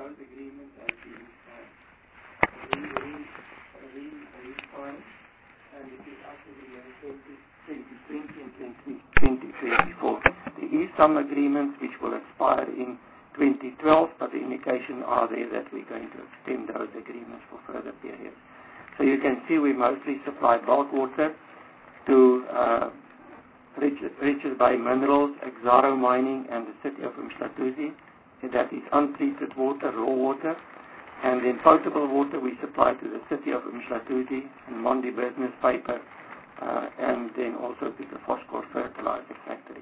those agreements have been re-signed, and it is up to the year 2020 and 2024. There is some agreements which will expire in 2012, but the indication are there that we're going to extend those agreements for further periods. So you can see we mostly supply bulk water to Richards Bay Minerals, Exxaro Mining, and the city of Umhlatuzi. That is untreated water, raw water. And then potable water we supply to the city of Umhlatuzi and Mondi Business Paper, and then also to the Phosphor Fertilizer Factory.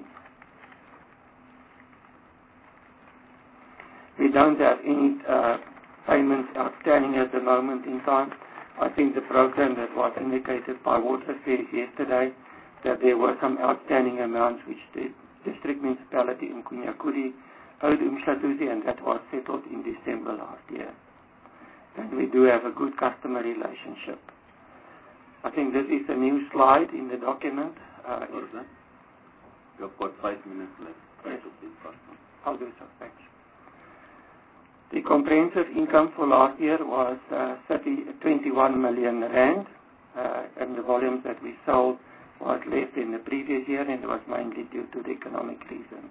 We don't have any payments outstanding at the moment in time. I think the program that was indicated by Water Affairs yesterday, that there were some outstanding amounts which the district municipality in Kunyakuri owed Umhlatuzi, and that was settled in December last year. And we do have a good customer relationship. I think this is a new slide in the document. You've got 5 minutes left. Yes. I'll do so. Thanks. The comprehensive income for last year was 21 million rand, and the volumes that we sold was less than the previous year, and it was mainly due to the economic reasons.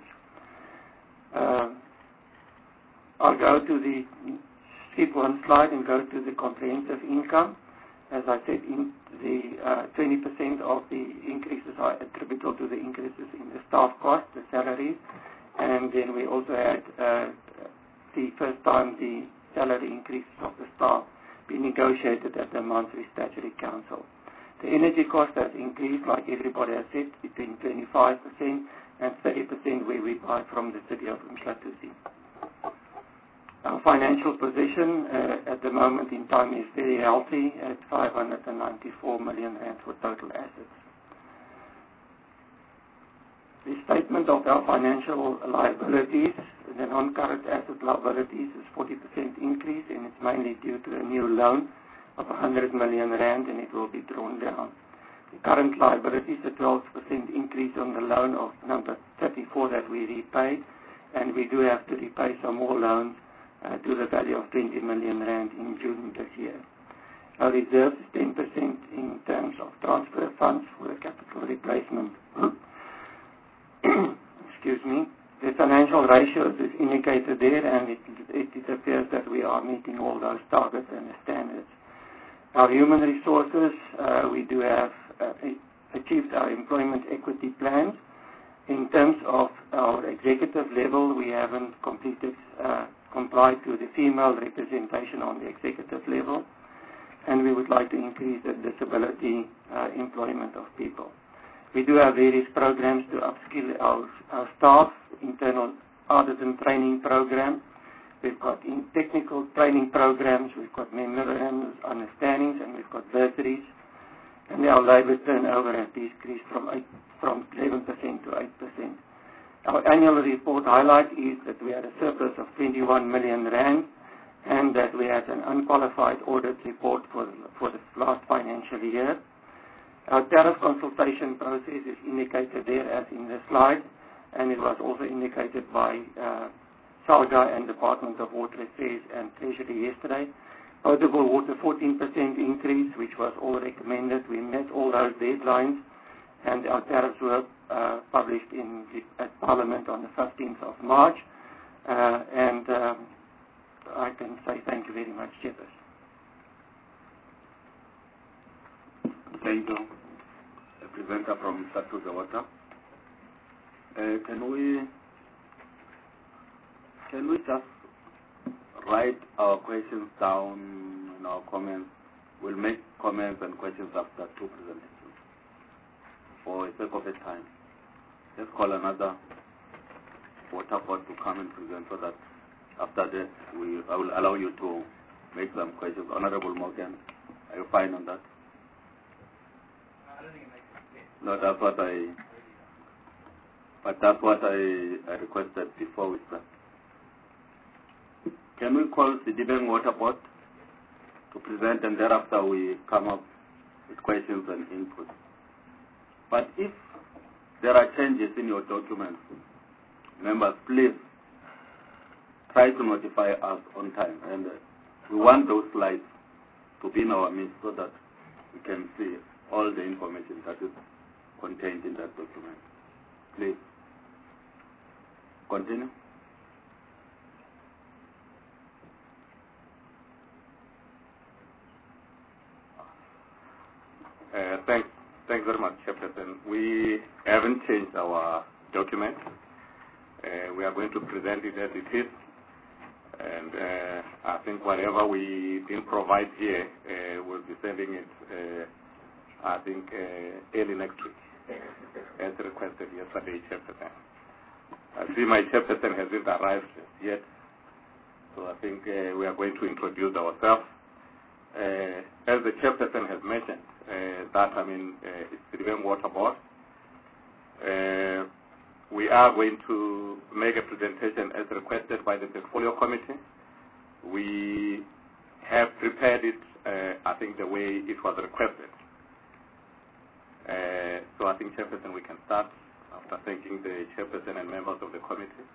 I'll go to skip one slide and go to the comprehensive income. As I said, the 20% of the increases are attributable to the increases in the staff cost, the salaries, and then we also had the first time the salary increases of the staff being negotiated at the monthly statutory council. The energy cost has increased, like everybody has said, between 25% and 30% where we buy from the city of Umhlatuzi. Our financial position at the moment in time is very healthy at 594 million rand for total assets. The statement of our financial liabilities, the non-current asset liabilities is 40% increase, and it's mainly due to a new loan of 100 million rand, and it will be drawn down. The current liabilities, a 12% increase on the loan of number 34 that we repaid, and we do have to repay some more loans to the value of 20 million rand in June this year. Our reserves is 10% in terms of transfer funds for the capital replacement. Excuse me. The financial ratios is indicated there, and it appears that we are meeting all those targets and the standards. Our human resources, we do have achieved our employment equity plans. In terms of our executive level, we haven't complied to the female representation on the executive level, and we would like to increase the disability employment of people. We do have various programs to upskill our staff, internal audit and training programs. We've got technical training programs, we've got memorandums, understandings, and we've got bursaries. And our labor turnover has decreased from 11% to 8%. Our annual report highlight is that we had a surplus of 21 million rand, and that we had an unqualified audit report for the last financial year. Our tariff consultation process is indicated there as in the slide, and it was also indicated by SALGA and Department of Water Affairs and Treasury yesterday. Potable water 14% increase, which was all recommended. We met all those deadlines, and our tariffs were published at Parliament on the 15th of March. And I can say thank you very much, Chairperson. Thank you, a presenter from Umhlatuzi Water. Can we just write our questions down and our comments? We'll make comments and questions after 2 presentations for the sake of the time. Let's call another water board to come and present, so that after that I will allow you to make some questions. Honorable Morgan, are you fine on that? No, that's what I requested before we start. Can we call the Sidibeng Water Board to present, and thereafter we come up with questions and input? But if there are changes in your documents, members, please try to notify us on time. And we want those slides to be in our midst so that we can see all the information that is contained in that document. Please, continue. Thanks very much, Chairperson. We haven't changed our document. We are going to present it as it is. And I think whatever we didn't provide here, we'll be sending it, I think, early next week, as requested yesterday, Chairperson. I see my Chairperson hasn't arrived yet, so I think we are going to introduce ourselves. As the Chairperson has mentioned, it's Siriveng Water Board. We are going to make a presentation as requested by the Portfolio Committee. We have prepared it, I think, the way it was requested. So I think, Chairperson, we can start after thanking the Chairperson and members of the committee.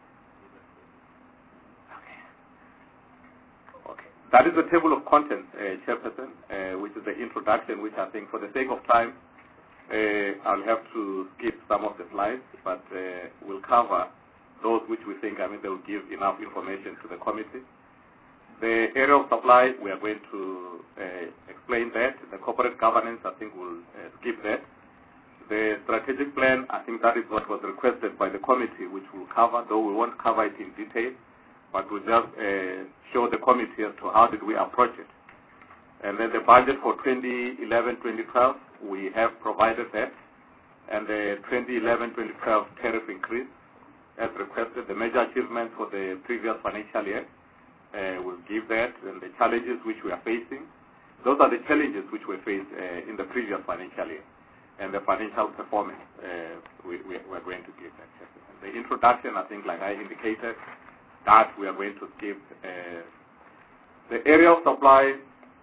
Okay. That is the table of contents, Chairperson, which is the introduction, which I think, for the sake of time, I'll have to skip some of the slides, but we'll cover those which we think, they will give enough information to the committee. The area of supply, we are going to explain that. The corporate governance, I think we'll skip that. The strategic plan, I think that is what was requested by the committee, which we'll cover, though we won't cover it in detail, but we'll just show the committee as to how did we approach it. And then the budget for 2011-2012, we have provided that, and the 2011-2012 tariff increase, as requested, the major achievements for the previous financial year, we'll give that, and the challenges which we are facing. Those are the challenges which we faced in the previous financial year, and the financial performance we're going to give that. And the introduction, I think, like I indicated, that we are going to skip. The area of supply,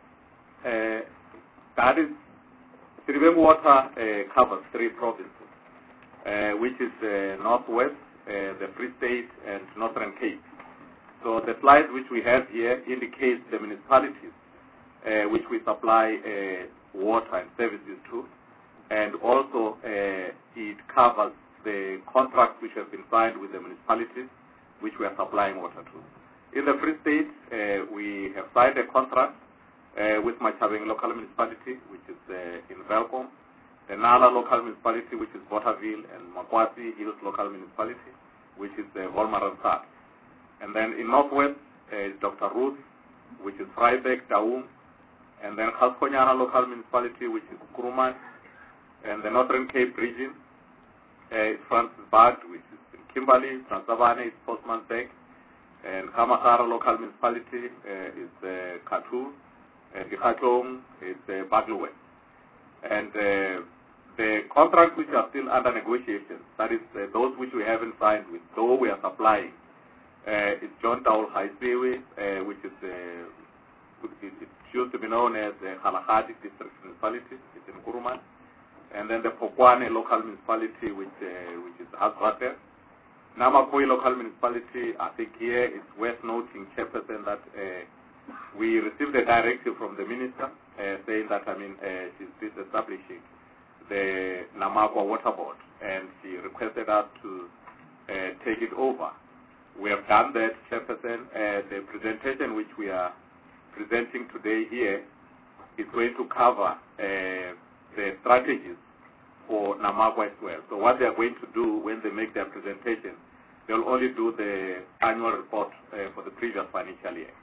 that is, Siriveng Water covers 3 provinces, which is Northwest, the Free State, and Northern Cape. So the slide which we have here indicates the municipalities which we supply water and services to, and also it covers the contracts which have been signed with the municipalities which we are supplying water to. In the Free State, we have signed a contract with Machabeng local municipality, which is in Velkom, the Nala local municipality, which is Botterville, and Makwasi Hills local municipality, which is Volmaransat. And then in Northwest, Dr. Ruth, which is Vryburg, Daum, and then Gaskonyana local municipality, which is Kuruman, and the Northern Cape region, Francisbad, which is in Kimberley, Transavane is Postmansberg, and Kamakara local municipality is Katu, and Dikhatong is Bagluwe. And the contracts which are still under negotiation, that is those which we haven't signed with, though we are supplying, is John Taul Highway, which is it used to be known as the Halahadi District Municipality, it's in Kuruman, and then the Pokwane local municipality, which is Haswater. Namakoi local municipality, I think here it's worth noting, Chairperson, that we received a directive from the minister saying that, she's establishing the Namakwa Water Board, and she requested us to take it over. We have done that, Chairperson. The presentation which we are presenting today here is going to cover the strategies for Namakwa as well. So what they are going to do when they make their presentation, they'll only do the annual report for the previous financial year.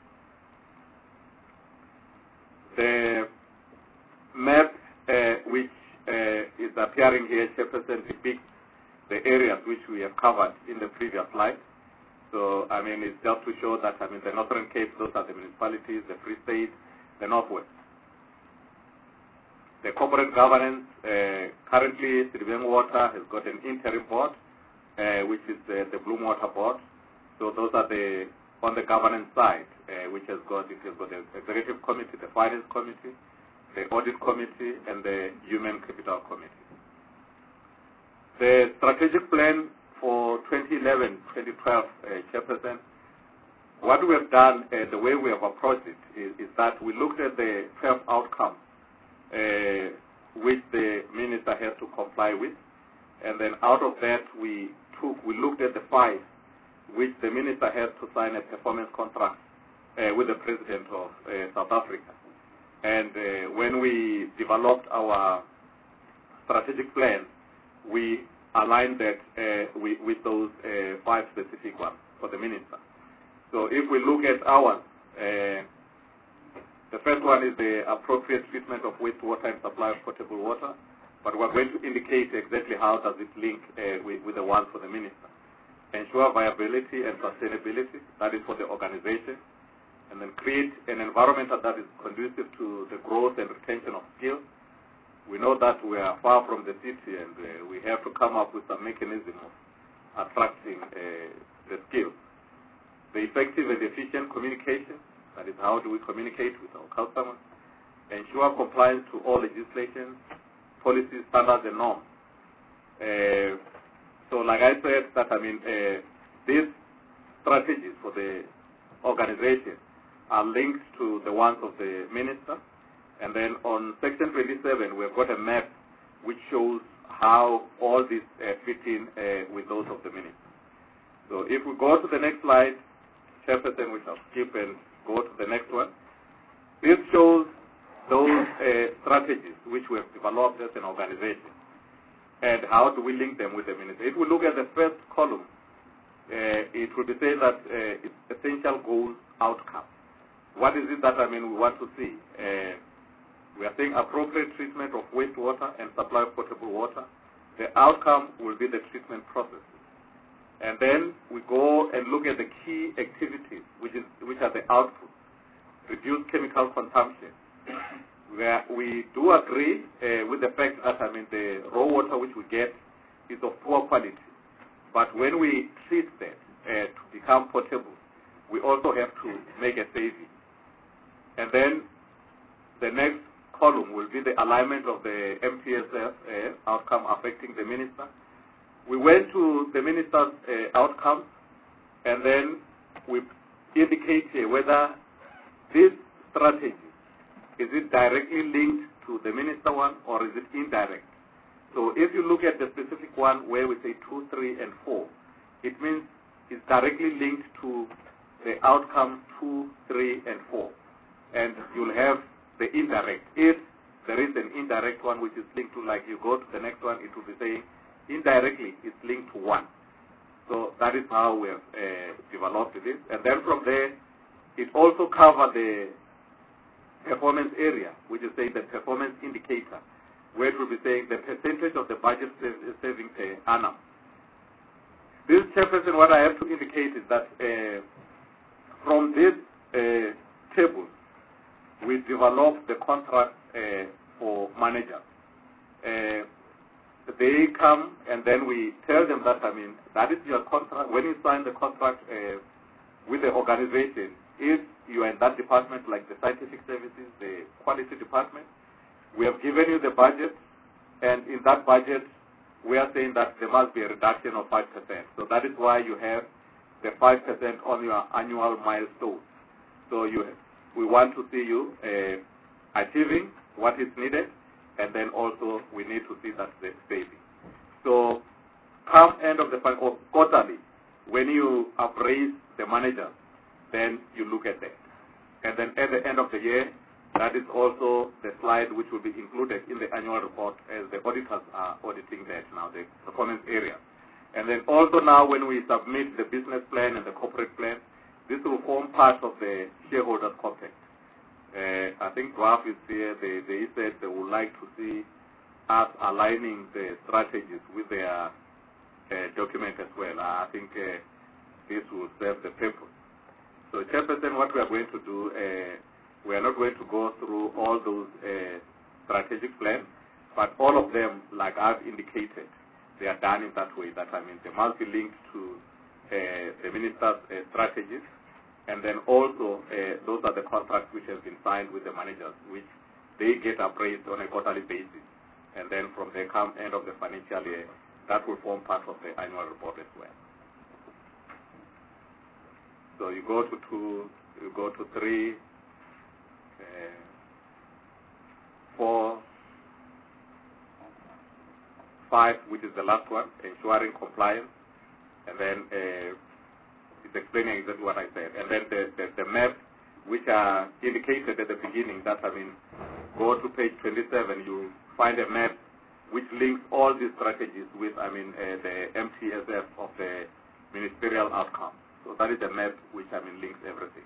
The map which is appearing here, Chairperson, depicts the areas which we have covered in the previous slide. So, it's just to show that, the Northern Cape, those are the municipalities, the Free State, the Northwest. The corporate governance, currently, Siriveng Water has got an interim board, which is the Bloom Water Board. So those are on the governance side, which has got the Executive Committee, the Finance Committee, the Audit Committee, and the Human Capital Committee. The strategic plan for 2011-2012, Chairperson, what we have done, the way we have approached it, is that we looked at the 12 outcomes which the minister has to comply with, and then out of that we looked at the 5 which the minister has to sign a performance contract with the President of South Africa. And when we developed our strategic plan, we aligned that with those 5 specific ones for the minister. So if we look at ours, the first one is the appropriate treatment of wastewater and supply of potable water, but we're going to indicate exactly how does it link with the one for the minister. Ensure viability and sustainability, that is for the organization, and then create an environment that is conducive to the growth and retention of skills. We know that we are far from the city, and we have to come up with a mechanism of attracting the skills. The effective and efficient communication, that is how do we communicate with our customers. Ensure compliance to all legislation, policies, standards, and norms. So like I said, that these strategies for the organization are linked to the ones of the minister. And then on section 27, we've got a map which shows how all these fit in with those of the minister. So if we go to the next slide, Chairperson, we shall skip and go to the next one. This shows those strategies which we have developed as an organization, and how do we link them with the minister. If we look at the first column, it will be saying that it's essential goal outcome. What is it that we want to see? We are saying appropriate treatment of wastewater and supply of potable water. The outcome will be the treatment process. And then we go and look at the key activities, which are the output. Reduce chemical consumption. Where we do agree with the fact that the raw water which we get is of poor quality. But when we treat that to become potable, we also have to make a saving. And then the next column will be the alignment of the MTSF outcome affecting the minister. We went to the minister's outcomes, and then we indicate here whether this strategy, is it directly linked to the minister one or is it indirect? So if you look at the specific one where we say 2, 3, and 4, it means it's directly linked to the outcome 2, 3, and 4. And you'll have the indirect. If there is an indirect one which is linked to, like you go to the next one, it will be saying indirectly it's linked to 1. So that is how we have developed this. And then from there, it also covers the performance area, which is saying the performance indicator, where it will be saying the percentage of the budget saving per annum. This, Chairperson, what I have to indicate is that from this table, we developed the contract for managers. They come and then we tell them that, that is your contract. When you sign the contract with the organization, if you are in that department, like the scientific services, the quality department, we have given you the budget, and in that budget, we are saying that there must be a reduction of 5%. So that is why you have the 5% on your annual milestone. So we want to see you achieving what is needed, and then also we need to see that the saving. So come end of the quarterly, when you appraise the manager, then you look at that. And then at the end of the year, that is also the slide which will be included in the annual report as the auditors are auditing that now, the performance area. And then also now when we submit the business plan and the corporate plan, this will form part of the shareholders' compact. I think Ralph is here. They said they would like to see us aligning the strategies with their document as well. I think this will serve the purpose. So, Chairperson, what we are going to do, we are not going to go through all those strategic plans, but all of them, like I've indicated, they are done in that way. That they must be linked to the minister's strategies, and then also those are the contracts which have been signed with the managers, which they get appraised on a quarterly basis, and then from the end of the financial year, that will form part of the annual report as well. So you go to 2, you go to 3, 4, 5, which is the last one, ensuring compliance, and then it's explaining exactly what I said. And then the maps, which are indicated at the beginning, that go to page 27, you find a map which links all these strategies with, the MTSF of the ministerial outcome. So that is a map which, links everything.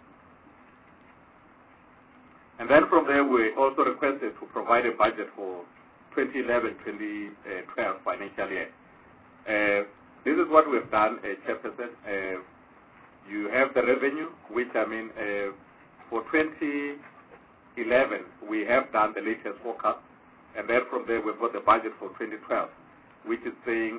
And then from there, we also requested to provide a budget for 2011-2012 financial year. This is what we've done, Chairperson. You have the revenue, which, for 2011, we have done the latest forecast. And then from there, we've got the budget for 2012, which is saying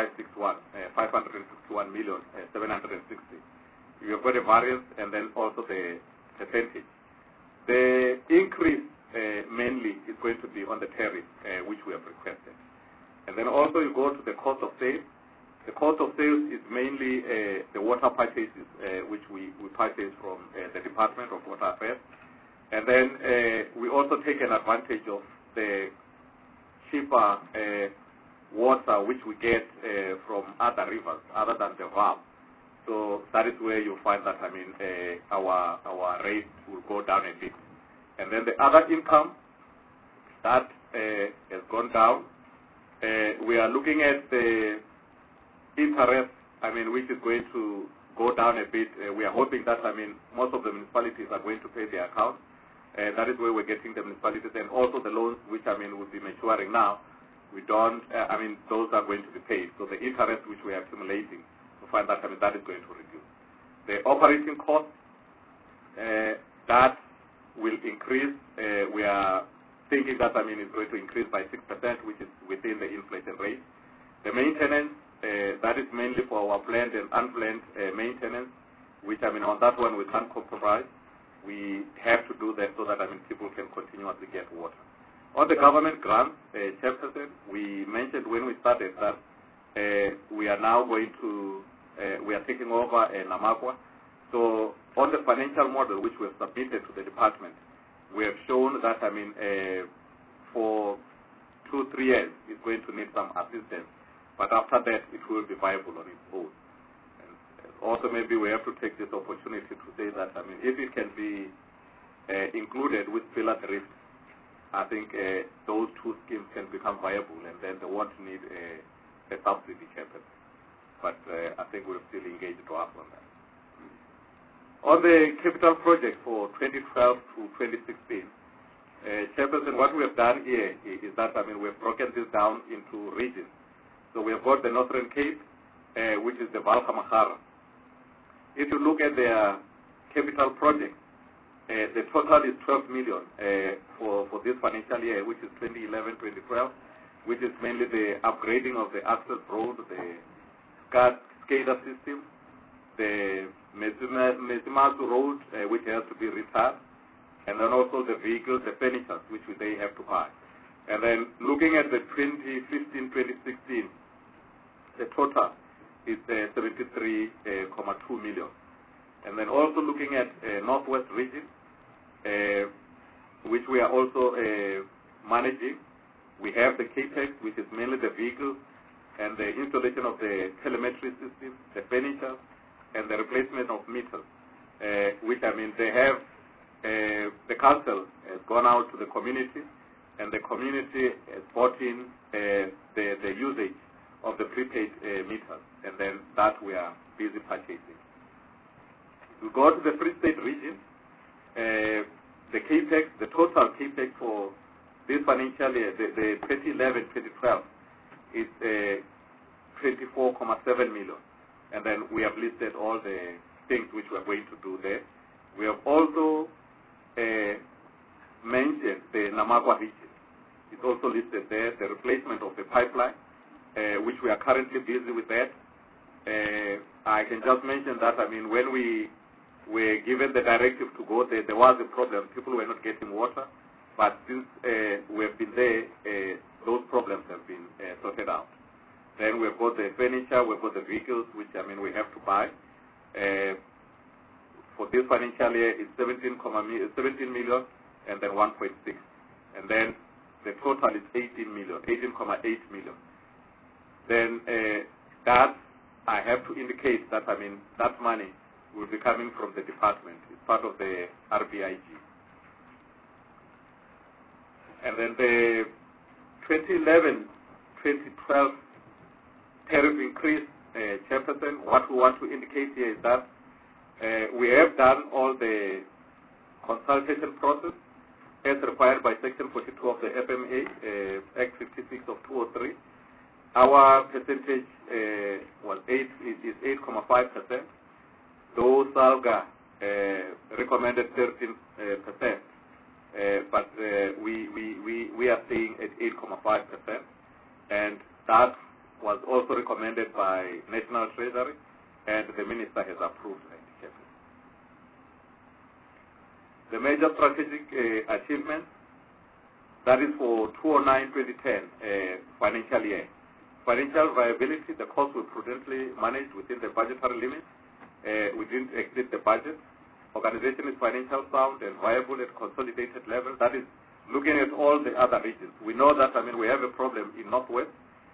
561,760,000. You've got a variance and then also the percentage. The increase mainly is going to be on the tariff, which we have requested. And then also you go to the cost of sales. The cost of sales is mainly the water purchases, which we purchase from the Department of Water Affairs. And then we also take an advantage of the cheaper water which we get from other rivers other than the Vaal. So that is where you find that our rate will go down a bit. And then the other income that has gone down. We are looking at the interest, which is going to go down a bit. We are hoping that most of the municipalities are going to pay their account. That is where we're getting the municipalities, and also the loans which will be maturing now. We don't. Those are going to be paid. So the interest which we are accumulating, we find that that is going to reduce. The operating cost that will increase. We are thinking that it's going to increase by 6%, which is within the inflation rate. The maintenance that is mainly for our planned and unplanned maintenance, which on that one we can't compromise. We have to do that so that people can continuously get water. On the government grants, Chairperson, we mentioned when we started that we are now going to we are taking over Namakwa. So on the financial model which we have submitted to the department, we have shown that for 2-3 years it's going to need some assistance, but after that it will be viable on its own. Also, maybe we have to take this opportunity to say that, if it can be included with Pillar Drift, I think those two schemes can become viable, and then they won't need a subsidy capital. But I think we're still engaged to act on that. On the capital project for 2012 to 2016, Chairperson, what we have done here is that, we have broken this down into regions. So we have got the Northern Cape, which is the Vaal-Gamagara. If you look at their capital project, the total is 12 million for this financial year, which is 2011-2012, which is mainly the upgrading of the access road, the SCADA system, the Mesimazu road, which has to be retired, and then also the vehicles, the furniture, which they have to buy. And then looking at the 2015-2016, the total is 73.2 million. And then also looking at Northwest region, which we are also managing, we have the CAPEX, which is mainly the vehicles and the installation of the telemetry system, the furniture, and the replacement of meters, which they have, the council has gone out to the community, and the community has bought in the usage of the prepaid meters, and then that we are busy purchasing. We go to the Free State region, the CAPEX, the total CAPEX for this financial year, the 2011-2012, is 24.7 million. And then we have listed all the things which we are going to do there. We have also mentioned the Namakwa region. It's also listed there, the replacement of the pipeline, which we are currently busy with that. I can just mention that, when we were given the directive to go there, there was a problem. People were not getting water. But since we have been there, those problems have been sorted out. Then we've got the furniture, we've got the vehicles, which we have to buy. for this financial year is 17 million and then 1.6. And then the total is 18.8 million. Then that I have to indicate that, I mean, that money will be coming from the department. It's part of the RBIG. And then the 2011-2012 tariff increase, Chairperson, what we want to indicate here is that we have done all the consultation process as required by Section 42 of the FMA, Act 56 of 2003. Our percentage is 8.5%. Though SALGA recommended 13%, but we are staying at 8.5%, and that was also recommended by National Treasury, and the Minister has approved it. The major strategic achievements, that is for 2009-2010 financial year. Financial viability, the cost was prudently managed within the budgetary limits. We didn't exceed the budget. Organization is financial sound and viable at consolidated level. That is looking at all the other regions. We know that, I mean, we have a problem in Northwest.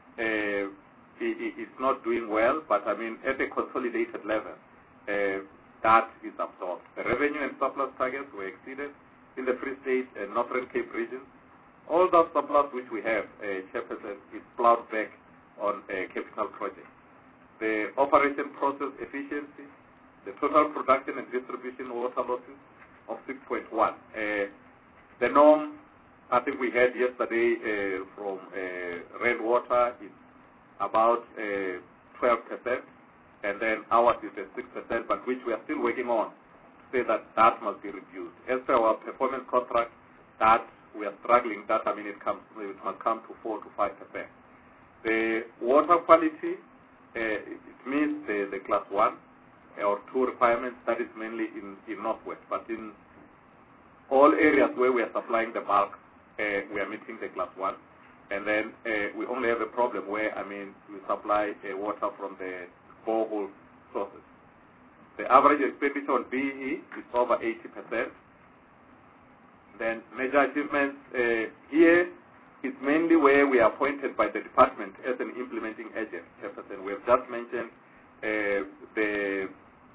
It's not doing well, but, I mean, at a consolidated level, that is absorbed. The revenue and surplus targets were exceeded in the Free State and Northern Cape regions. All the surplus which we have, Chairperson, is plowed back on capital projects. The operation process efficiency, the total production and distribution water losses of 6.1. The norm, I think we had yesterday from rainwater is about 12%, and then ours is at 6%, but which we are still working on to say that that must be reduced. As per our performance contract, that we are struggling, that, I mean, it must come to 4 to 5%. The water quality, it meets the class 1 or 2 requirements. That is mainly in Northwest, but in all areas where we are supplying the bulk, we are meeting the class 1. And then we only have a problem where, I mean, we supply water from the borehole sources. The average expenditure on BEE is over 80%. Then major achievements here is mainly where we are appointed by the department as an implementing agent. We have just mentioned the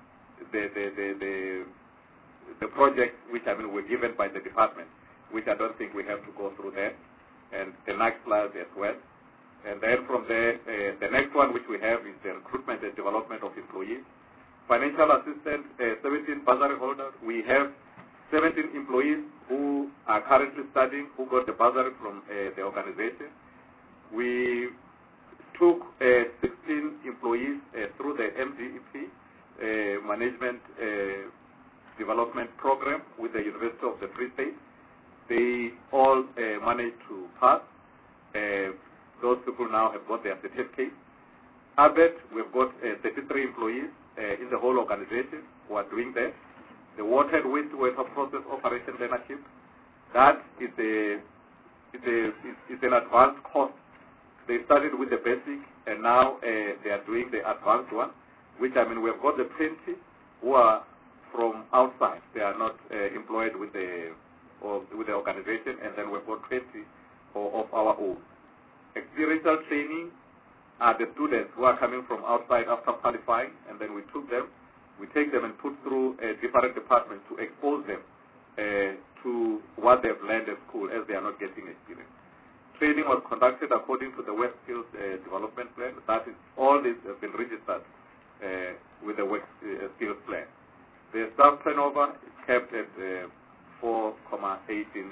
projects which, I mean, were given by the department, which I don't think we have to go through that, and the next slide as well. And then from there, the next one which we have is the recruitment and development of employees. Financial assistance, 17 bursary holders. We have 17 employees who are currently studying, who got the bursary from the organization. We took 16 employees through the MDEP Management Development Program with the University of the Free State. They all managed to pass. Those people now have got their certificate. ABET, we've got 33 employees in the whole organization who are doing that. The water and wastewater process operation leadership, that is an advanced course. They started with the basic, and now they are doing the advanced one, which, I mean, we've got the 20 who are from outside. They are not employed with the organization, and then we've got 20 of our own. Experiential training are the students who are coming from outside after qualifying, and then we took them. We take them and put through different departments to expose them to what they've learned at school, as they are not getting experience. Training was conducted according to the Work Skills Development Plan. That is, all this has been registered with the Work Skills Plan. The staff turnover is kept at 4.18%.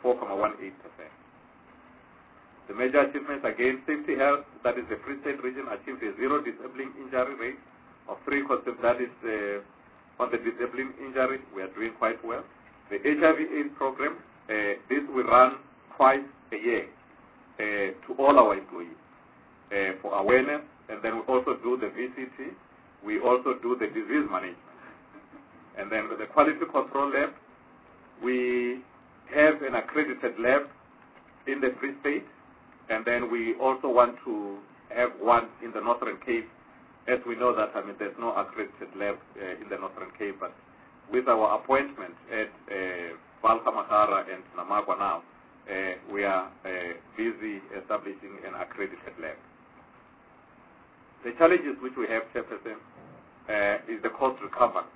The major achievements, again, safety health, that is the Free State region, achieved a zero disabling injury rate of 3%. That is on the disabling injury, we are doing quite well. The HIV/AIDS program, this we run twice a year to all our employees for awareness, and then we also do the VCT. We also do the disease management. And then with the quality control lab, we have an accredited lab in the Free State, and then we also want to have one in the Northern Cape, as we know that, I mean, there's no accredited lab in the Northern Cape, but with our appointment at Vaal-Gamagara and Namakwa now, we are busy establishing an accredited lab. The challenges which we have, Chairperson, is the cost recovery.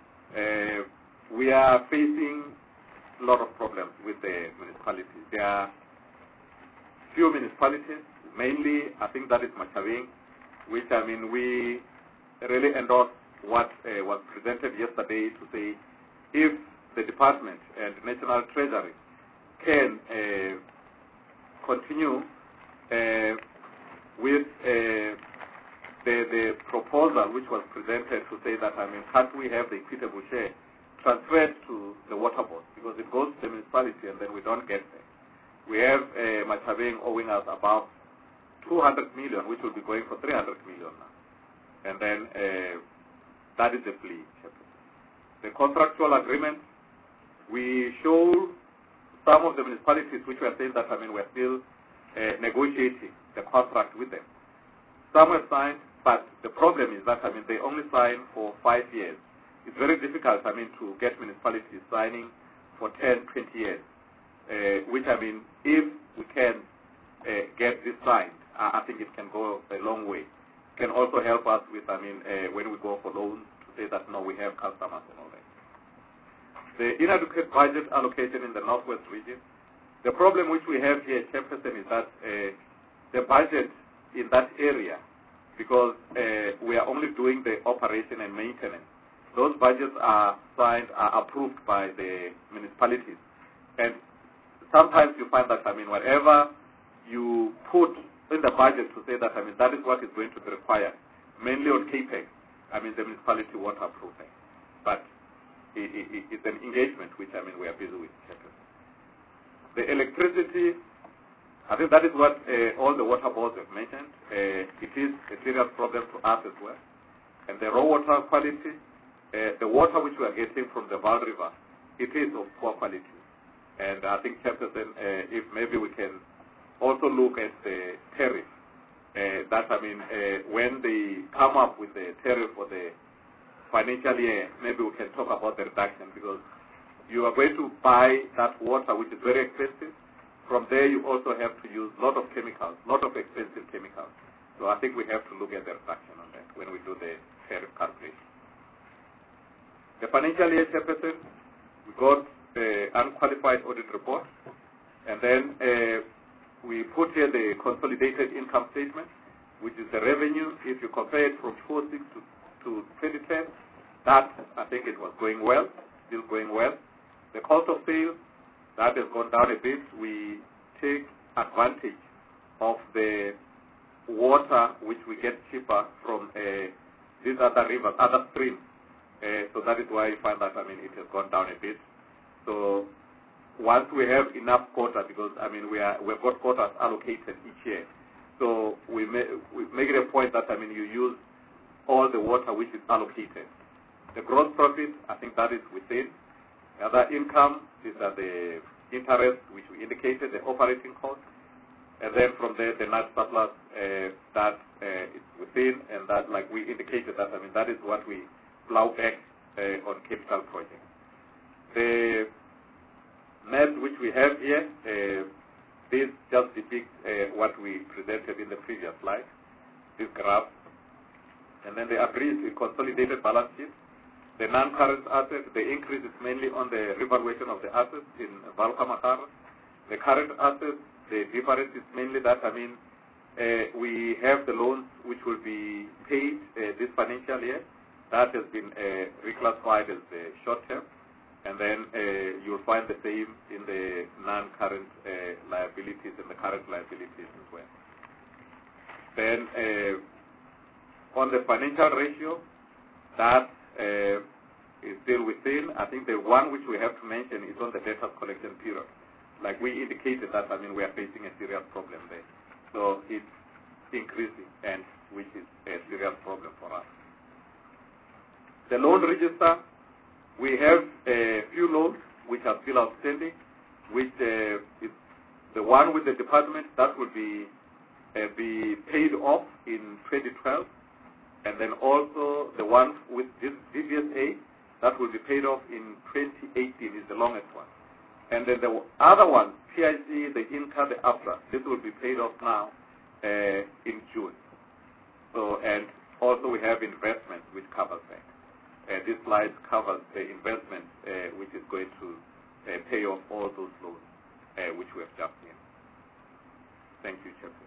We are facing a lot of problems with the municipalities. There are few municipalities, mainly I think that is Machabeng, which we really endorse what was presented yesterday to say if the department and National Treasury can continue with the proposal which was presented to say that, can't we have the equitable share transferred to the water board, because it goes to the municipality and then we don't get there. We have Machabeng owing us about 200 million, which will be going for 300 million now. And then that is the plea. The contractual agreement, we show some of the municipalities which were saying that, we're still negotiating the contract with them. Some have signed, but the problem is that, they only sign for 5 years. It's very difficult, to get municipalities signing for 10, 20 years, which, if we can get this signed, I think it can go a long way. It can also help us with, when we go for loans, to say that, no, we have customers and all that. The inadequate budget allocation in the Northwest region, the problem which we have here, Chairperson, is that the budget in that area, because we are only doing the operation and maintenance, those budgets are signed, are approved by the municipalities. And sometimes you find that, whatever you put in the budget to say that, that is what is going to be required, mainly on CAPEX, the municipality won't approve it. But it's an engagement which, we are busy with. The electricity, I think that is what all the water boards have mentioned. It is a serious problem to us as well. And the raw water quality, the water which we are getting from the Vaal River, it is of poor quality. And I think, Chairperson, if maybe we can also look at the tariff, that, when they come up with the tariff for the financial year, maybe we can talk about the reduction, because you are going to buy that water, which is very expensive. From there, you also have to use a lot of chemicals, a lot of expensive chemicals. So I think we have to look at the reduction on that when we do the tariff calculation. The financial year, Chairperson, we got the unqualified audit report, and then we put here the consolidated income statement, which is the revenue. If you compare it from 2006 to 2010, that, I think it was going well, still going well. The cost of sales, that has gone down a bit. We take advantage of the water which we get cheaper from these other rivers, other streams. So that is why you find that, it has gone down a bit. So once we have enough quota, because, we've got quotas allocated each year. So we make it a point that, you use all the water which is allocated. The gross profit, I think that is within. The other income is the interest, which we indicated, the operating cost. And then from there, the net surplus, that is within, and that, like we indicated, that, that is what we plow back on capital projects. The net which we have here, this just depicts what we presented in the previous slide, this graph. And then the abbreviated consolidated balance sheet. The non-current assets, the increase is mainly on the revaluation of the assets in Vaal-Gamagara. The current assets, the difference is mainly that, we have the loans which will be paid this financial year. That has been reclassified as the short term. And then you'll find the same in the non-current liabilities and the current liabilities as well. Then on the financial ratio, that is still within. I think the one which we have to mention is on the debtors collection period. Like we indicated that, we are facing a serious problem there. So it's increasing, and which is a serious problem for us. The loan register, we have a few loans which are still outstanding, which is the one with the department that will be paid off in 2012, and then also the one with this DVSA, that will be paid off in 2018 is the longest one. And then the other one, PIC, the INCA, the APRA, this will be paid off now in June. So, and also we have investment which covers that. This slide covers the investment which is going to pay off all those loans which we have just seen. Thank you, Chairman.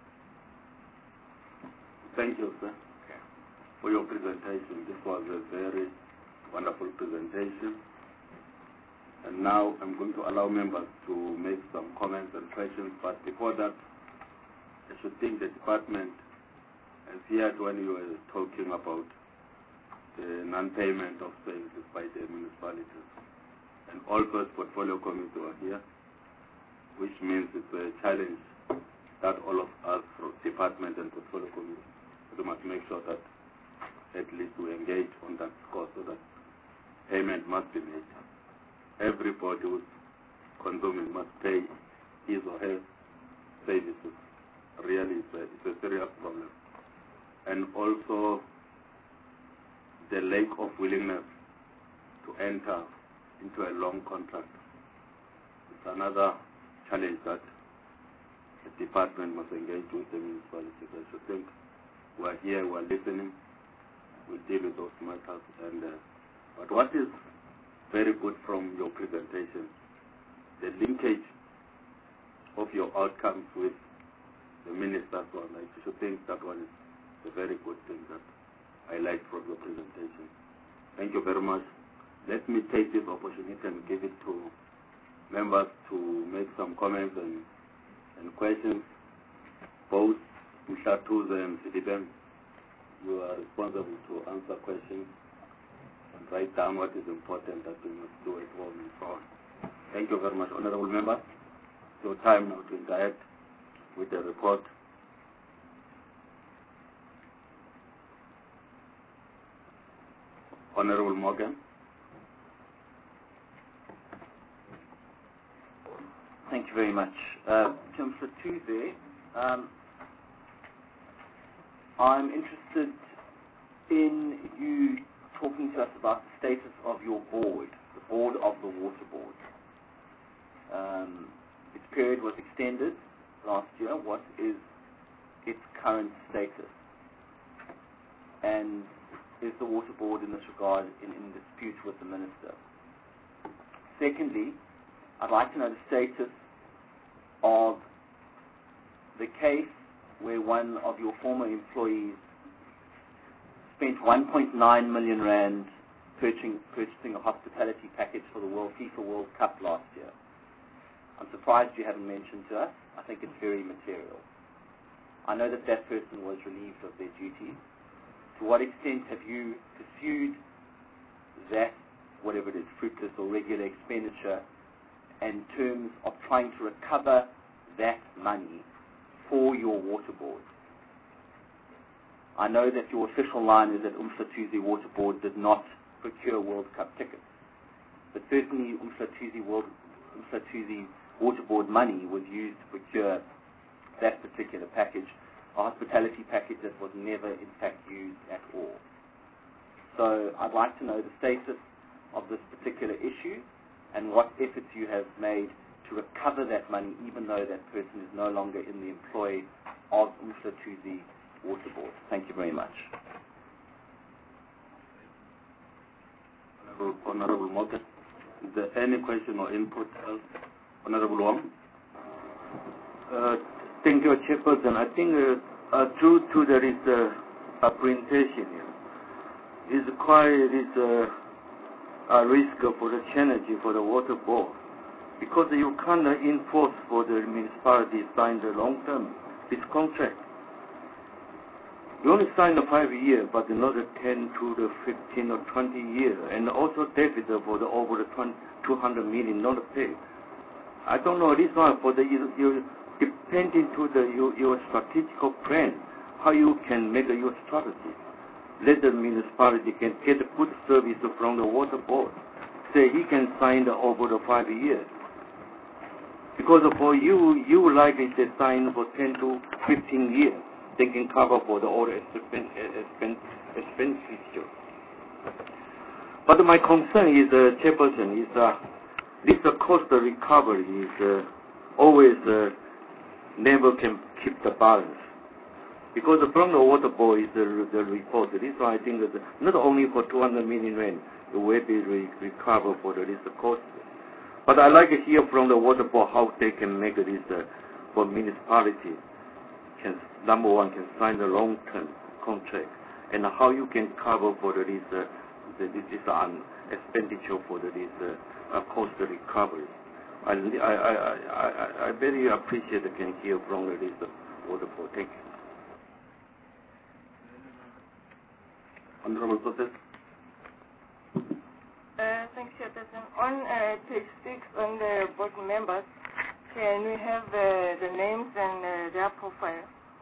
Thank you, sir, for your presentation. This was a very wonderful presentation. And now I'm going to allow members to make some comments and questions. But before that, I should think the department has heard when you were talking about the non-payment of services by the municipalities. And also the portfolio committee were here, which means it's a challenge that all of us from department and portfolio committee, we must make sure that at least we engage on that score so that payment must be made. Everybody who's consuming must pay his or her services. Really, it's a serious problem. And also the lack of willingness to enter into a long contract. It's another challenge that the department must engage with the municipalities. I should think we're here, we're listening, we deal with those matters. And but what is very good from your presentation, the linkage of your outcomes with the minister's one. I should think that one is a very good thing that I like from your presentation. Thank you very much. Let me take this opportunity and give it to members to make some comments and questions. Both Mhlatuze and Sidibeng, you are responsible to answer questions and write down what is important that we must do at home and so on. Thank you very much, honorable members. It's your time now to interact with the report. Honorable Morgan. Thank you very much. Jim Mhlatuze, I'm interested in you talking to us about the status of your board, the board of the Water Board. Its period was extended last year. What is its current status? And is the Water Board in this regard in dispute with the Minister? Secondly, I'd like to know the status of the case where one of your former employees spent 1.9 million rand purchasing a hospitality package for the FIFA World Cup last year. I'm surprised you haven't mentioned to us. I think it's very material. I know that that person was relieved of their duties. To what extent have you pursued that, whatever it is, fruitless or regular expenditure, in terms of trying to recover that money for your Water Board? I know that your official line is that Mhlatuze Water Board did not procure World Cup tickets, but certainly Mhlatuze Water Board money was used to procure that particular package, a hospitality package that was never in fact used at all. So I'd like to know the status of this particular issue and what efforts you have made to recover that money, even though that person is no longer in the employ of Mhlatuze Water Board. Thank you very much. Honorable Morgan, is there any question or input else? Honorable Wong? Thank you, Chairperson. I think due to there is a presentation, is quite a risk for the challenge for the Water Board, because you can't enforce for the municipality sign the long-term this contract. You only sign the 5 years, but another 10 to the 15 or 20 years, and also deficit for the over the 200 million not paid. I don't know this one for the you depending to the your strategic plan, how you can make your strategy. Let the municipality can get a good service from the Water Board. Say he can sign the over the 5 years. Because for you likely to sign for 10 to 15 years. They can cover for the all expenditure. But my concern is, Chairperson, is this cost recovery is always never can keep the balance. Because from the water board is the report. This one I think that not only for 200 million rand, it will be recovered for this cost. But I like to hear from the water board how they can make this for municipality. Number one, can sign the long-term contract, and how you can cover for this expenditure for this cost recovery. I very appreciate can hear from this water board. Thank you. Honorable Process. Thanks, Chairperson. On page 6 on the board members, can we have the names and their profile?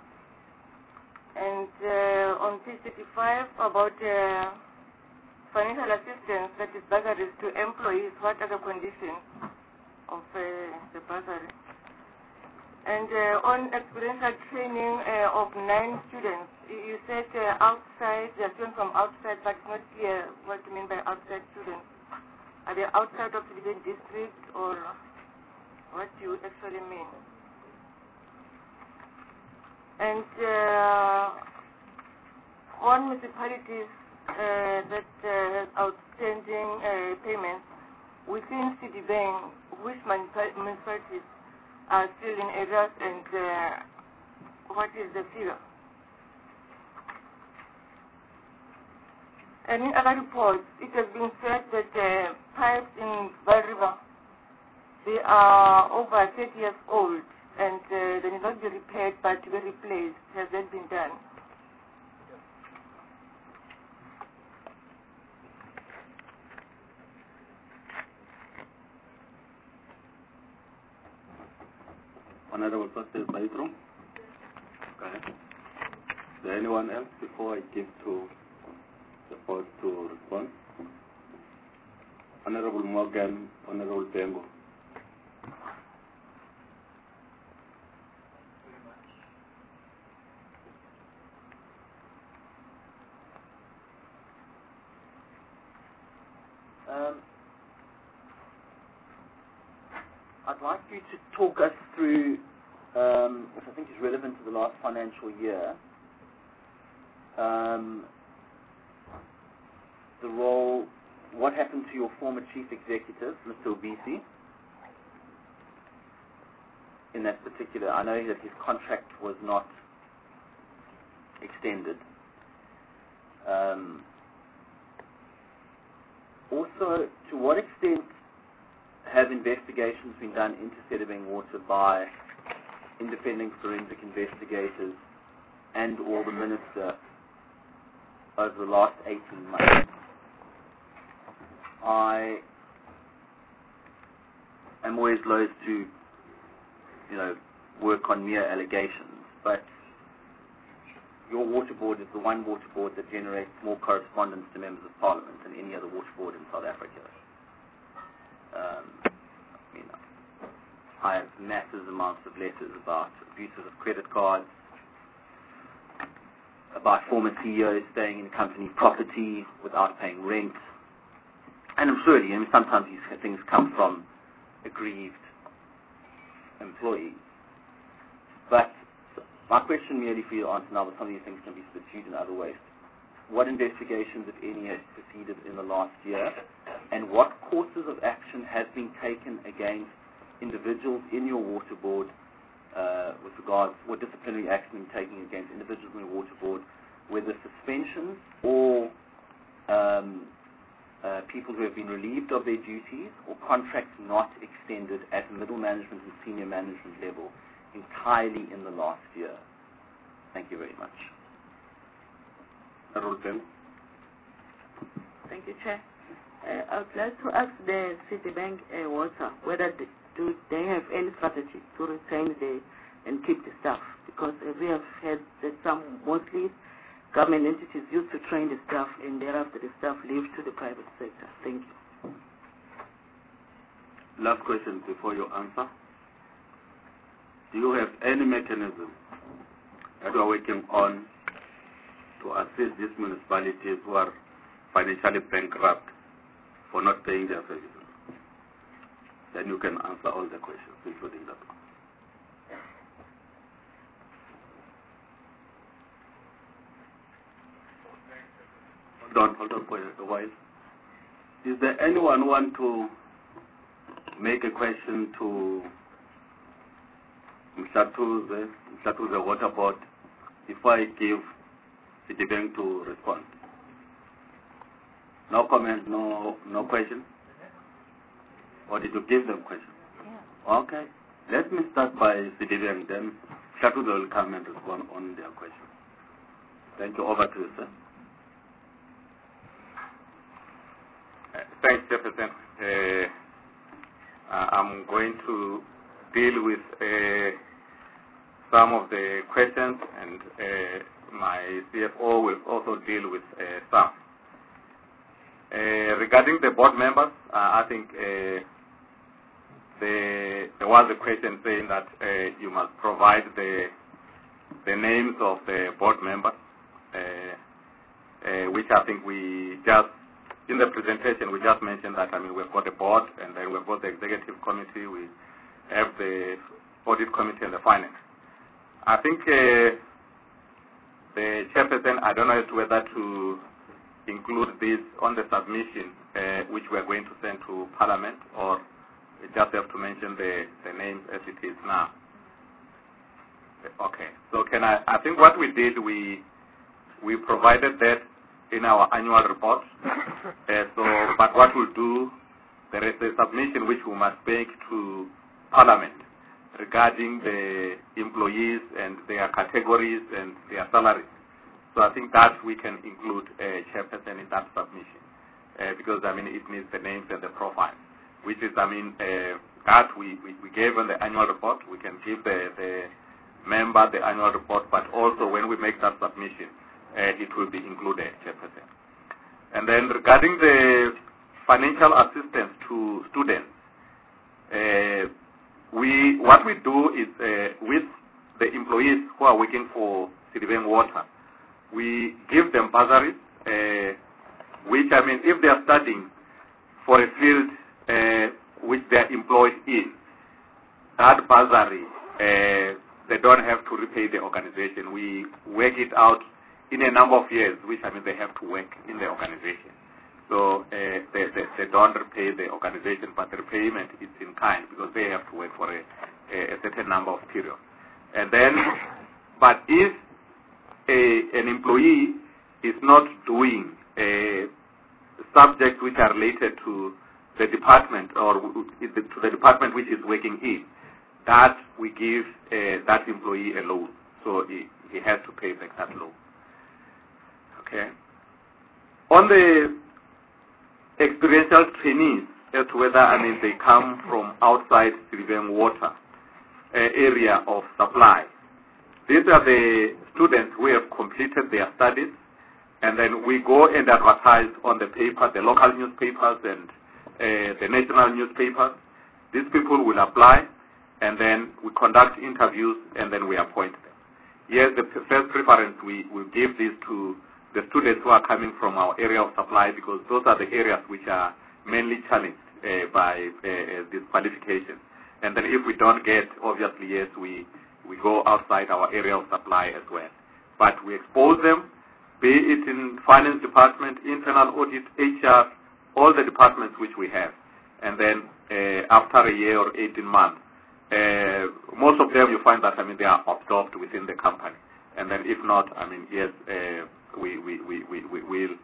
And on page 35 about financial assistance that is bursaries to employees, what are the conditions of the bursary? And on experiential training of 9 students, you said outside, they're students from outside, but it's not clear what you mean by outside students. Are they outside of the district, or what do you actually mean? And on municipalities that have outstanding payments within Citibank, which municipalities are still in arrears, and what is the figure? And in other reports, it has been said that pipes in Vaal River, they are over 30 years old, and they need not be repaired but to be replaced. Has that been done? Honorable Process Baitro. Okay. Is there anyone else before I give to the board to respond? Honorable Morgan, Honorable Bengo. I'd like you to talk us through, which I think is relevant to the last financial year, the role, what happened to your former chief executive, Mr. Obisi, in that particular, I know that his contract was not extended. Also, to what extent have investigations been done into Citibank Water by independent forensic investigators and or the minister over the last 18 months? I am always loath to, work on mere allegations, but your water board is the one water board that generates more correspondence to members of parliament than any other water board in South Africa. I have massive amounts of letters about abuses of credit cards, about former CEOs staying in company property without paying rent. And I'm sure, sometimes these things come from aggrieved employees. But my question merely for you to answer now, but some of these things can be subdued in other ways. What investigations, if any, have proceeded in the last year, and what courses of action have been taken against individuals in your water board with regards, what disciplinary action been taken against individuals in your water board, whether suspensions or people who have been relieved of their duties or contracts not extended at middle management and senior management level entirely in the last year. Thank you very much. Thank you, Chair. I would like to ask the Citibank Water whether do they have any strategy to retain and keep the staff, because we have heard that some, mostly government entities, used to train the staff and thereafter the staff leave to the private sector. Thank you. Last question before you answer. Do you have any mechanism that you are working on to assist these municipalities who are financially bankrupt for not paying their services. Then you can answer all the questions, including that one. Hold on for a while. Is there anyone who want to make a question to Mhlatuze Water Board before I give Citibank to respond? No comment, no question? Or did you give them questions? Yeah. Okay. Let me start by Citibank, then Mhlatuze will come and respond on their questions. Thank you. Over to you, sir. Thanks, Jefferson. I'm going to deal with some of the questions, and my CFO will also deal with some. Regarding the board members, I think there was a question saying that you must provide the names of the board members, which I think we just, in the presentation, we just mentioned that, we've got a board, and then we've got the executive committee, we have the audit committee and the finance. I think the chairperson, I don't know whether to include this on the submission, which we're going to send to Parliament, or we just have to mention the names as it is now. Okay, so I think what we did, we provided that in our annual report. But what we'll do, there is a submission which we must make to Parliament regarding the employees and their categories and their salaries. So I think that we can include a chairperson in that submission, because it needs the names and the profile, which is that we gave on the annual report. We can give the member the annual report, but also when we make that submission, it will be included, chairperson. And then regarding the financial assistance to students, what we do is with the employees who are working for Citibank Water, we give them bursaries, which if they are studying for a field which they are employed in, that bursary, they don't have to repay the organization. We work it out in a number of years, which they have to work in the organization. So they don't repay the organization, but the repayment is in kind because they have to work for a certain number of periods. And then, but if an employee is not doing subjects which are related to the department or to the department which is working in, that we give that employee a loan. So he has to pay back that loan. Okay. On the experiential trainees, as to whether they come from outside Citibank Water area of supply. These are the students who have completed their studies, and then we go and advertise on the paper, the local newspapers and the national newspapers. These people will apply, and then we conduct interviews, and then we appoint them. Yes, the first preference we will give this to the students who are coming from our area of supply, because those are the areas which are mainly challenged by this qualification. And then if we don't get, obviously, yes, we go outside our area of supply as well. But we expose them, be it in finance department, internal audit, HR, all the departments which we have. And then after a year or 18 months, most of them you find that they are absorbed within the company. And then if not, yes, we will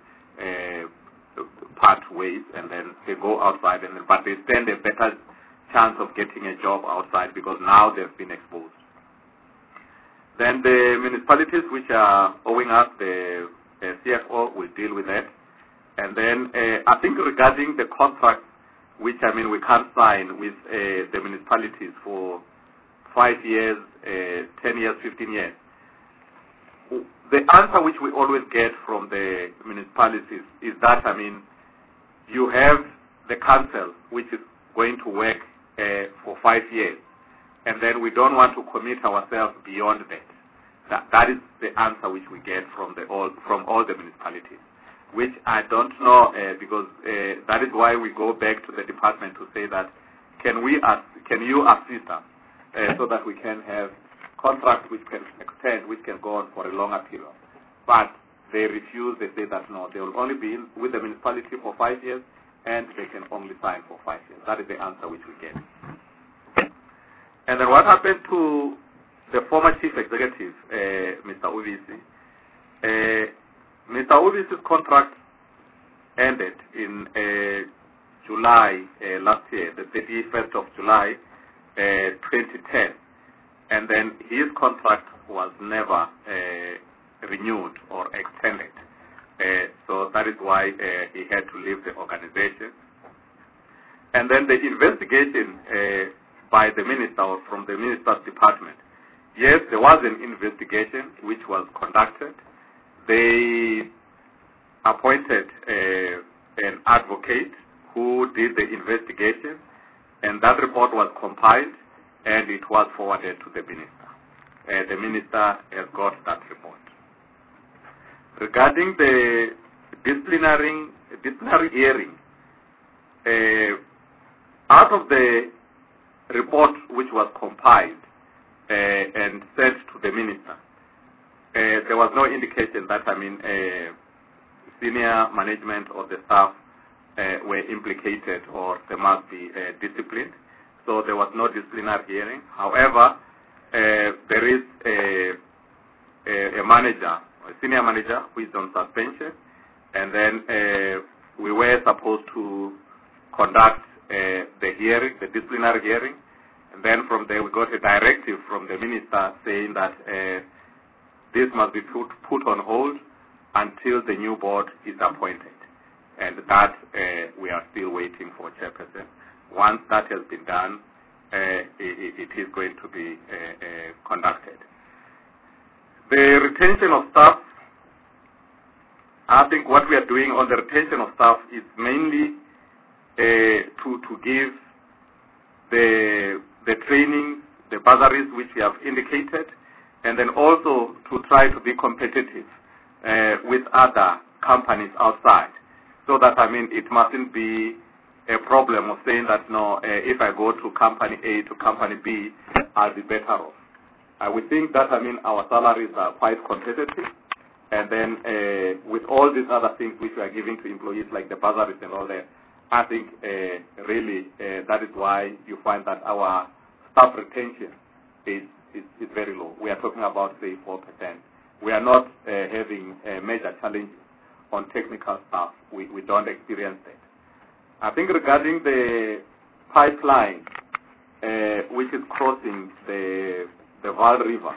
part ways, and then they go outside, but they stand a better chance of getting a job outside because now they've been exposed. Then the municipalities which are owing us, the CFO will deal with that. And then I think regarding the contract, which we can't sign with the municipalities for 5 years, 10 years, 15 years. The answer which we always get from the municipalities is that, you have the council which is going to work for 5 years, and then we don't want to commit ourselves beyond that. That is the answer which we get from all the municipalities. which I don't know because that is why we go back to the department to say that can you assist us so that we can have contracts which can extend, which can go on for a longer period. But they refuse. They say that no, they will only be with the municipality for 5 years and they can only sign for 5 years. That is the answer which we get. And then what happened to the former chief executive, Mr. Uvisi? Mr. Uvisi's contract ended in July last year, the 31st of July 2010. And then his contract was never renewed or extended. So that is why he had to leave the organization. And then the investigation by the minister or from the minister's department. Yes, there was an investigation which was conducted. They appointed an advocate who did the investigation, and that report was compiled and it was forwarded to the minister. The minister has got that report. Regarding the disciplinary hearing, out of the report which was compiled and sent to the minister, there was no indication that, senior management or the staff were implicated or they must be disciplined. So there was no disciplinary hearing. However, there is a manager, a senior manager, who is on suspension, and then we were supposed to conduct the hearing, the disciplinary hearing, and then from there we got a directive from the minister saying that this must be put on hold until the new board is appointed, and that we are still waiting for chairperson. Once that has been done, it is going to be conducted. The retention of staff, I think what we are doing on the retention of staff is mainly to give the training, the bursaries which we have indicated, and then also to try to be competitive with other companies outside, so that it mustn't be a problem of saying that no, if I go to company A to company B, I'll be better off. We think that our salaries are quite competitive, and then with all these other things which we are giving to employees like the bursaries and all that, I think really that is why you find that our staff retention is very low. We are talking about say 4%. We are not having major challenges on technical staff. We don't experience that. I think regarding the pipeline which is crossing the Vaal River,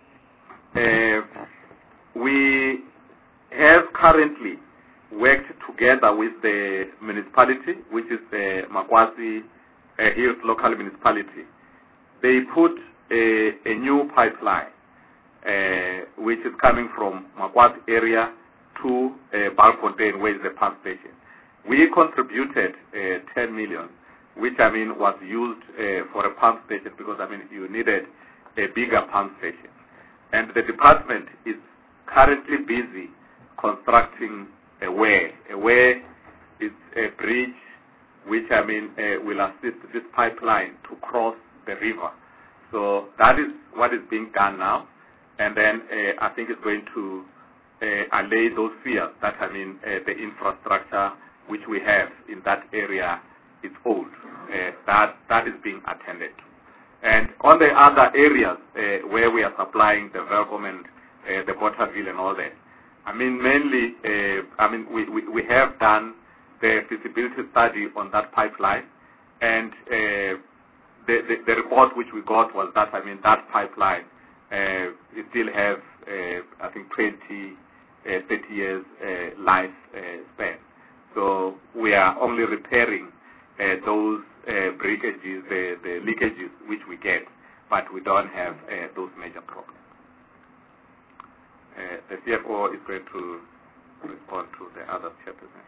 we have currently worked together with the municipality, which is the Makwasi Hills Local Municipality. They put a new pipeline which is coming from Makwasi area to Balfontein, where is the pump station. We contributed 10 million, which was used for a pump station because you needed a bigger pump station. And the department is currently busy constructing a way. A way is a bridge which will assist this pipeline to cross the river. So that is what is being done now, and then I think it's going to allay those fears that the infrastructure which we have in that area is old. That is being attended to. And on the other areas where we are supplying the Welcome the Botterville and all that, mainly, we have done the feasibility study on that pipeline, and the report which we got was that, that pipeline it still has, 30 years life span. So we are only repairing those breakages, the leakages which we get, but we don't have those major problems. The CFO is going to respond to the other chairperson.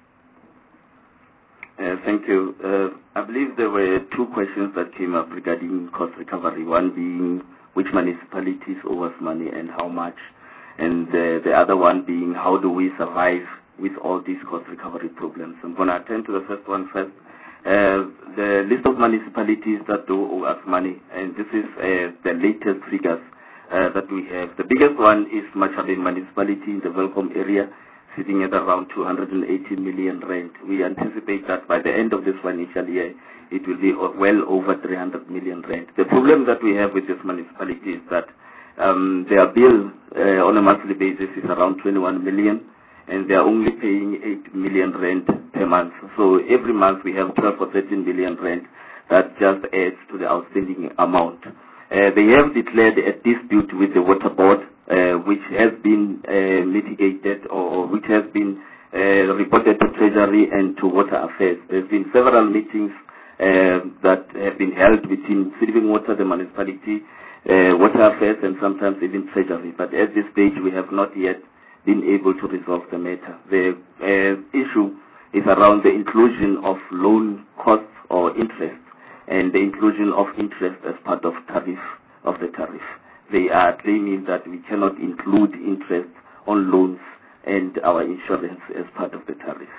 Thank you. I believe there were two questions that came up regarding cost recovery, one being which municipalities owe us money and how much, and the other one being how do we survive with all these cost recovery problems. I'm going to attend to the first one first. The list of municipalities that do owe us money, and this is the latest figures that we have. The biggest one is Matjhabeng municipality in the Welkom area, sitting at around 280 million rand. We anticipate that by the end of this financial year, it will be well over 300 million rand. The problem that we have with this municipality is that their bill on a monthly basis is around 21 million, and they are only paying 8 million rand per month. So every month we have 12 or 13 million rand that just adds to the outstanding amount. They have declared a dispute with the water board, which has been mitigated or which has been reported to Treasury and to Water Affairs. There's been several meetings that have been held between City Water, the municipality, Water Affairs, and sometimes even Treasury. But at this stage, we have not yet been able to resolve the matter. The issue is around the inclusion of loan costs or interest, and the inclusion of interest as part of the tariff. They are claiming that we cannot include interest on loans and our insurance as part of the tariff.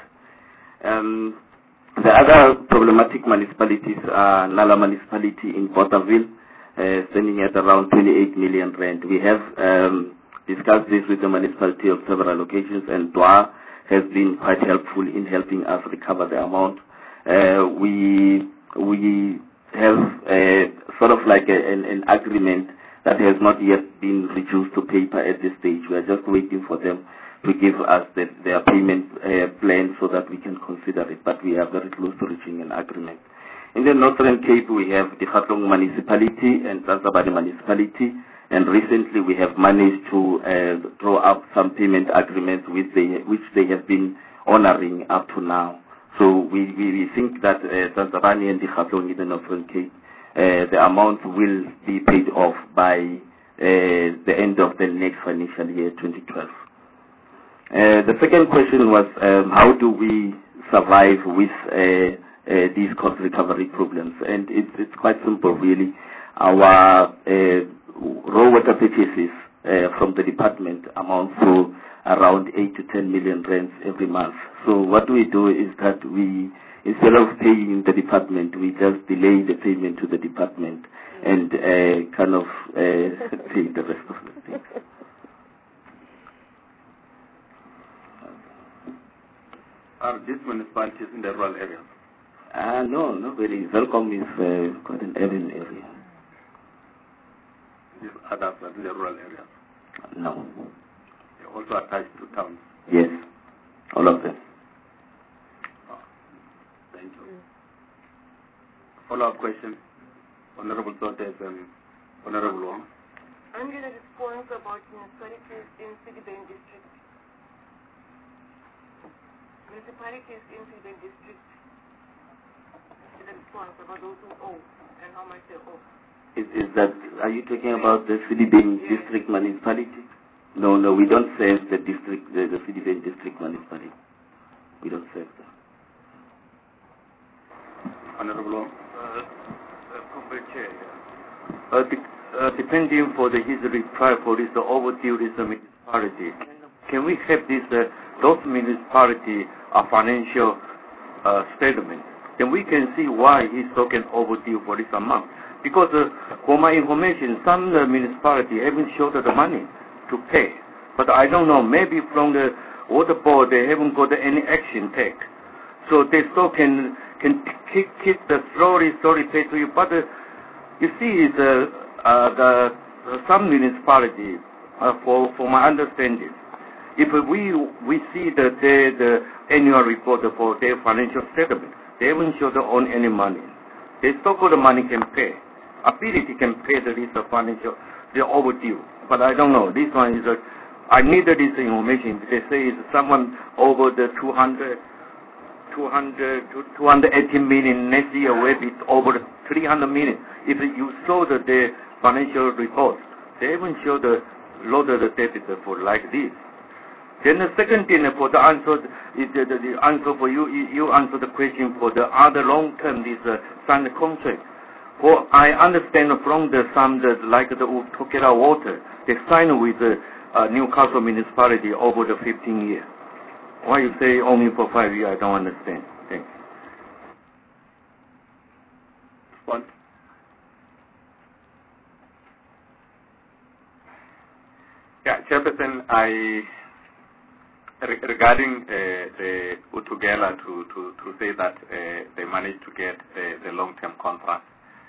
The other problematic municipalities are Nala municipality in Bothaville, standing at around 28 million rand. We have discussed this with the municipality of several occasions, and Dwa has been quite helpful in helping us recover the amount. We have sort of like an agreement that has not yet been reduced to paper at this stage. We are just waiting for them to give us their payment plan so that we can consider it, but we are very close to reaching an agreement. In the Northern Cape, we have the Gauteng municipality and Zasabadi municipality, and recently we have managed to draw up some payment agreements which they have been honoring up to now. So we think that Zasabadi and the Gauteng in the Northern Cape, the amount will be paid off by the end of the next financial year, 2012. The second question was how do we survive with these cost recovery problems? And it's quite simple, really. Our raw water purchases from the department amount to around 8 to 10 million rands every month. So what we do is that we, instead of paying the department, we just delay the payment to the department and kind of pay the rest of the things. Are these municipalities in the rural areas? No, not really. Welkom is quite an urban area. These others are in the rural areas? No. They're also attached to towns? Yes, all of them. Oh, thank you. Follow-up question, Honorable Sotes and Honorable Wong. I need a response about municipalities in Citibank district. Municipalities in Citibank district. The response about those who owe and how much they owe. Are you talking about the Citibank district municipality? No, we don't serve the district, the Citibank district municipality. We don't serve them. Honorable Wong. Depending for his reply for this overdue this municipality, can we have this those municipality financial statement? Then we can see why he's talking overdue for this amount. Because for my information, some municipality haven't showed the money to pay. But I don't know, maybe from the water board they haven't got any action take. So they still can keep the slowly pay to you. But you see, some municipality, for my understanding, if we see the annual report for their financial statement, they haven't showed on any money. They still got the money can pay. Ability can pay the list of financial, they're overdue. But I don't know. This one is I need this information. They say it's someone over the 280 million next year, where it's over 300 million. If you saw the financial report, they haven't showed the load of the deficit for like this. Then the second thing for the answer is the answer for you answer the question for the other long-term this signed contract. For I understand from some like the Tokera Water, they signed with the Newcastle municipality over the 15 years. Why you say only for 5 years? I don't understand. Thanks. Response? Yeah, Chairperson, regarding the Utugela to say that they managed to get the long-term contract,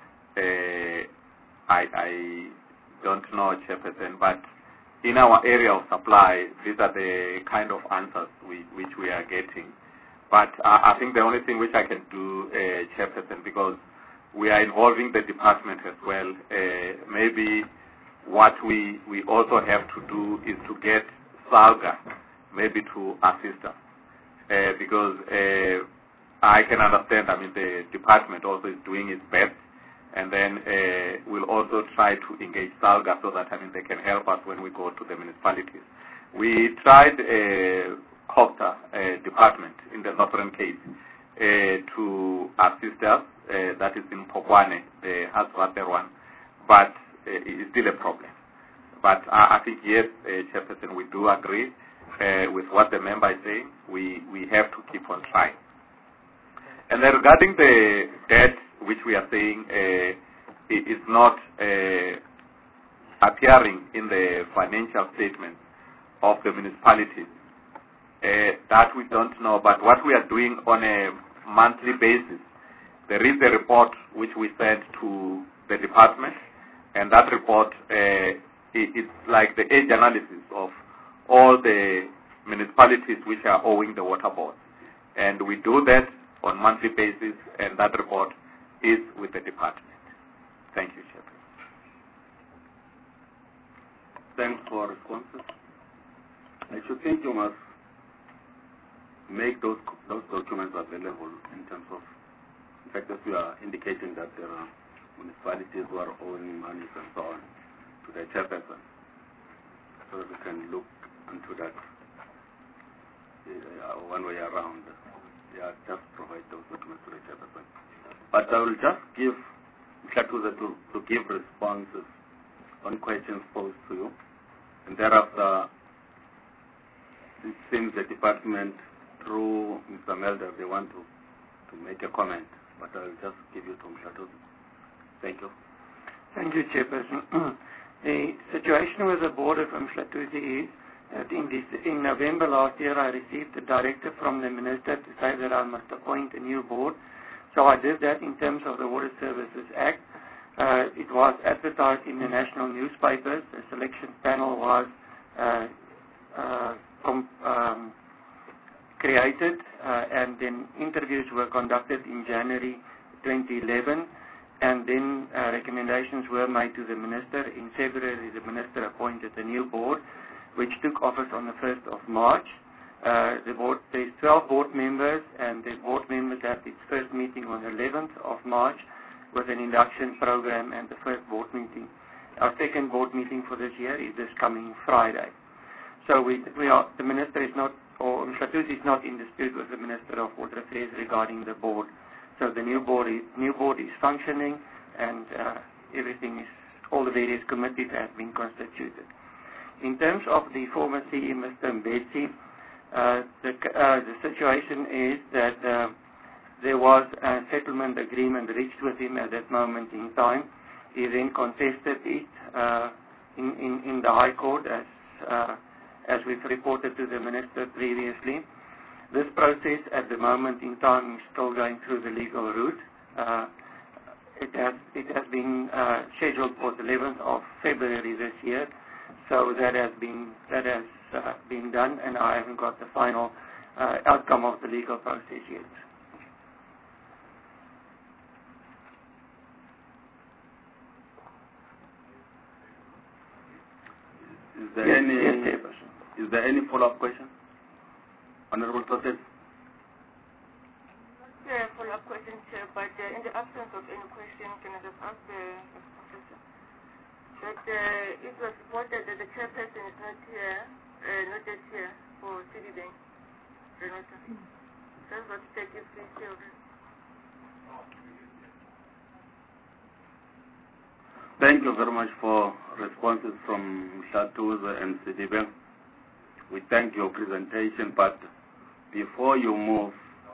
I don't know, Chairperson, but in our area of supply, these are the kind of answers which we are getting. But I think the only thing which I can do, Chairperson, because we are involving the department as well, maybe what we also have to do is to get SALGA maybe to assist us. Because I can understand, I mean, the department also is doing its best, and then we'll also try to engage SALGA so that, I mean, they can help us when we go to the municipalities. We tried COPTA department in the Northern Cape to assist us, that is in Pokwane, the Haswater one, but it's still a problem. But I think, yes, Chairperson, we do agree with what the member is saying. We have to keep on trying. And then regarding the debt, which we are saying is not appearing in the financial statement of the municipalities, that we don't know. But what we are doing on a monthly basis, there is a report which we send to the department, and that report is like the age analysis of all the municipalities which are owing the water board. And we do that on a monthly basis, and that report is with the department. Thank you, Chairman. Thanks for responses. I should think you must make those documents available in terms of, in fact, as you are indicating that there are municipalities who are owing money and so on to the chairperson, so that we can look into that one way around. Yeah, just provide those documents to the chairperson. But I will just give Mhlathuze to give responses on questions posed to you, and thereafter it seems the department through Mr. Melder they want to make a comment, but I will just give you to Mhlathuze. Thank you. Thank you, Chairperson. The situation with the board of Mhlathuze is that in November last year I received a directive from the minister to say that I must appoint a new board. So I did that in terms of the Water Services Act. It was advertised in the national newspapers. The selection panel was created, and then interviews were conducted in January 2011, and then recommendations were made to the minister. In February, the minister appointed a new board, which took office on the 1st of March. The board, there's 12 board members, and the board members had its first meeting on the 11th of March with an induction program and the first board meeting. Our second board meeting for this year is this coming Friday. So the minister is not, or Mhlathuze is not in dispute with the Minister of Water Affairs regarding the board. So the new board is functioning, and everything is, all the various committees have been constituted. In terms of the former CE, Mr. Mbetsi, the situation is that there was a settlement agreement reached with him at that moment in time. He then contested it in the High Court, as we've reported to the Minister previously. This process at the moment in time is still going through the legal route. It has been scheduled for the 11th of February this year, so that has been done, and I haven't got the final outcome of the legal process yet. Is there any follow-up question? Honorable Totes? Not a follow-up question, Chair, but in the absence of any question, can I just ask the Professor that it was reported that the chairperson is not here, not yet here for Citibank, Renata. Just want to check if he's here already. Thank you very much for responses from Mhlathuze and Citibank. We thank your presentation, but before you move,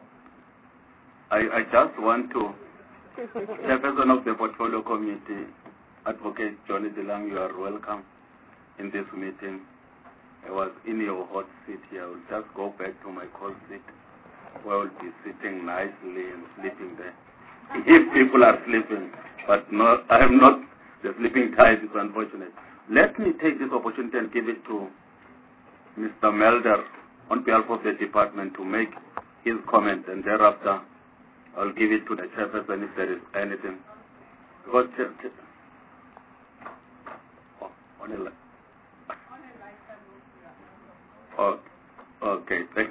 I just want to, Chairperson of the Portfolio Committee, Advocate Johnny DeLang, you are welcome in this meeting. I was in your hot seat here. I will just go back to my cold seat where I will be sitting nicely and sleeping there. If people are sleeping, but no, I am not the sleeping type, it's unfortunate. Let me take this opportunity and give it to Mr. Melder on behalf of the department to make his comment, and thereafter I'll give it to the chairperson if there is anything. Because okay, thanks.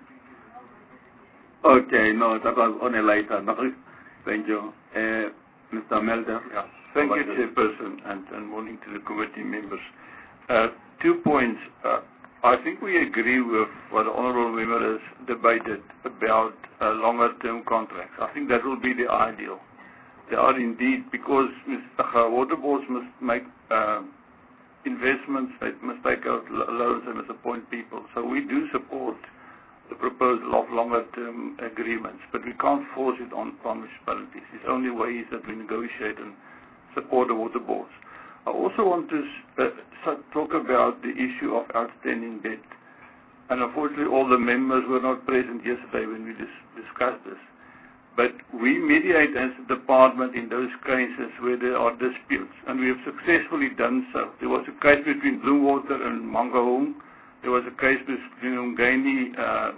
Okay, no, that was on a lighter note. Thank you. Mr. Melder. Yeah. Thank you, Chairperson, and morning to the committee members. 2 points. I think we agree with what the Honourable Member has debated about longer-term contracts. I think that will be the ideal. They are indeed, because water boards must make investments, they must take out loans, they must appoint people. So we do support the proposal of longer-term agreements, but we can't force it on municipalities. It's only ways that we negotiate and support the water boards. I also want to talk about the issue of outstanding debt. And unfortunately, all the members were not present yesterday when we discussed this. But we mediate as a department in those cases where there are disputes, and we have successfully done so. There was a case between Bloemwater and Mangaung. There was a case between Umgeni,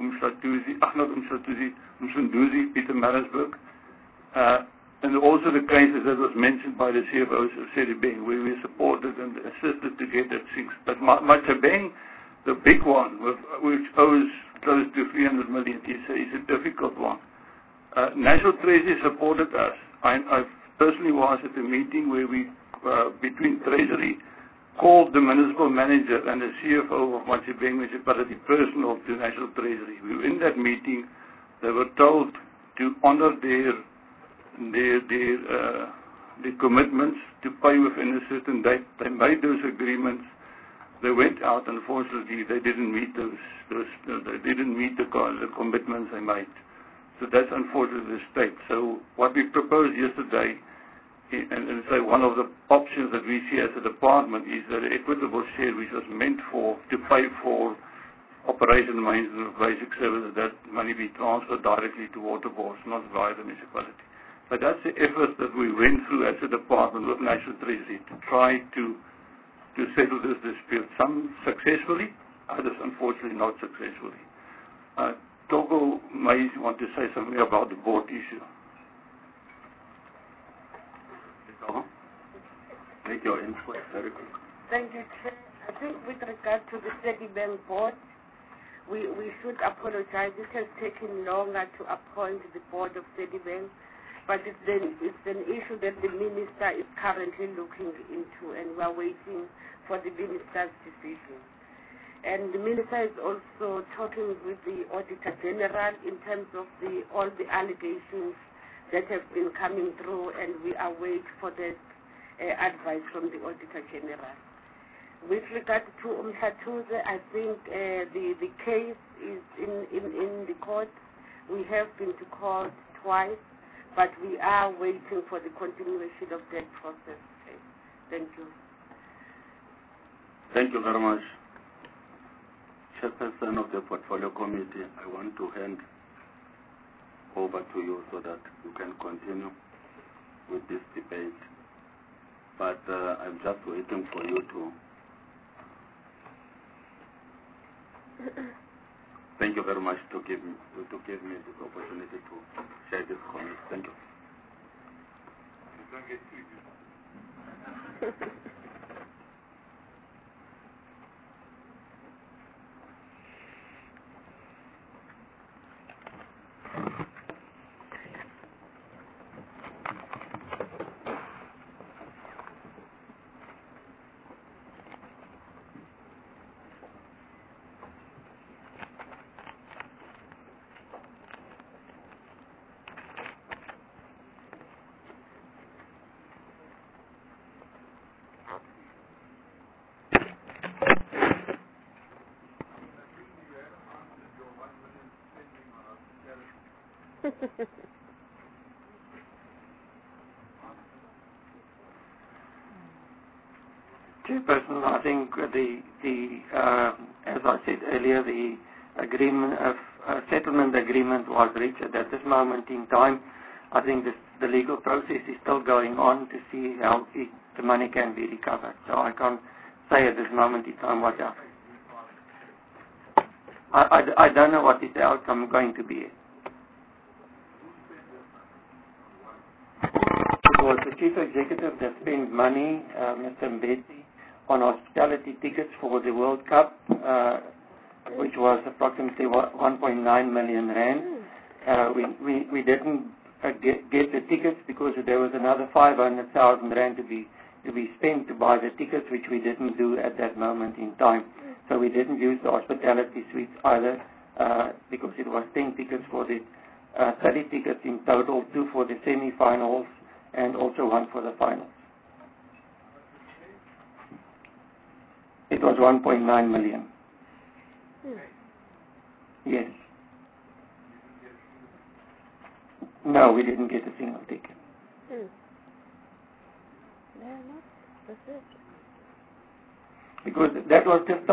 Msunduzi, Pietermaritzburg. And also the cases that was mentioned by the CFOs of Sedibeng, where we supported and assisted to get that things. But Matabeng, the big one, which owes close to 300 million, is a difficult one. National Treasury supported us. I personally was at a meeting where we, between Treasury, called the municipal manager and the CFO of Matabeng municipality personal to National Treasury. We were in that meeting. They were told to honor their commitments to pay within a certain date. They made those agreements. They went out, and unfortunately, they didn't meet they didn't meet the commitments they made. So that's unfortunately the state. So what we proposed yesterday, and say one of the options that we see as a department, is that an equitable share, which was meant to pay for operation and maintenance of basic services, that money be transferred directly to water boards, not via the municipality. But that's the effort that we went through as a department with National Treasury to try to settle this dispute. Some successfully, others unfortunately not successfully. Togo may want to say something about the board issue. Togo? Make your input very quick. Thank you, Chair. I think with regard to the Sedibeng board, we should apologize. It has taken longer to appoint the board of Sedibeng. But it's an issue that the minister is currently looking into, and we're waiting for the minister's decision. And the minister is also talking with the Auditor General in terms of all the allegations that have been coming through, and we await for that advice from the Auditor General. With regard to Umhlathuze, I think the case is in the court. We have been to court twice, but we are waiting for the continuation of that process. Thank you. Thank you very much. Chairperson of the Portfolio Committee, I want to hand over to you so that you can continue with this debate. But I'm just waiting for you to... Thank you very much to give me this opportunity to share this comment. Thank you. Chairperson, I think as I said earlier, the settlement agreement was reached at this moment in time. I think the legal process is still going on to see how the money can be recovered. So I can't say at this moment in time what happened. I don't know what is the outcome going to be. It was the chief executive that spent money, Mr. Mbeki, on hospitality tickets for the World Cup, which was approximately 1.9 million rand. We didn't get the tickets because there was another 500,000 rand to be spent to buy the tickets, which we didn't do at that moment in time. So we didn't use the hospitality suites either, because it was 10 tickets for the 30 tickets in total, 2 for the semi-finals and also 1 for the finals. It was 1.9 million. Yes. No, we didn't get a single ticket. Because that was just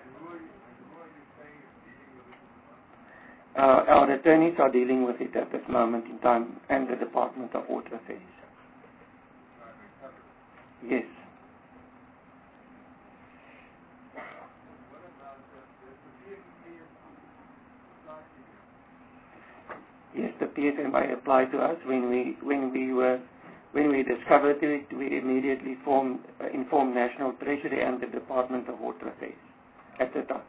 our attorneys are dealing with it at this moment in time, and the Department of Water Affairs. Yes. Yes, the PFMA applied to us when we discovered it. We immediately informed National Treasury and the Department of Water Affairs at the time.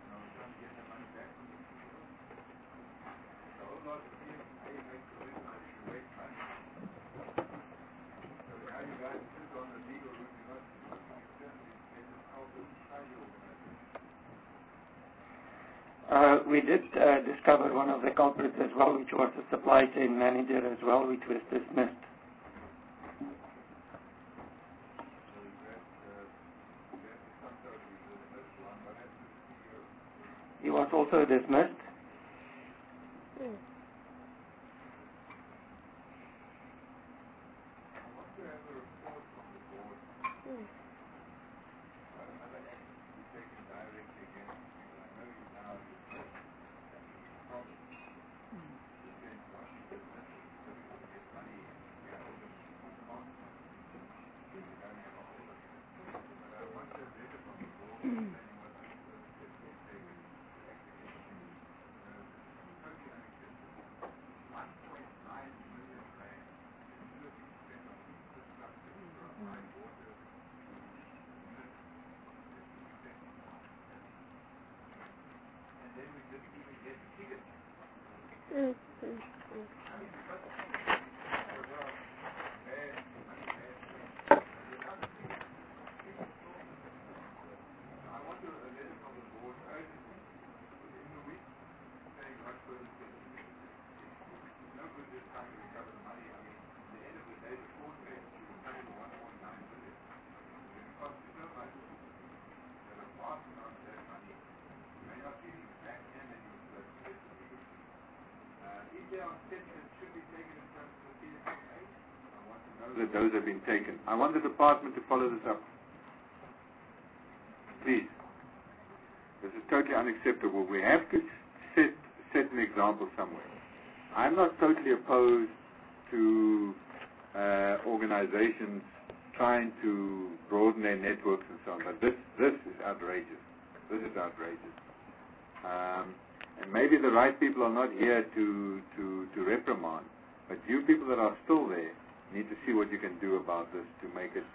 We did discover one of the culprits as well, which was the supply chain manager as well, which was dismissed. He was also dismissed. That those have been taken. I want the department to follow this up. Please. This is totally unacceptable. We have to set an example somewhere. I'm not totally opposed to organizations trying to broaden their networks and so on, but this is outrageous. This is outrageous. And maybe the right people are not here to reprimand, but you people that are still there need to see what you can do about this to make it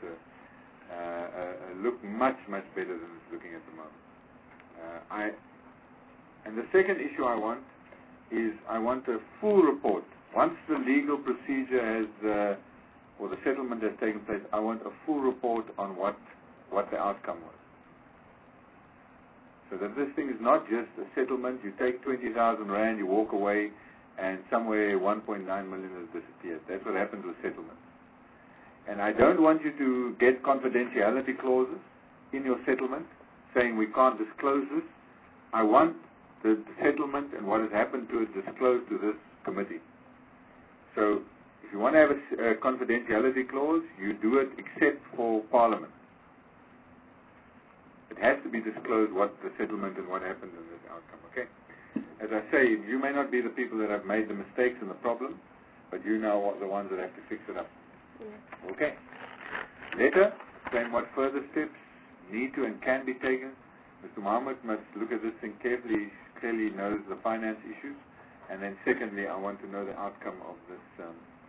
look much, much better than it's looking at the moment. And the second issue I want is I want a full report. Once the legal procedure has, or the settlement has taken place, I want a full report on what the outcome was. So that this thing is not just a settlement, you take 20,000 rand, you walk away, and somewhere 1.9 million has disappeared. That's what happens with settlements. And I don't want you to get confidentiality clauses in your settlement saying we can't disclose this. I want the settlement and what has happened to it disclosed to this committee. So if you want to have a confidentiality clause, you do it except for Parliament. It has to be disclosed what the settlement and what happened in this outcome, okay? As I say, you may not be the people that have made the mistakes and the problem, but you now are the ones that have to fix it up. Yeah. Okay. Later, explain what further steps need to and can be taken. Mr. Mohammed must look at this thing carefully. He clearly knows the finance issues. And then secondly, I want to know the outcome of this,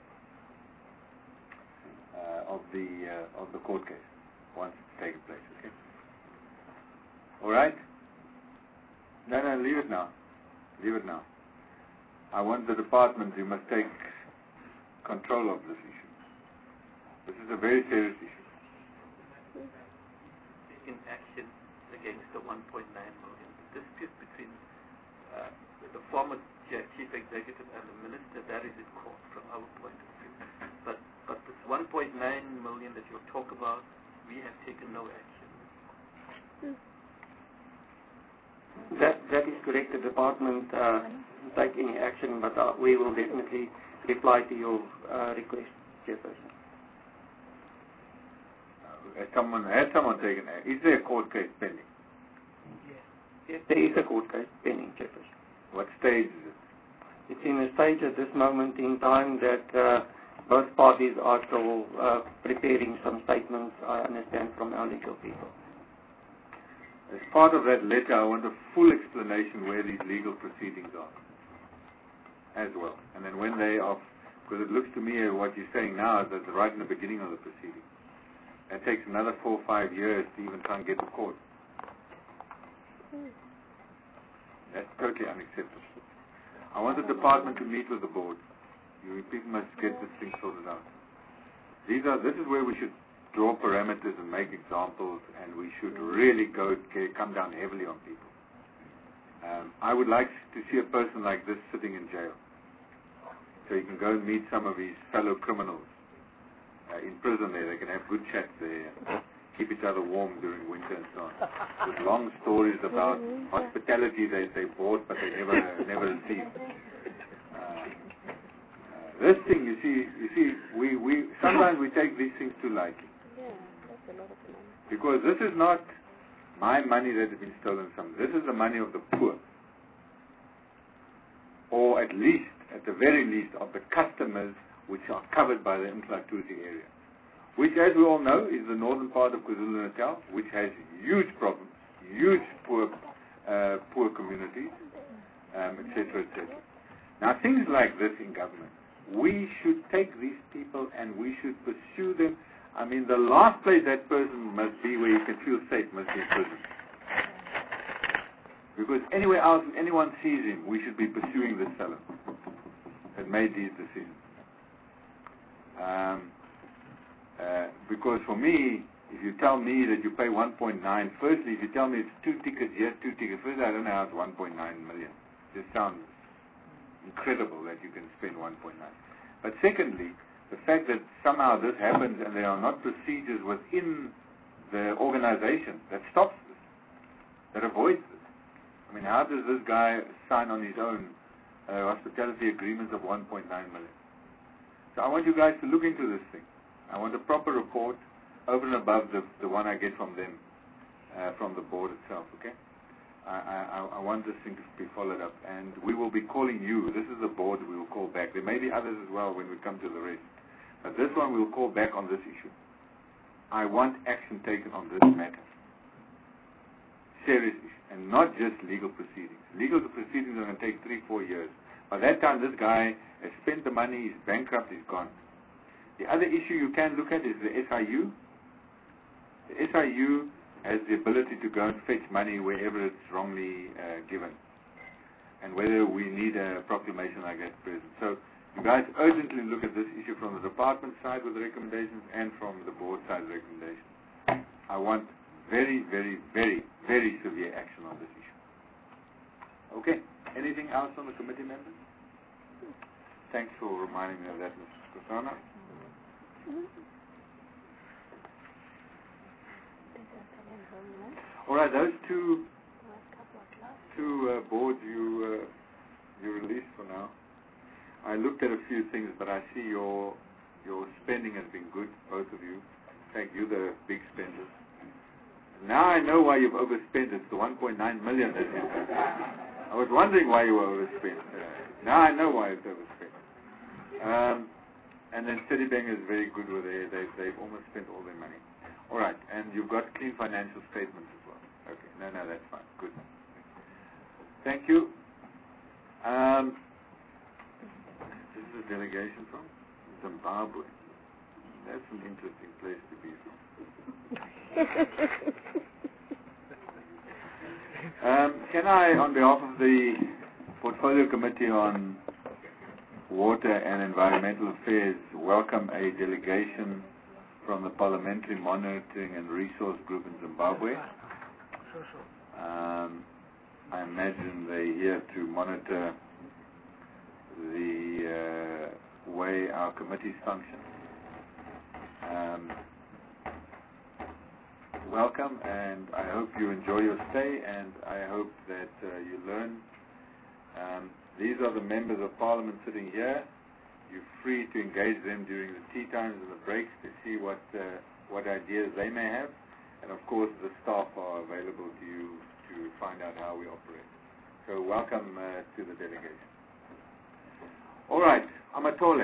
of the court case once it's taken place, okay? All right? No, leave it now. Leave it now. I want the department, you must take control of this issue. This is a very serious issue. In action against the 1.9 million dispute between the former chief executive and the minister, that is in court from our point of view. But this 1.9 million that you talk about, we have taken no action. That is correct. The department doesn't take any action, but we will definitely reply to your request, Chairperson. Has someone taken action? Is there a court case pending? Yes, there is a court case pending, Chairperson. What stage is it? It's in a stage at this moment in time that both parties are still preparing some statements, I understand, from our legal people. As part of that letter, I want a full explanation where these legal proceedings are as well. And then when they are, because it looks to me what you're saying now is that right in the beginning of the proceeding. It takes another 4 or 5 years to even try and get to court. That's totally unacceptable. I want the department to meet with the board. You people must get this thing sorted out. This is where we should draw parameters and make examples, and we should really come down heavily on people. I would like to see a person like this sitting in jail, so you can go and meet some of his fellow criminals in prison there. They can have good chats there, keep each other warm during winter and so on, with long stories about hospitality they bought but they never received. This thing, you see, we sometimes we take these things too lightly. Because this is not my money that has been stolen from. This is the money of the poor. Or at the very least, of the customers which are covered by the Mhlathuze area. Which, as we all know, is the northern part of KwaZulu-Natal, which has huge problems, huge poor communities, etc., etc. Now, things like this in government, we should take these people and we should pursue them. I mean, the last place that person must be where you can feel safe must be in prison. Because anywhere else, if anyone sees him, we should be pursuing this fellow that made these decisions. Because for me, if you tell me that you pay 1.9, firstly, if you tell me it's 2 tickets, yes, 2 tickets, firstly, I don't know how it's 1.9 million. It just sounds incredible that you can spend 1.9. But secondly, the fact that somehow this happens and there are not procedures within the organization that stops this, that avoids this. I mean, how does this guy sign on his own hospitality agreements of 1.9 million? So I want you guys to look into this thing. I want a proper report over and above the one I get from them, from the board itself, okay? I want this thing to be followed up, and we will be calling you. This is the board we will call back. There may be others as well when we come to the rest. But this one we'll call back on this issue. I want action taken on this matter. Serious issue. And not just legal proceedings. Legal proceedings are going to take 3-4 years. By that time, this guy has spent the money, he's bankrupt, he's gone. The other issue you can look at is the SIU. The SIU has the ability to go and fetch money wherever it's wrongly given. And whether we need a proclamation like that present. So you guys urgently look at this issue from the department side with recommendations and from the board side recommendations. I want very, very, very, very severe action on this issue. Okay. Anything else on the committee members? Thanks for reminding me of that, Mrs. Kosana. All right, those two boards you released for now. I looked at a few things, but I see your spending has been good, both of you. In fact, you're the big spenders. Now I know why you've overspent. It's the 1.9 million that you spent. I was wondering why you were overspent. Now I know why it's overspent. And then Citibank is very good with it. They've almost spent all their money. All right, and you've got clean financial statements as well. Okay, no, that's fine. Good. Thank you. This is a delegation from Zimbabwe. That's an interesting place to be from. Can I, on behalf of the Portfolio Committee on Water and Environmental Affairs, welcome a delegation from the Parliamentary Monitoring and Resource Group in Zimbabwe. I imagine they're here to monitor the way our committees function. Welcome, and I hope you enjoy your stay, and I hope that you learn. These are the members of Parliament sitting here. You're free to engage them during the tea times and the breaks to see what ideas they may have. And of course, the staff are available to you to find out how we operate. So welcome to the delegation. All right, Amatole.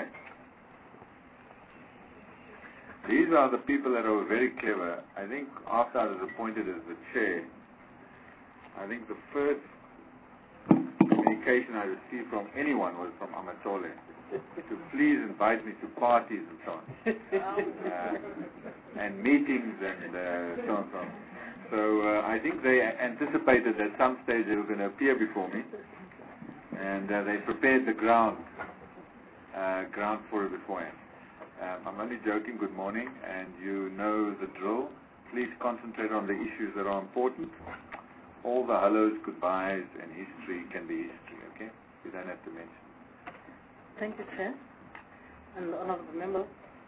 These are the people that are very clever. I think after I was appointed as the chair, I think the first communication I received from anyone was from Amatole to please invite me to parties and so on, and meetings and so on. So I think they anticipated at some stage they were going to appear before me, and they prepared the ground for it beforehand. I'm only joking. Good morning, and you know the drill. Please concentrate on the issues that are important. All the hellos, goodbyes, and history can be history, okay? You don't have to mention. Thank you, Chair, and honorable members.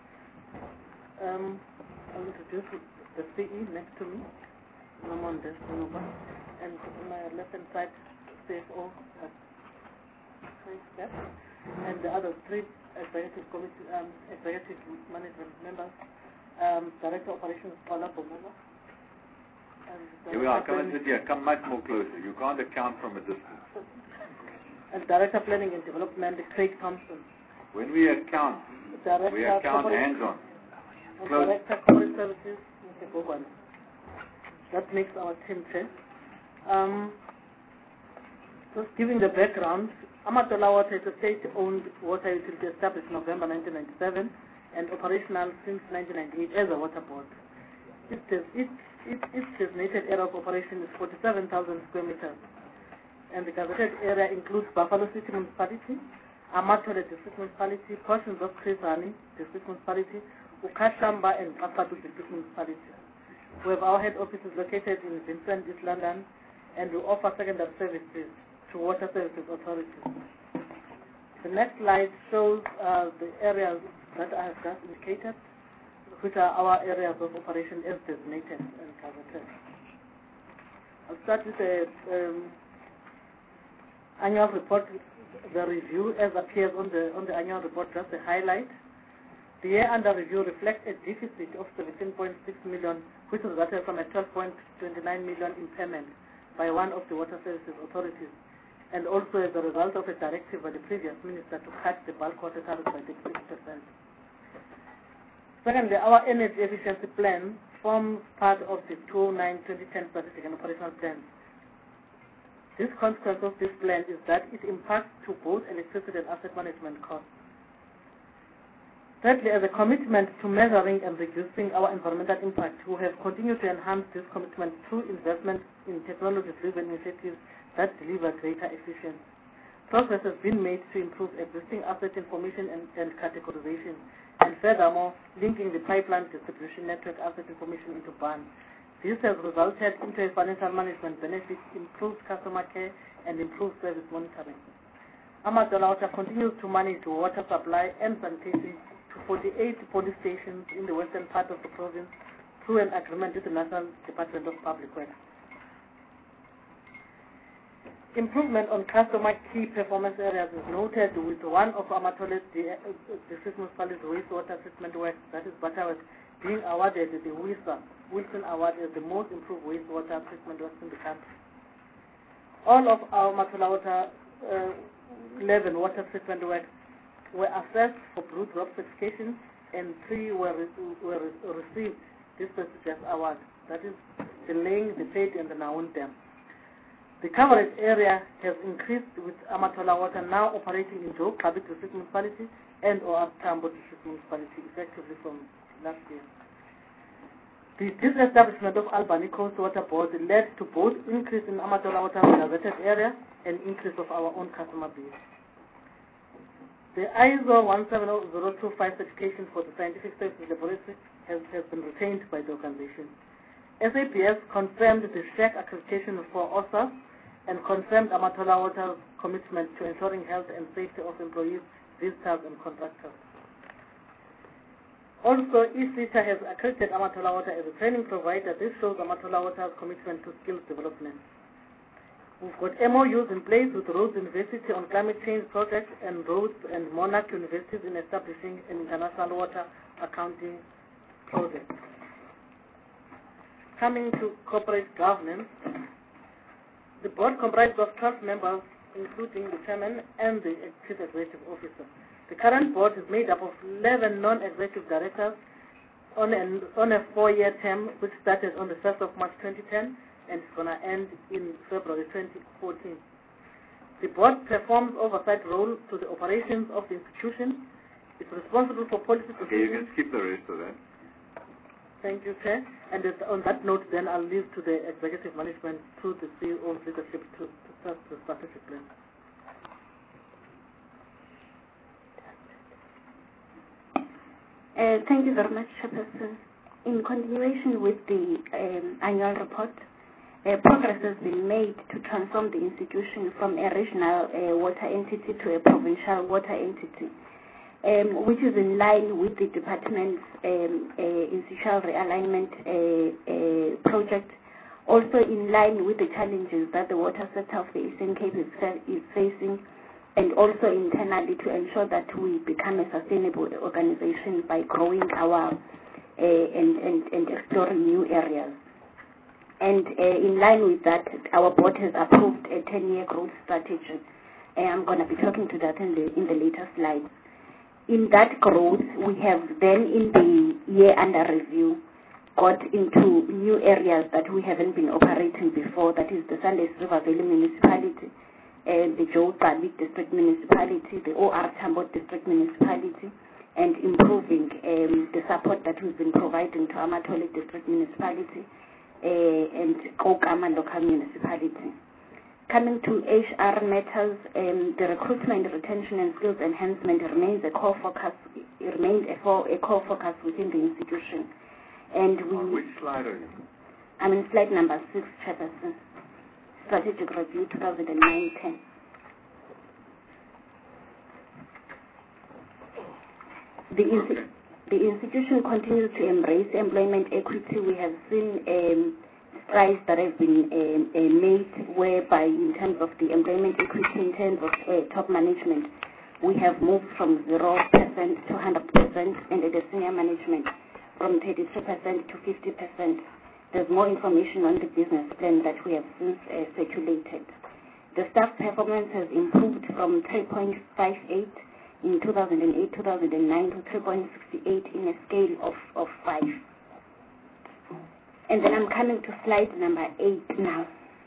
I'll introduce the CE next to me, Ramon Desinova, and on my left-hand side, CFO, and the other three executive committee, executive management members, Director of Operations, Paula Bomela. Here we are. Come and sit here. Come much more closer. You can't account from a distance. And Director of Planning and Development, Craig Thompson. When we account, we account hands-on. Director of Corporate Services, Mr. Gogwana. That makes our team, Chair. Just giving the background, Amatola Water is a state-owned water utility established in November 1997 and operational since 1998 as a water board. Its designated area of operation is 47,000 square meters, and the gazetted area includes Buffalo City Municipality, Amatola District Municipality, portions of Krizani District Municipality, Ukashamba and Kapatu District Municipality. We have our head offices located in Vincent, East London, and we offer secondary services to Water Services Authority. The next slide shows the areas that I have just indicated, which are our areas of operation as designated and gazetted. I'll start with the annual report, the review as appears on the annual report, just a highlight. The year under review reflects a deficit of 17.6 million, which resulted from a 12.29 million impairment by one of the Water Services Authorities, and also as a result of a directive by the previous minister to cut the bulk water tariff by 36%. Secondly, our energy efficiency plan forms part of the 2009-2010 strategic and operational plan. This consequence of this plan is that it impacts to both electricity and asset management costs. Thirdly, as a commitment to measuring and reducing our environmental impact, we have continued to enhance this commitment through investment in technology-driven initiatives that deliver greater efficiency. Progress has been made to improve existing asset information and categorization, and furthermore, linking the pipeline distribution network asset information into BAN. This has resulted into a financial management benefit, improved customer care, and improved service monitoring. Amatola Water continues to manage the water supply and sanitation to 48 police stations in the western part of the province through an agreement with the National Department of Public Works. Improvement on customer key performance areas is noted with one of Amatole district municipalities wastewater treatment works, that is Butterworth, being awarded the Wilson Award as the most improved wastewater treatment works in the country. All of our Matola Water 11 water treatment works were assessed for Blue Drop certification, and 3 were received this prestigious award, that is the Laying, the Fate, and the Naun Dam. The coverage area has increased with Amatola Water now operating in Joe Kabit District Municipality and OR Tambo District Municipality effectively from last year. The disestablishment of Albany Coast Water Board led to both increase in Amatola Water gazetted area and increase of our own customer base. The ISO 17025 certification for the scientific services laboratory has been retained by the organization. SAPS confirmed the SHEC accreditation for OSA and confirmed Amatola Water's commitment to ensuring health and safety of employees, visitors, and contractors. Also, ECITA has accredited Amatola Water as a training provider. This shows Amatola Water's commitment to skills development. We've got MOUs in place with Rhodes University on climate change projects and Rhodes and Monarch Universities in establishing an international water accounting project. Coming to corporate governance, the board comprises of 12 members, including the chairman and the chief executive officer. The current board is made up of 11 non-executive directors on a 4-year term, which started on the 1st of March 2010 and is going to end in February 2014. The board performs oversight role to the operations of the institution. It's responsible for policy decisions. Okay, you can skip the rest of that. Thank you, Chair. And on that note, then I'll leave to the executive management through the CEO's leadership to start the strategic plan. Thank you very much, Chairperson. In continuation with the annual report, progress has been made to transform the institution from a regional water entity to a provincial water entity, which is in line with the department's institutional realignment project, also in line with the challenges that the water sector of the Eastern Cape is facing, and also internally to ensure that we become a sustainable organization by growing our and exploring new areas. And in line with that, our board has approved a 10-year growth strategy. I'm going to be talking to that in the later slides. In that growth, we have then in the year under review got into new areas that we haven't been operating before, that is the Sundays River Valley Municipality, the Joe Kabit District Municipality, the OR Tambo District Municipality, and improving the support that we've been providing to Amatole District Municipality and Kokama Local Municipality. Coming to HR matters, the recruitment, retention, and skills enhancement remains a core focus. It remains a core focus within the institution. And on which slide are you? I'm in slide number 6, Chairperson. Strategic Review 2009-10. The institution continues to embrace employment equity. We have seen strides that have been made, whereby in terms of the employment equity, in terms of top management, we have moved from 0% to 100%, and at the senior management from 33% to 50%. There's more information on the business plan that we have since circulated. The staff performance has improved from 3.58 in 2008-2009 to 3.68 in a scale of 5. And then I'm coming to slide number 8 now.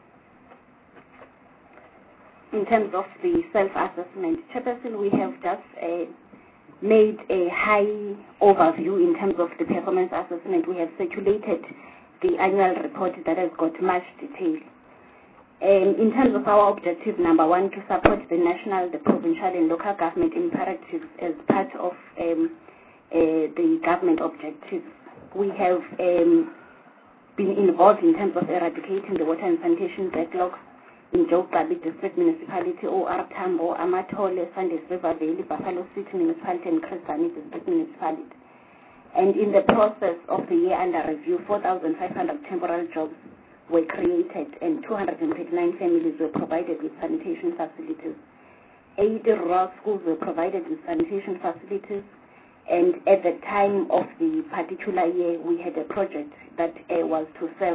In terms of the self-assessment, Chairperson, we have just made a high overview in terms of the performance assessment. We have circulated the annual report that has got much detail. In terms of our objective number 1, to support the national, the provincial, and local government imperatives as part of the government objectives, we have been involved in terms of eradicating the water and sanitation backlog in Joe Kabit District Municipality, OR Tambo, Amatole, Sundays River Valley, Buffalo City Municipality, and Chris Hani District Municipality. And in the process of the year under review, 4,500 temporary jobs were created and 239 families were provided with sanitation facilities. 80 rural schools were provided with sanitation facilities, and at the time of the particular year, we had a project that was to serve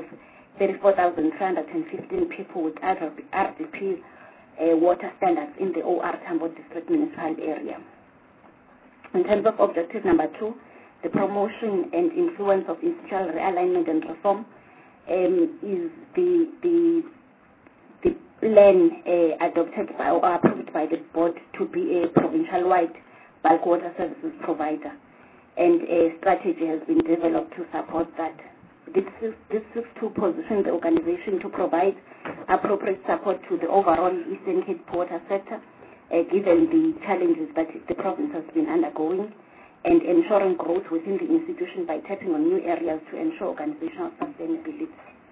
34,315 people with RDP water standards in the OR Tambo District Municipal area. In terms of objective number 2, the promotion and influence of institutional realignment and reform is the plan adopted by or approved by the board to be a provincial-wide bulk water services provider, and a strategy has been developed to support that. This is to position the organization to provide appropriate support to the overall Eastern Cape water sector, given the challenges that the province has been undergoing, and ensuring growth within the institution by tapping on new areas to ensure organizational sustainability.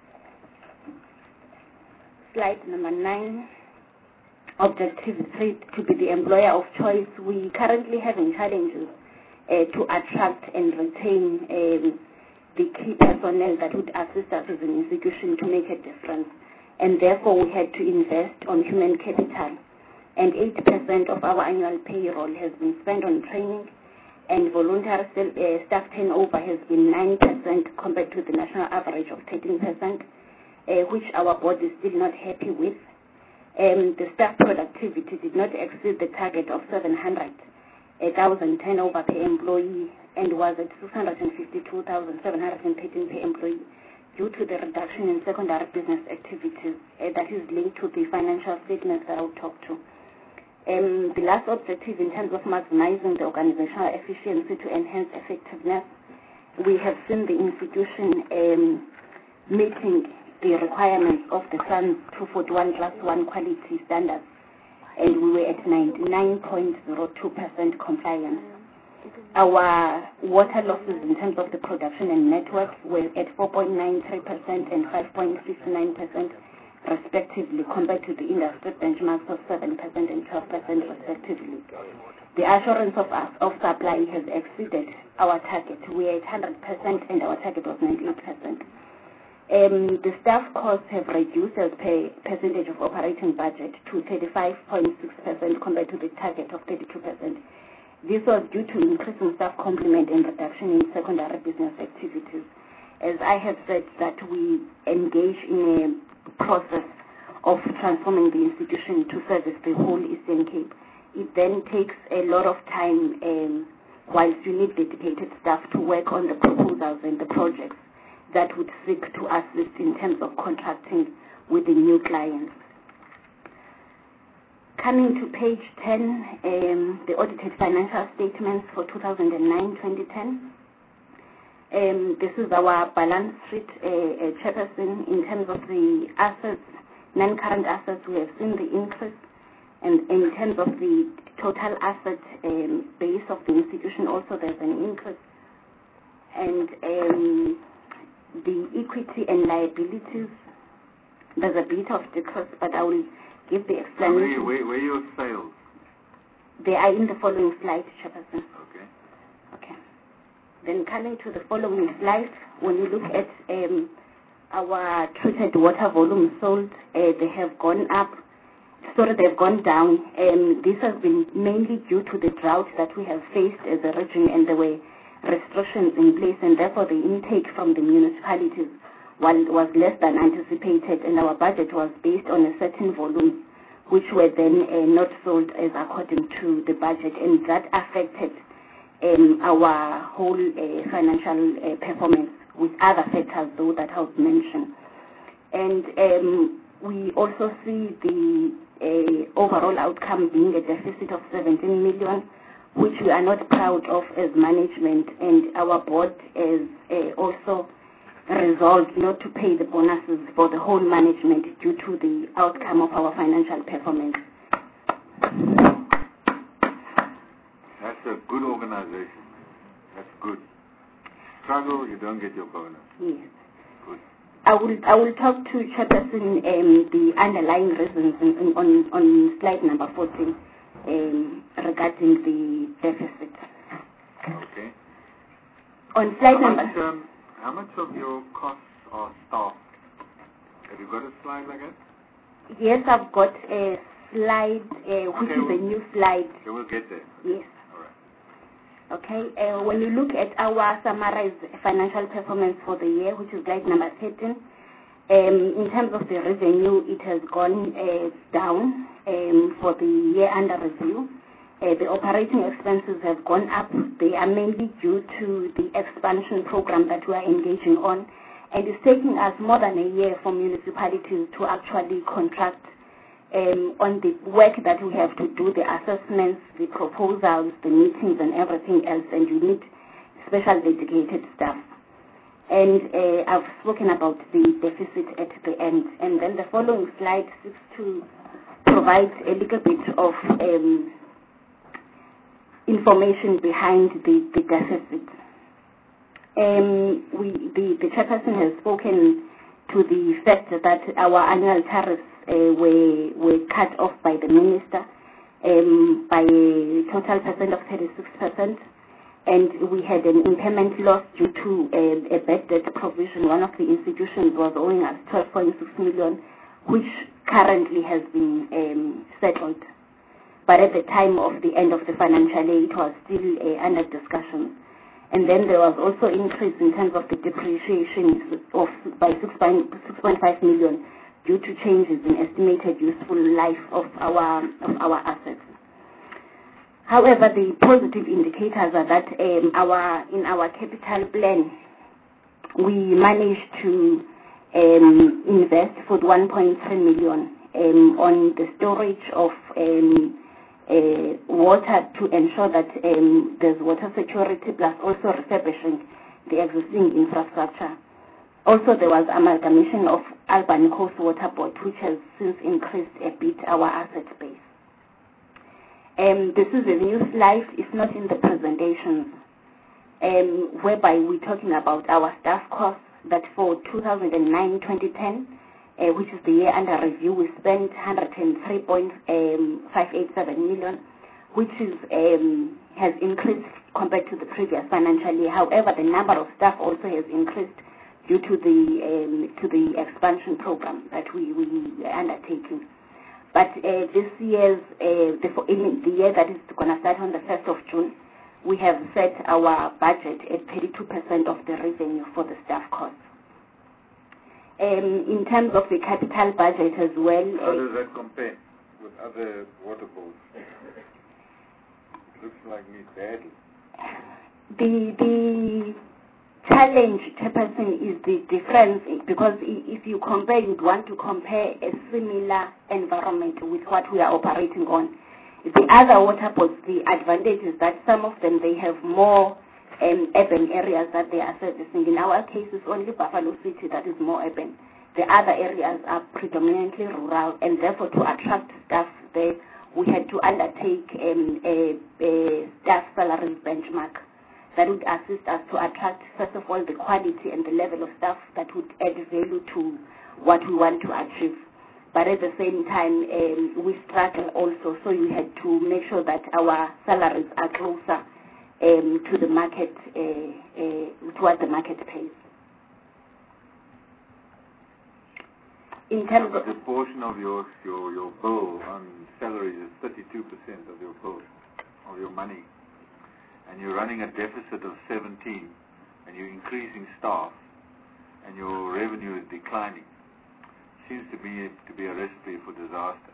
Slide number 9, objective 3, to be the employer of choice. We currently having challenges to attract and retain the key personnel that would assist us as an institution to make a difference, and therefore we had to invest on human capital, and 8% of our annual payroll has been spent on training, and voluntary staff turnover has been 9% compared to the national average of 13%, which our board is still not happy with. The staff productivity did not exceed the target of 700,000 turnover per employee, and was at 252,713 per employee due to the reduction in secondary business activities that is linked to the financial statements that I'll talk to. The last objective, in terms of maximizing the organizational efficiency to enhance effectiveness, we have seen the institution meeting the requirements of the SANS 241+1 quality standards, and we were at 99.02% compliance. Our water losses in terms of the production and networks were at 4.93% and 5.59% respectively, compared to the industry benchmarks of 7% and 12% respectively. The assurance of supply has exceeded our target. We are at 100% and our target was 98%. The staff costs have reduced as per percentage of operating budget to 35.6% compared to the target of 32%. This was due to increase in staff complement and reduction in secondary business activities. As I have said, that we engage in a process of transforming the institution to service the whole Eastern Cape. It then takes a lot of time, whilst you need dedicated staff to work on the proposals and the projects that would seek to assist in terms of contracting with the new clients. Coming to page 10, the audited financial statements for 2009-2010. This is our balance sheet, Chairperson. In terms of the assets, non-current assets, we have seen the increase, and in terms of the total asset base of the institution, also there's an increase, and the equity and liabilities, there's a bit of decrease, but I will give the explanation. Where are your sales? They are in the following slide, Chairperson. Okay. Then coming to the following slide, when you look at our treated water volume sold, they have gone up. Sorry, they've gone down. This has been mainly due to the drought that we have faced as a region, and there were restrictions in place, and therefore the intake from the municipalities was less than anticipated, and our budget was based on a certain volume, which were then not sold as according to the budget, and that affected our whole financial performance, with other factors though that I have mentioned. And we also see the overall outcome being a deficit of 17 million, which we are not proud of as management, and our board is also resolved not to pay the bonuses for the whole management due to the outcome of our financial performance. That's a good organization. That's good. Struggle, you don't get your bonus. Yes. Good. I will talk to Chairperson the underlying reasons on slide number 14 regarding the deficit. Okay. On slide number... How much of your costs are staff? Have you got a slide like that? Yes, I've got a slide, which is a new slide. Okay, we'll get there. Yes. All right. Okay, when you look at our summarized financial performance for the year, which is slide number 13, in terms of the revenue, it has gone down for the year under review. The operating expenses have gone up. They are mainly due to the expansion program that we are engaging on, and it's taking us more than a year for municipalities to actually contract on the work that we have to do, the assessments, the proposals, the meetings, and everything else, and you need special dedicated staff. And I've spoken about the deficit at the end. And then the following slide seeks to provide a little bit of information behind the deficit. The chairperson has spoken to the fact that our annual tariffs were cut off by the minister by a total percent of 36%, and we had an impairment loss due to a bad debt provision. One of the institutions was owing us 12.6 million, which currently has been settled. But at the time of the end of the financial year, it was still under discussion. And then there was also increase in terms of the depreciation by 6.5 million due to changes in estimated useful life of our assets. However, the positive indicators are that in our capital plan, we managed to invest for 1.3 million on the storage of water to ensure that there's water security, plus also refurbishing the existing infrastructure. Also, there was amalgamation of Albany Coast Water Board, which has since increased a bit our asset base. This is a new slide. It's not in the presentation, whereby we're talking about our staff costs, that for 2009-2010, which is the year under review, we spent 103.587 million, which has increased compared to the previous financial year. However, the number of staff also has increased due to the expansion program that we are undertaking. But this year's, in the year that is going to start on the 1st of June, we have set our budget at 32% of the revenue for the staff costs. In terms of the capital budget as well. How does that compare with other water boards? It looks like me badly. The challenge, Chairperson, is the difference, because if you compare, you'd want to compare a similar environment with what we are operating on. The other water boards, the advantage is that some of them, they have more urban areas that they are servicing. In our case, it's only Buffalo City that is more urban. The other areas are predominantly rural, and therefore to attract staff there, we had to undertake a staff salaries benchmark that would assist us to attract, first of all, the quality and the level of staff that would add value to what we want to achieve. But at the same time, we struggle also, so we had to make sure that our salaries are closer to the market, to what the market pays. In terms of the portion of your bill on salaries is 32% of your bill, of your money, and you're running a deficit of 17, and you're increasing staff, and your revenue is declining. Seems to be a recipe for disaster.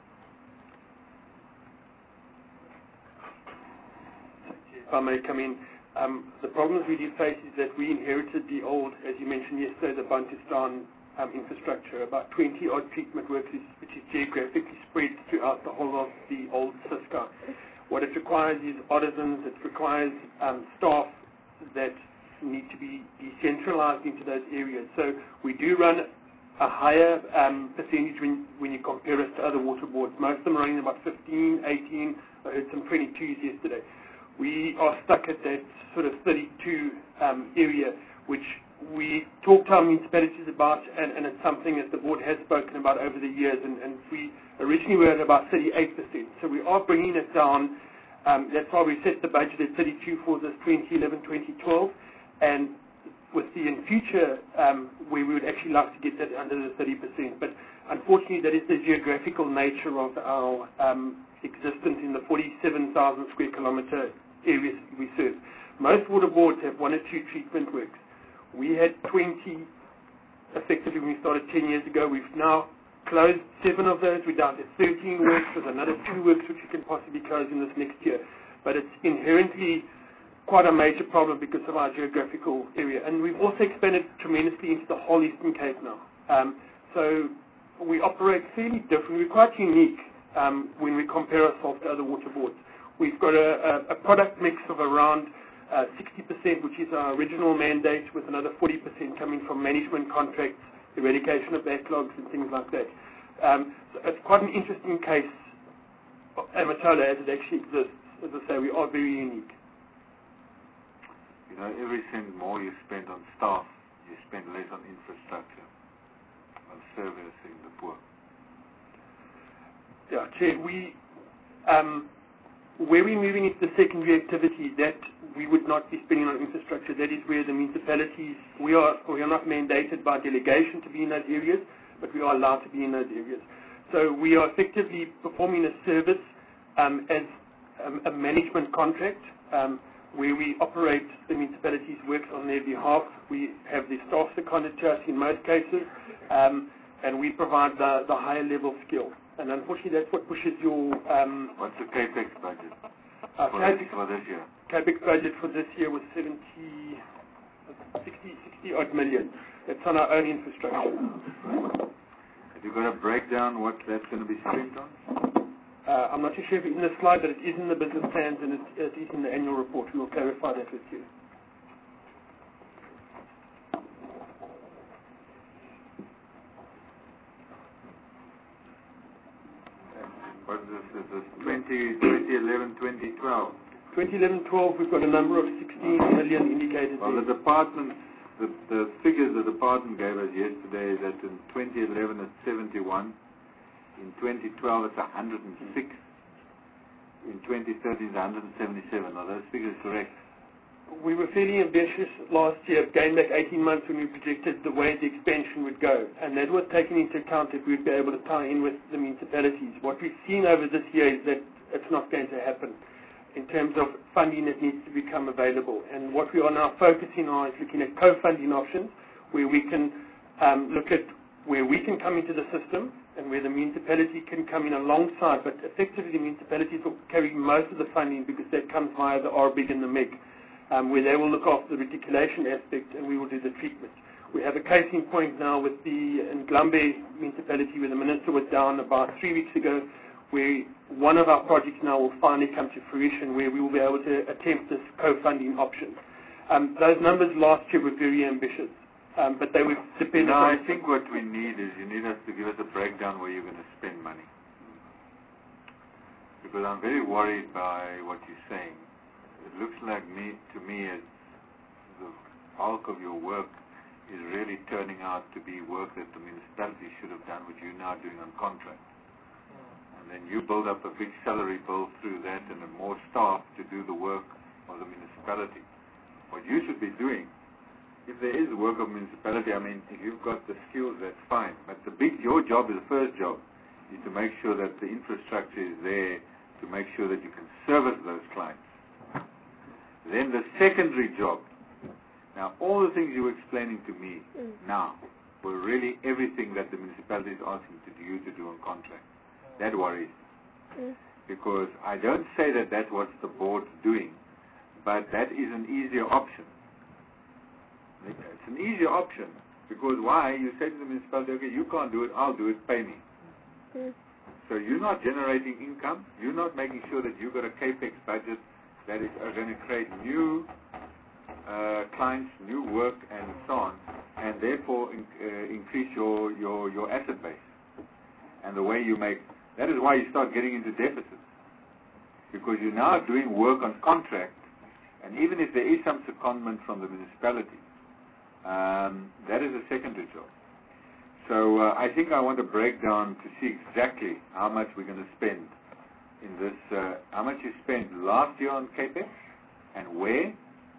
If I may come in, the problems we do face is that we inherited the old, as you mentioned yesterday, the Bantustan infrastructure, about 20-odd treatment works, which is geographically spread throughout the whole of the old Cisco. What it requires is artisans, it requires staff that need to be decentralized into those areas. So we do run a higher percentage when you compare us to other water boards. Most of them are running about 15, 18, I heard some 22s yesterday. We are stuck at that sort of 32 area, which we talk to our municipalities about, and it's something that the board has spoken about over the years, and we originally were at about 38%. So we are bringing it down. That's why we set the budget at 32 for this 2011-2012, and in future where we would actually like to get that under the 30%. But unfortunately, that is the geographical nature of our existence in the 47,000 square kilometre areas we serve. Most water boards have 1 or 2 treatment works. We had 20 effectively when we started 10 years ago. We've now closed 7 of those. We're down to 13 works. There's another 2 works which we can possibly close in this next year. But it's inherently quite a major problem because of our geographical area. And we've also expanded tremendously into the whole Eastern Cape now. So we operate fairly different. We're quite unique when we compare ourselves to other water boards. We've got a product mix of around 60%, which is our original mandate, with another 40% coming from management contracts, eradication of backlogs and things like that. So it's quite an interesting case of Amatola as it actually exists. As I say, we are very unique. You know, every cent more you spend on staff, you spend less on infrastructure, on servicing the poor. Yeah, Chair, where we're moving into the secondary activity, that we would not be spending on infrastructure. That is where the municipalities, we are not mandated by delegation to be in those areas, but we are allowed to be in those areas. So we are effectively performing a service as a management contract where we operate the municipalities' works on their behalf. We have the staff seconded to us in most cases, and we provide the higher level skill. And unfortunately, that's what pushes your... What's the CAPEX budget for this year? CAPEX budget for this year was 60 odd million. That's on our own infrastructure. Have you got a breakdown what that's going to be spent on? I'm not too sure if it's in the slide, but it is in the business plans and it is in the annual report. We will clarify that with you. What is this? Is this 2011, 2012? 2011-12, we've got a number of 16 million indicated. Well, the department, the figures the department gave us yesterday is that in 2011 it's 71, in 2012 it's 106, in 2013 it's 177. Are those figures correct? We were fairly ambitious last year, going back 18 months when we projected the way the expansion would go, and that was taken into account that we'd be able to tie in with the municipalities. What we've seen over this year is that it's not going to happen in terms of funding that needs to become available. And what we are now focusing on is looking at co-funding options where we can look at where we can come into the system and where the municipality can come in alongside, but effectively the municipalities will carry most of the funding because that comes via the RBIG and the MEG. Where they will look after the reticulation aspect and we will do the treatment. We have a case in point now with the Nglambe municipality where the minister was down about 3 weeks ago, where one of our projects now will finally come to fruition where we will be able to attempt this co-funding option. Those numbers last year were very ambitious, but they would depend on... I think what we need is you need us to give us a breakdown where you're going to spend money. Because I'm very worried by what you're saying. It looks like to me as the bulk of your work is really turning out to be work that the municipality should have done, which you're now doing on contract. And then you build up a big salary bill through that and more staff to do the work of the municipality. What you should be doing, if there is work of municipality, I mean, if you've got the skills, that's fine. But your job is the first job, is to make sure that the infrastructure is there to make sure that you can service those clients. Then the secondary job. Now, all the things you were explaining to me now were really everything that the municipality is asking you to do on contract. That worries me. Because I don't say that that's what the board's doing, but that is an easier option. It's an easier option. Because why? You say to the municipality, okay, you can't do it, I'll do it, pay me. So you're not generating income, you're not making sure that you've got a CAPEX budget that is going to create new clients, new work, and so on, and therefore increase your asset base. And the way you make, that is why you start getting into deficits. Because you're now doing work on contract, and even if there is some secondment from the municipality, that is a secondary job. So I think I want to break down to see exactly how much we're going to spend in this, how much you spent last year on CAPEX and where,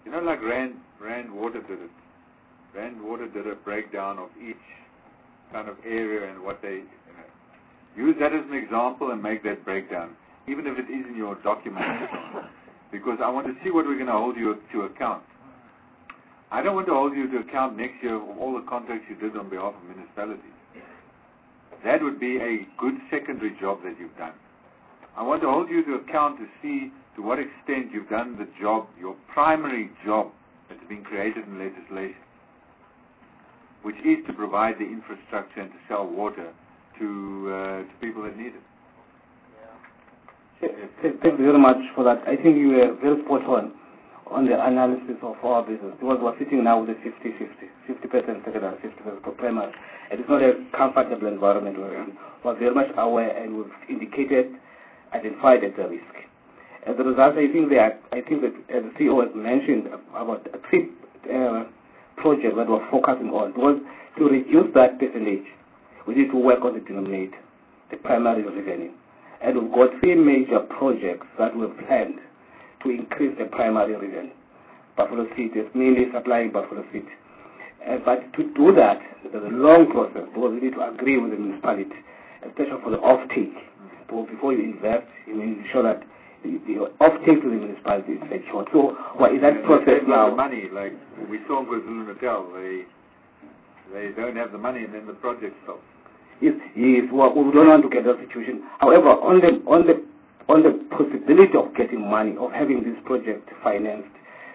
You know, like Rand Water did it. Rand Water did a breakdown of each kind of area and what they, use that as an example and make that breakdown, even if it is in your document, because I want to see what we're going to hold you to account. I don't want to hold you to account next year of all the contracts you did on behalf of municipalities. That would be a good secondary job that you've done. I want to hold you to account to see to what extent you've done the job, your primary job that's been created in legislation, which is to provide the infrastructure and to sell water to people that need it. Thank you very much for that. I think you were very spot on the analysis of our business, because we're sitting now with a 50% secondary, 50% primary. And it's not a comfortable environment we're in. We're very much aware, and we've identified as a risk. As a result, I think that as the CEO has mentioned about a three projects that we're focusing on was to reduce that percentage. We need to work on the denominator, the primary revenue. And we've got three major projects that we've planned to increase the primary revenue. Buffalo City is mainly supplying Buffalo City. But to do that, there's a long process, because we need to agree with the municipality, especially for the off-take. Before you invest, you need to ensure that the off-take to the municipality is secured. So what is that process now? Money, like we saw with KwaZulu-Natal, they don't have the money and then the project stops. Yes, well, we don't want to get that situation. However, on the possibility of getting money, of having this project financed,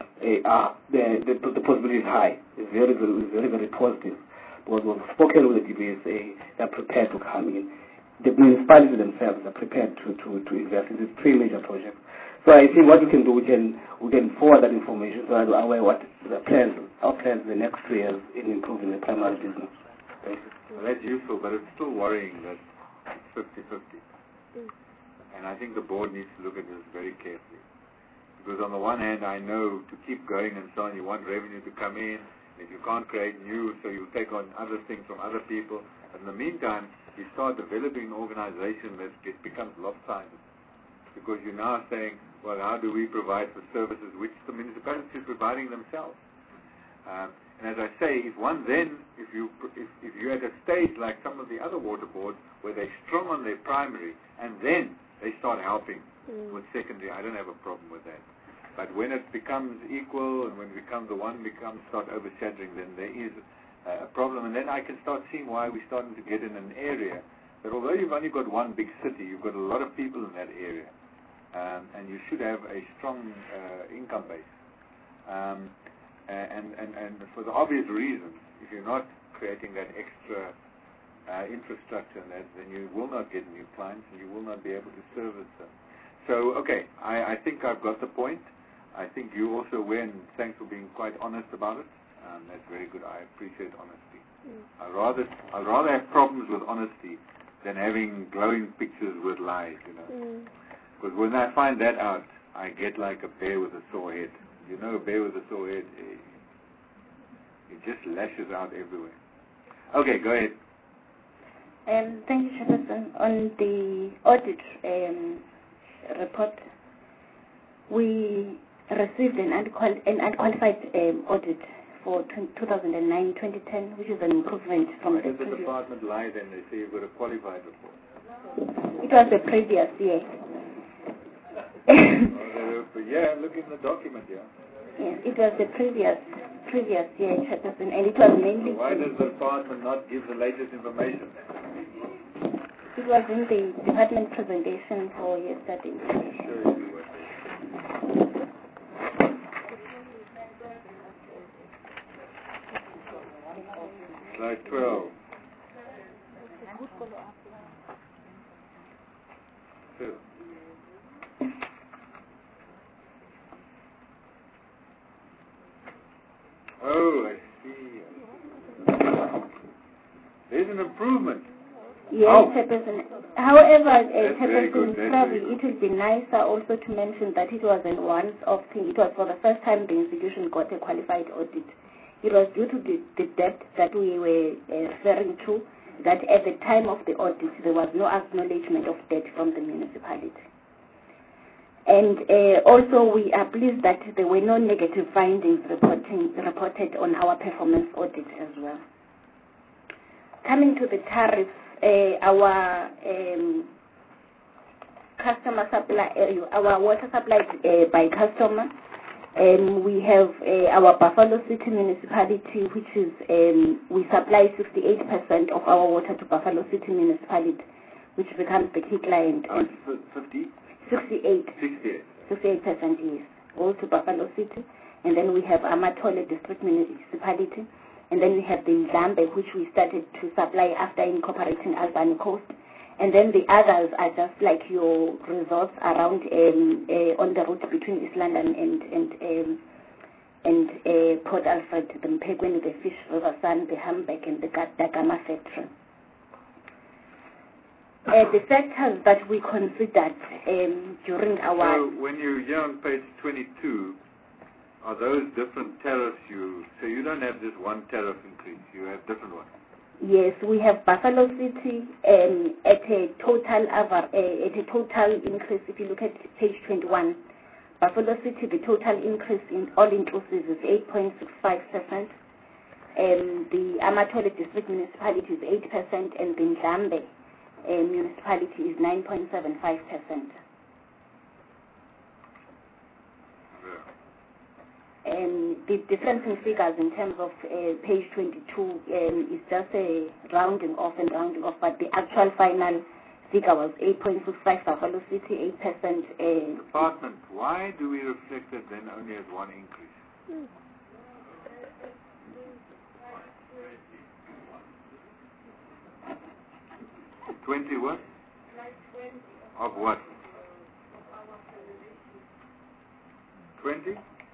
the possibility is high. It's very, very positive. Because we've spoken with the DBSA, they're prepared to come in. The municipalities themselves are prepared to invest in these three major projects. So I think what we can do, we can forward that information so that we're aware what our plans in the next 3 years in improving the primary business. Thank you. Well, that's useful, but it's still worrying that it's 50-50. And I think the board needs to look at this very carefully. Because on the one hand, I know to keep going and so on, you want revenue to come in. If you can't create new, so you take on other things from other people. But in the meantime, you start developing an organization that it becomes lopsided. Because you're now saying, well, how do we provide for services which the municipality is providing themselves? And as I say, if you're at a stage like some of the other water boards where they're strong on their primary and then they start helping with secondary, I don't have a problem with that. But when it becomes equal and when the one start overshadowing, then there is a problem. And then I can start seeing why we're starting to get in an area that although you've only got one big city, you've got a lot of people in that area. And you should have a strong income base. And for the obvious reasons, if you're not creating that extra infrastructure, then you will not get new clients and you will not be able to service them. So, okay, I think I've got the point. I think you also aware, and thanks for being quite honest about it. That's very good. I appreciate honesty. I'd rather have problems with honesty than having glowing pictures with lies, Because when I find that out, I get like a bear with a sore head. You know, a bear with a sore head, it just lashes out everywhere. Okay, go ahead. Thank you, Chairperson. On the audit report, we received an unqualified audit for 2009-2010, which is an improvement from the previous. If the department lied and they say you've got a qualified report? It was the previous year. Yeah, look in the document, yeah. Yes, it was the previous year, Chairperson, and it was mainly... So why does the department not give the latest information? It was in the department presentation for yesterday. Sure. Slide 12. Two. Oh, I see. There's an improvement. Yes, Chairperson. However, Chairperson, probably it would be nicer also to mention that it was a once-off thing. It was for the first time the institution got a qualified audit. It was due to the debt that we were referring to, that at the time of the audit there was no acknowledgement of debt from the municipality. And also we are pleased that there were no negative findings reported on our performance audit as well. Coming to the tariffs, our customer supply, our water supply by customer. We have our Buffalo City municipality, which is we supply 68% of our water to Buffalo City municipality, which becomes the key client. 50? 68. 68%, yes. All to Buffalo City. And then we have Amatole District Municipality. And then we have the Ndlambe, which we started to supply after incorporating Albany Coast. And then the others are just like your resorts around on the route between East London and Port Alfred, the Mpegweni, the Fish River Sun, the Hamburg, and the Dagama factory. The factors that we considered during our... So when you're here on page 22, are those different tariffs so you don't have just one tariff increase, you have different ones? Yes, we have Buffalo City at a total increase. If you look at page 21, Buffalo City, the total increase in all inclusive is 8.65%. The Amatole District Municipality is 8%, and the Ndlambe municipality is 9.75%. The difference in figures in terms of page 22 is just a rounding off, but the actual final figure was 8.65 Buffalo City, 8%. Department, why do we reflect it then only as one increase? 20 what? Of what? 20?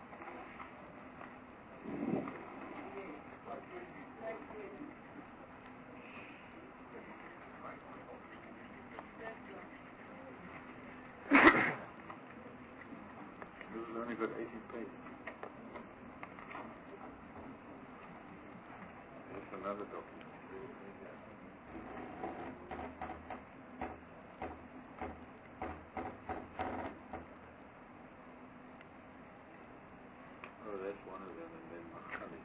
Only got 18 pages. There's another document. Oh, that's one of them, and then Makali.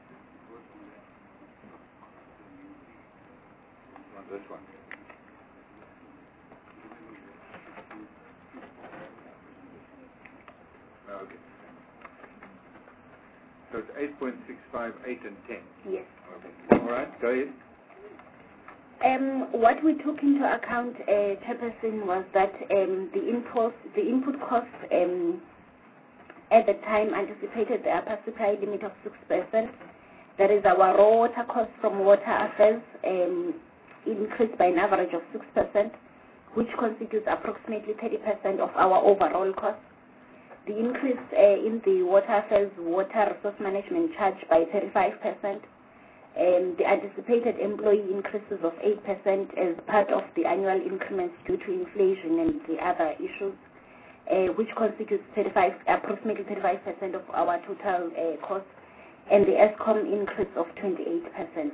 Not this one. Okay. So it's 8.65, 8 and 10. Yes. Okay. All right, go ahead. What we took into account, Chairperson, was that the input cost at the time anticipated the upper supply limit of 6%. That is, our raw water cost from water affairs increased by an average of 6%, which constitutes approximately 30% of our overall cost. The increase in the water affairs water resource management charge by 35%. The anticipated employee increases of 8% as part of the annual increments due to inflation and the other issues, which constitutes approximately 35% of our total cost, and the ESCOM increase of 28%.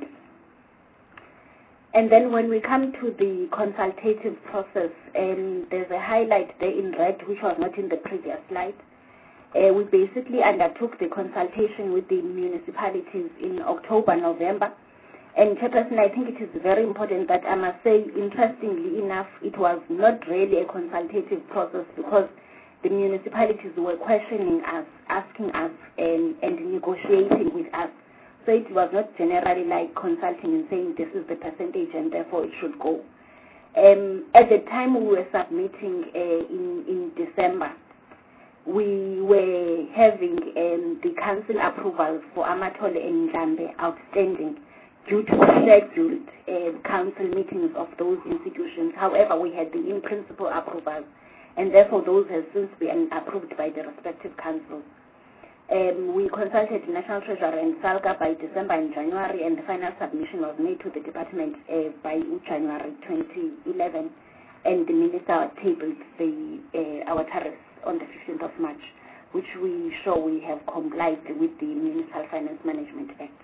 And then when we come to the consultative process, there's a highlight there in red, which was not in the previous slide. We basically undertook the consultation with the municipalities in October, November. And Chairperson, I think it is very important that I must say, interestingly enough, it was not really a consultative process because the municipalities were questioning us, asking us, and negotiating with us. So it was not generally like consulting and saying this is the percentage and therefore it should go. At the time we were submitting in December, we were having the council approvals for Amatole and Ndlambe outstanding due to scheduled council meetings of those institutions. However, we had the in-principle approvals, and therefore those have since been approved by the respective councils. We consulted the National Treasurer and SALGA by December and January, and the final submission was made to the department by January 2011, and the minister tabled our tariffs on the 15th of March, which we show we have complied with the Municipal Finance Management Act.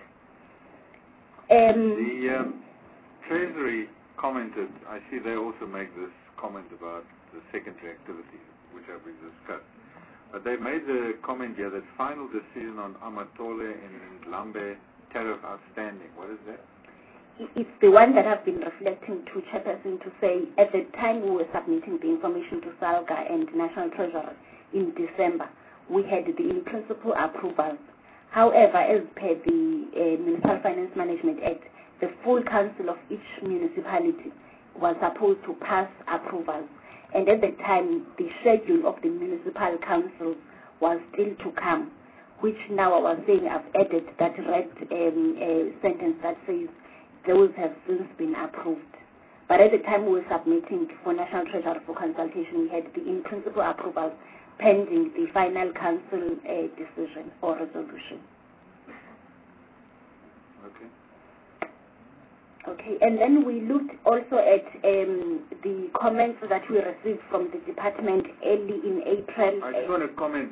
The Treasury commented, I see they also make this comment about the secondary activities, which have been discussed. But they made the comment here that final decision on Amatole and Lambe tariff outstanding. What is that? It's the one that I've been reflecting to Chairperson to say at the time we were submitting the information to SALGA and National Treasury in December, we had the in-principle approvals. However, as per the Municipal Finance Management Act, the full council of each municipality was supposed to pass approvals. And at the time, the schedule of the municipal councils was still to come, which now I was saying I've added that red sentence that says those have since been approved. But at the time we were submitting for National Treasury for consultation, we had the in-principle approvals pending the final council decision or resolution. Okay. Okay, and then we looked also at the comments that we received from the department early in April. I just want to comment,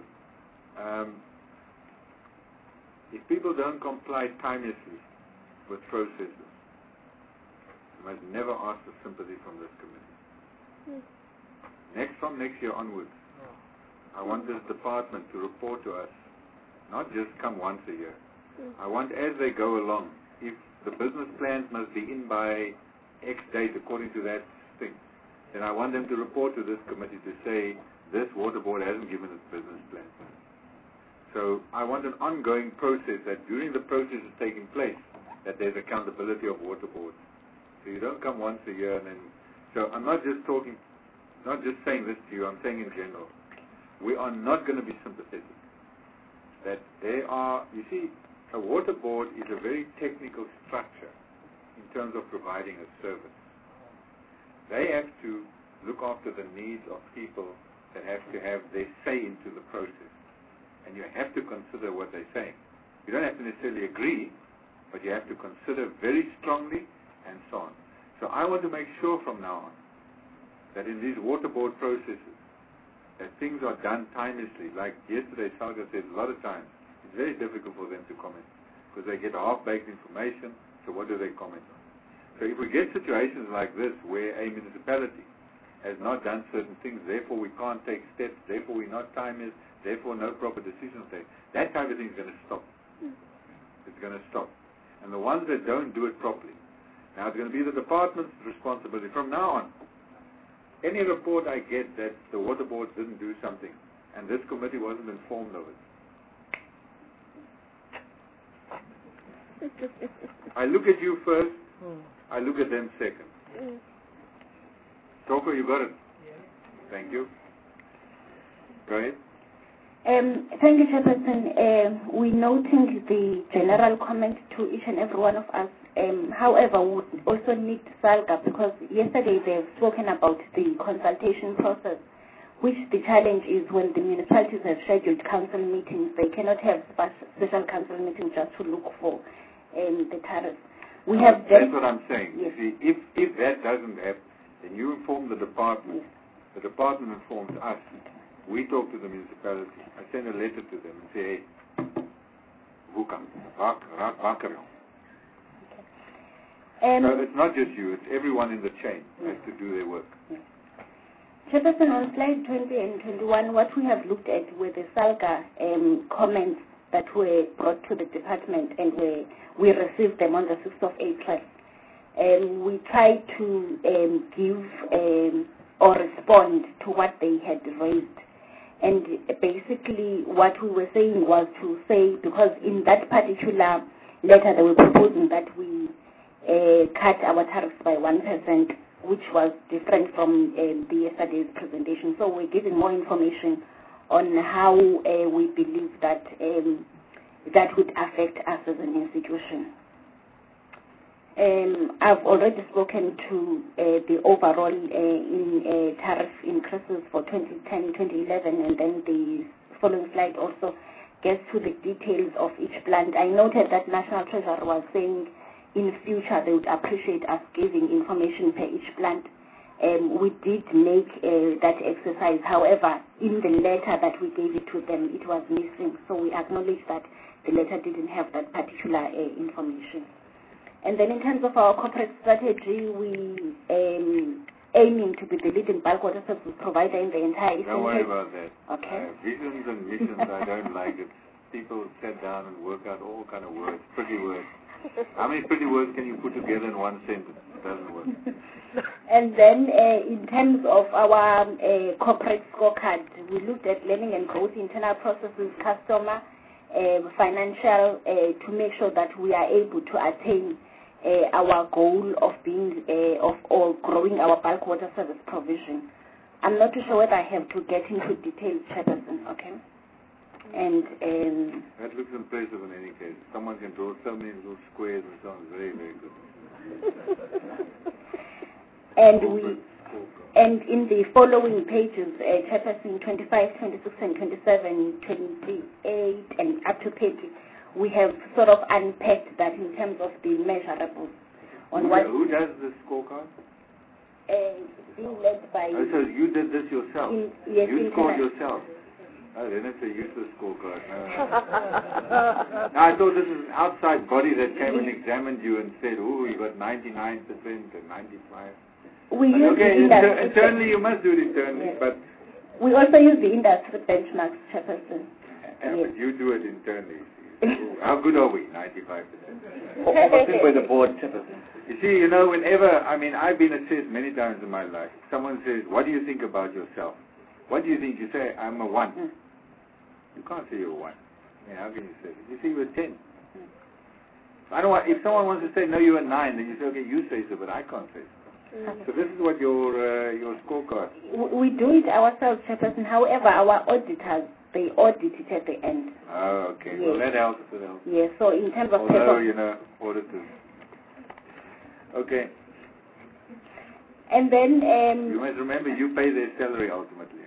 if people don't comply timelessly with processes, you must never ask for sympathy from this committee. From next year onwards, I want this department to report to us, not just come once a year. I want as they go along, if the business plans must be in by X date according to that thing, then I want them to report to this committee to say, this water board hasn't given its business plan. So I want an ongoing process that during the process is taking place, that there's accountability of water boards. So you don't come once a year and then... So I'm not just saying this to you, I'm saying in general. We are not going to be sympathetic. That they are, you see, a water board is a very technical structure in terms of providing a service. They have to look after the needs of people that have to have their say into the process. And you have to consider what they're saying. You don't have to necessarily agree, but you have to consider very strongly and so on. So I want to make sure from now on that in these water board processes, that things are done timelessly. Like yesterday, Salga said a lot of times, it's very difficult for them to comment because they get half-baked information, so what do they comment on? So if we get situations like this where a municipality has not done certain things, therefore we can't take steps, therefore we're not timely, therefore no proper decisions taken, that type of thing is going to stop. It's going to stop. And the ones that don't do it properly, now it's going to be the department's responsibility from now on. Any report I get that the water board didn't do something and this committee wasn't informed of it, I look at you first, I look at them second. Toko, you got it? Thank you. Go ahead. Thank you, Chairperson. We're noting the general comment to each and every one of us. However, we also need SALGA because yesterday they've spoken about the consultation process, which the challenge is when the municipalities have scheduled council meetings, they cannot have special council meetings just to look for the tariffs. That's what I'm saying. Yes. You see, if that doesn't happen, then you inform the department. Yes. The department informs us. We talk to the municipality. I send a letter to them and say, hey, Vukam, Vakarion. So it's not just you, it's everyone in the chain has to do their work. Chairperson, on slide 20 and 21, what we have looked at were the SALGA comments that were brought to the department and we received them on the 6th of April. We tried to give or respond to what they had raised. And basically what we were saying was to say, because in that particular letter they were proposing that we cut our tariffs by 1%, which was different from the yesterday's presentation. So we're giving more information on how we believe that that would affect us as an institution. I've already spoken to the overall tariff increases for 2010, 2011, and then the following slide also gets to the details of each plant. I noted that National Treasury was saying in future they would appreciate us giving information per each plant. We did make that exercise. However, in the letter that we gave it to them, it was missing. So we acknowledge that the letter didn't have that particular information. And then in terms of our corporate strategy, we aiming to be the leading bulk water service provider in the entire Eastern Don't worry Cape. about that. Okay. Visions and missions, I don't like it. People sit down and work out all kind of words, pretty words. How many pretty words can you put together in one sentence? It doesn't work. And then in terms of our corporate scorecard, we looked at learning and growth, internal processes, customer, financial, to make sure that we are able to attain our goal of being or growing our bulk water service provision. I'm not too sure whether I have to get into details, Chairperson. Okay. And that looks impressive in any case. Someone can draw so many little squares and so on. Very, very good. And in the following pages, Chairperson 25, 26, and 27, 28, and up to page, we have sort of unpacked that in terms of the measurables. Who does the scorecard? Being led by... Oh, so you did this yourself? Yes, you scored yourself? Oh, then it's a useless scorecard. No, I thought this is an outside body that came and examined you and said, oh, you got 99% and 95%. We use the industry. Internally, you must do it internally, yes. But... We also use the industry benchmarks, Chairperson. Yeah, yes. But you do it internally. How good are we? 95%. Overseen by the board, Chairperson. You see, whenever, I've been assessed many times in my life. Someone says, what do you think about yourself? What do you think? You say, I'm a 1. You can't say you're a 1. How can you say it? You say you're a 10. If someone wants to say, no, you're a 9, then you say, okay, you say so, but I can't say so. So this is what your scorecard. We do it ourselves, Chairperson. However, our auditors, they audit it at the end. Oh, okay. Yes. Well, that helps. Yes, so in terms of... Although, auditors. Okay. And then... you must remember, you pay their salary ultimately.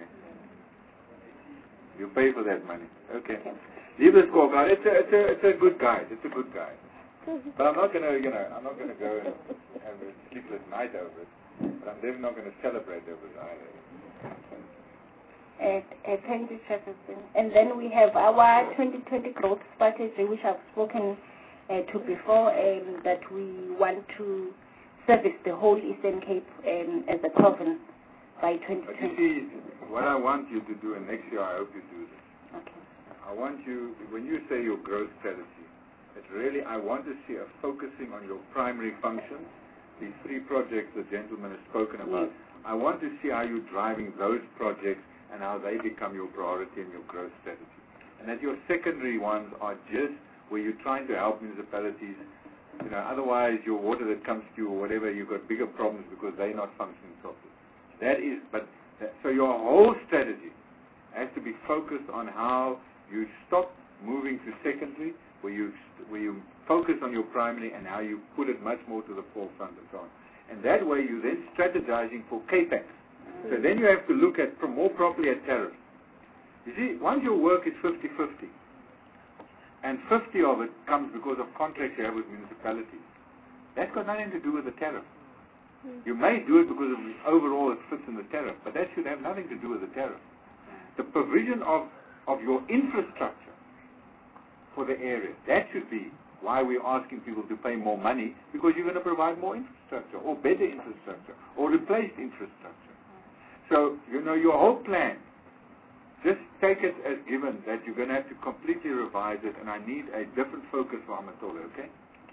You pay for that money. Okay. Leave the scorecard. It's a good guide. It's a good guide. But I'm not gonna, I'm not gonna go and have a sleepless night over it. But I'm definitely not gonna celebrate over it either. Thank you, Chairperson. And then we have our 2020 growth strategy, which I've spoken to before, that we want to service the whole Eastern Cape as a province by 2020. But you see, what I want you to do, and next year I hope you do this. Okay. I want you, when you say your growth strategy, it's really, I want to see a focusing on your primary functions, these 3 projects the gentleman has spoken about. Yes. I want to see how you're driving those projects and how they become your priority and your growth strategy. And that your secondary ones are just where you're trying to help municipalities. Otherwise your water that comes to you or whatever, you've got bigger problems because they're not functioning properly. So your whole strategy has to be focused on how you stop moving to secondary, where you focus on your primary and how you put it much more to the forefront and so on. And that way you're then strategizing for CAPEX. So then you have to look at more properly at tariffs. You see, once your work is 50-50, and 50 of it comes because of contracts you have with municipalities, that's got nothing to do with the tariff. You may do it because of overall it fits in the tariff, but that should have nothing to do with the tariff. The provision of your infrastructure for the area, that should be why we're asking people to pay more money, because you're going to provide more infrastructure, or better infrastructure, or replaced infrastructure. So, your whole plan, just take it as given that you're going to have to completely revise it, and I need a different focus for Amatole, okay?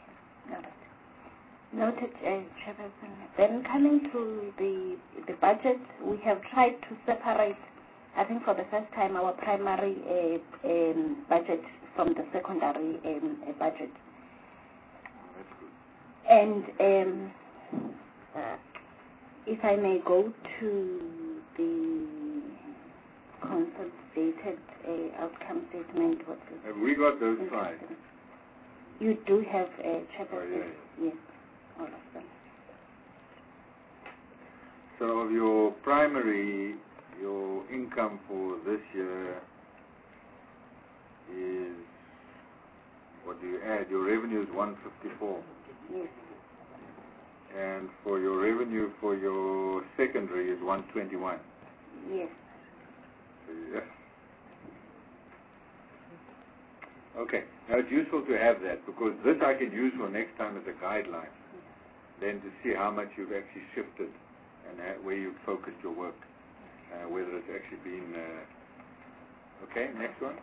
Noted, Chairperson. Then coming to the budget, we have tried to separate, I think for the first time, our primary budget from the secondary budget. That's good. And if I may go to the consolidated outcome statement. Have we got those slides? You do have a Chairperson. Yes, all of them. So of your primary, your income for this year is, what do you add? Your revenue is 154. Yes. And for your revenue for your secondary is 121. Yes. Yes. Okay. Now it's useful to have that, because this I can use for next time as a guideline, then to see how much you've actually shifted and where you focused your work, whether it's actually been... okay, next one.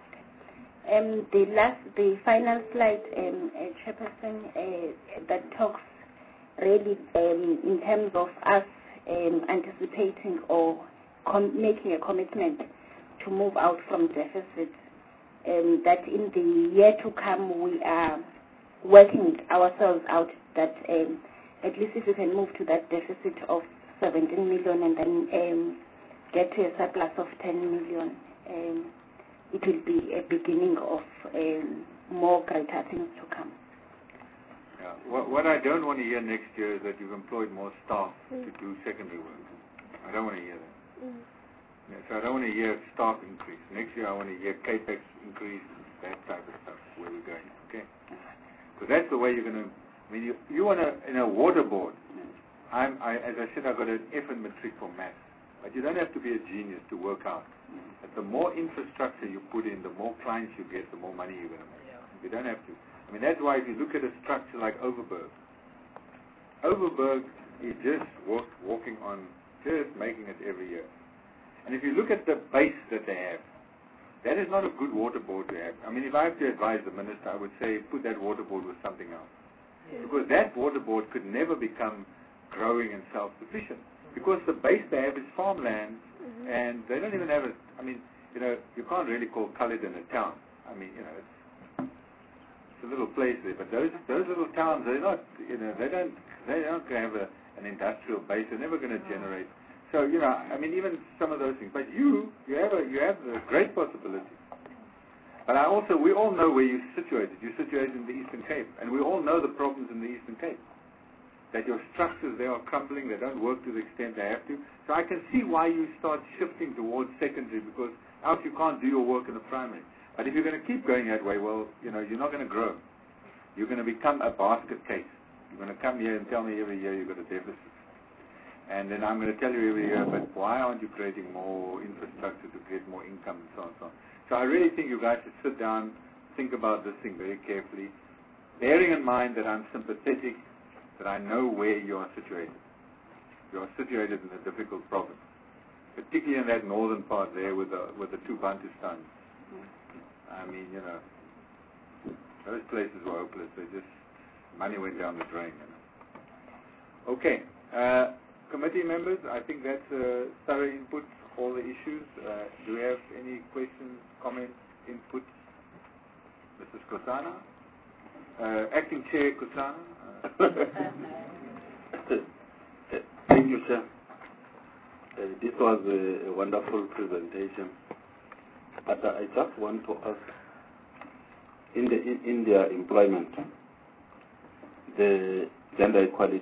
The final slide, Chairperson, that talks really in terms of us anticipating or making a commitment to move out from deficit, that in the year to come we are working ourselves out that at least if we can move to that deficit of 17 million and then get to a surplus of 10 million, it will be a beginning of more greater things to come. Yeah. What I don't want to hear next year is that you've employed more staff to do secondary work. I don't want to hear that. Yeah, so I don't want to hear staff increase. Next year I want to hear capex increase, that type of stuff, where we're going. Okay? Because that's the way you're going to... I mean, you want to, in a water board, as I said, I got an F in matric for maths. But you don't have to be a genius to work out that the more infrastructure you put in, the more clients you get, the more money you're going to make. You don't have to. I mean, that's why if you look at a structure like Overberg is just walking on, just making it every year. And if you look at the base that they have, that is not a good water board to have. I mean, if I have to advise the minister, I would say put that water board with something else. Because that water board could never become growing and self-sufficient. Because the base they have is farmland, and they don't even have a, I mean, you know, you can't really call Culloden a town. I mean, you know, it's a little place there, but those little towns, they're not, you know, they don't have an industrial base. They're never going to generate. So, you know, I mean, even some of those things. But you have a great possibility. But we all know where you're situated. You're situated in the Eastern Cape, and we all know the problems in the Eastern Cape. That your structures there are crumbling, they don't work to the extent they have to. So I can see why you start shifting towards secondary, because else you can't do your work in the primary. But if you're going to keep going that way, well, you know, you're not going to grow. You're going to become a basket case. You're going to come here and tell me every year you've got a deficit. And then I'm going to tell you every year, but why aren't you creating more infrastructure to create more income and so on and so on. So I really think you guys should sit down, think about this thing very carefully, bearing in mind that I'm sympathetic, that I know where you are situated. You are situated in a difficult province, particularly in that northern part there with the two Bantustans. I mean, you know, those places were hopeless. Money went down the drain. You know. Okay, committee members, I think that's a thorough input, all the issues. Do we have any questions, comments, input? Mrs. Kosana? Acting Chair Kosana? Thank you, sir. This was a wonderful presentation. But I just want to ask, in their employment, the gender equality,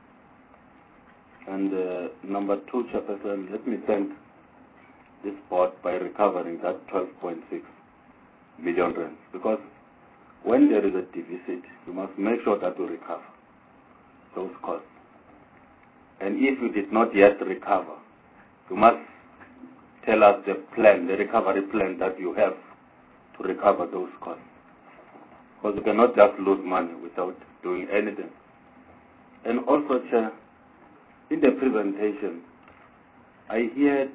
and number two, Chairperson, let me thank this board by recovering that 12.6 million rand, because when there is a deficit, you must make sure that you recover those costs. And if you did not yet recover, you must tell us the plan, the recovery plan that you have to recover those costs. Because you cannot just lose money without doing anything. And also, Chair, in the presentation, I heard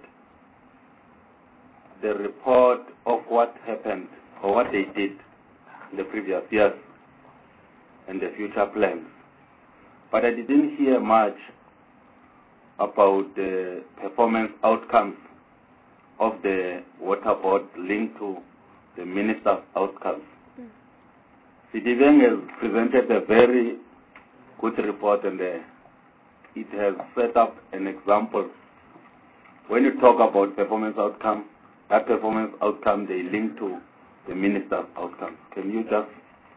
the report of what happened or what they did in the previous years and the future plans. But I didn't hear much about the performance outcomes of the water board linked to the minister's outcomes. Sidibeng has presented a very good report, and it has set up an example. When you talk about performance outcome, that performance outcome they link to the minister's outcome. Can you just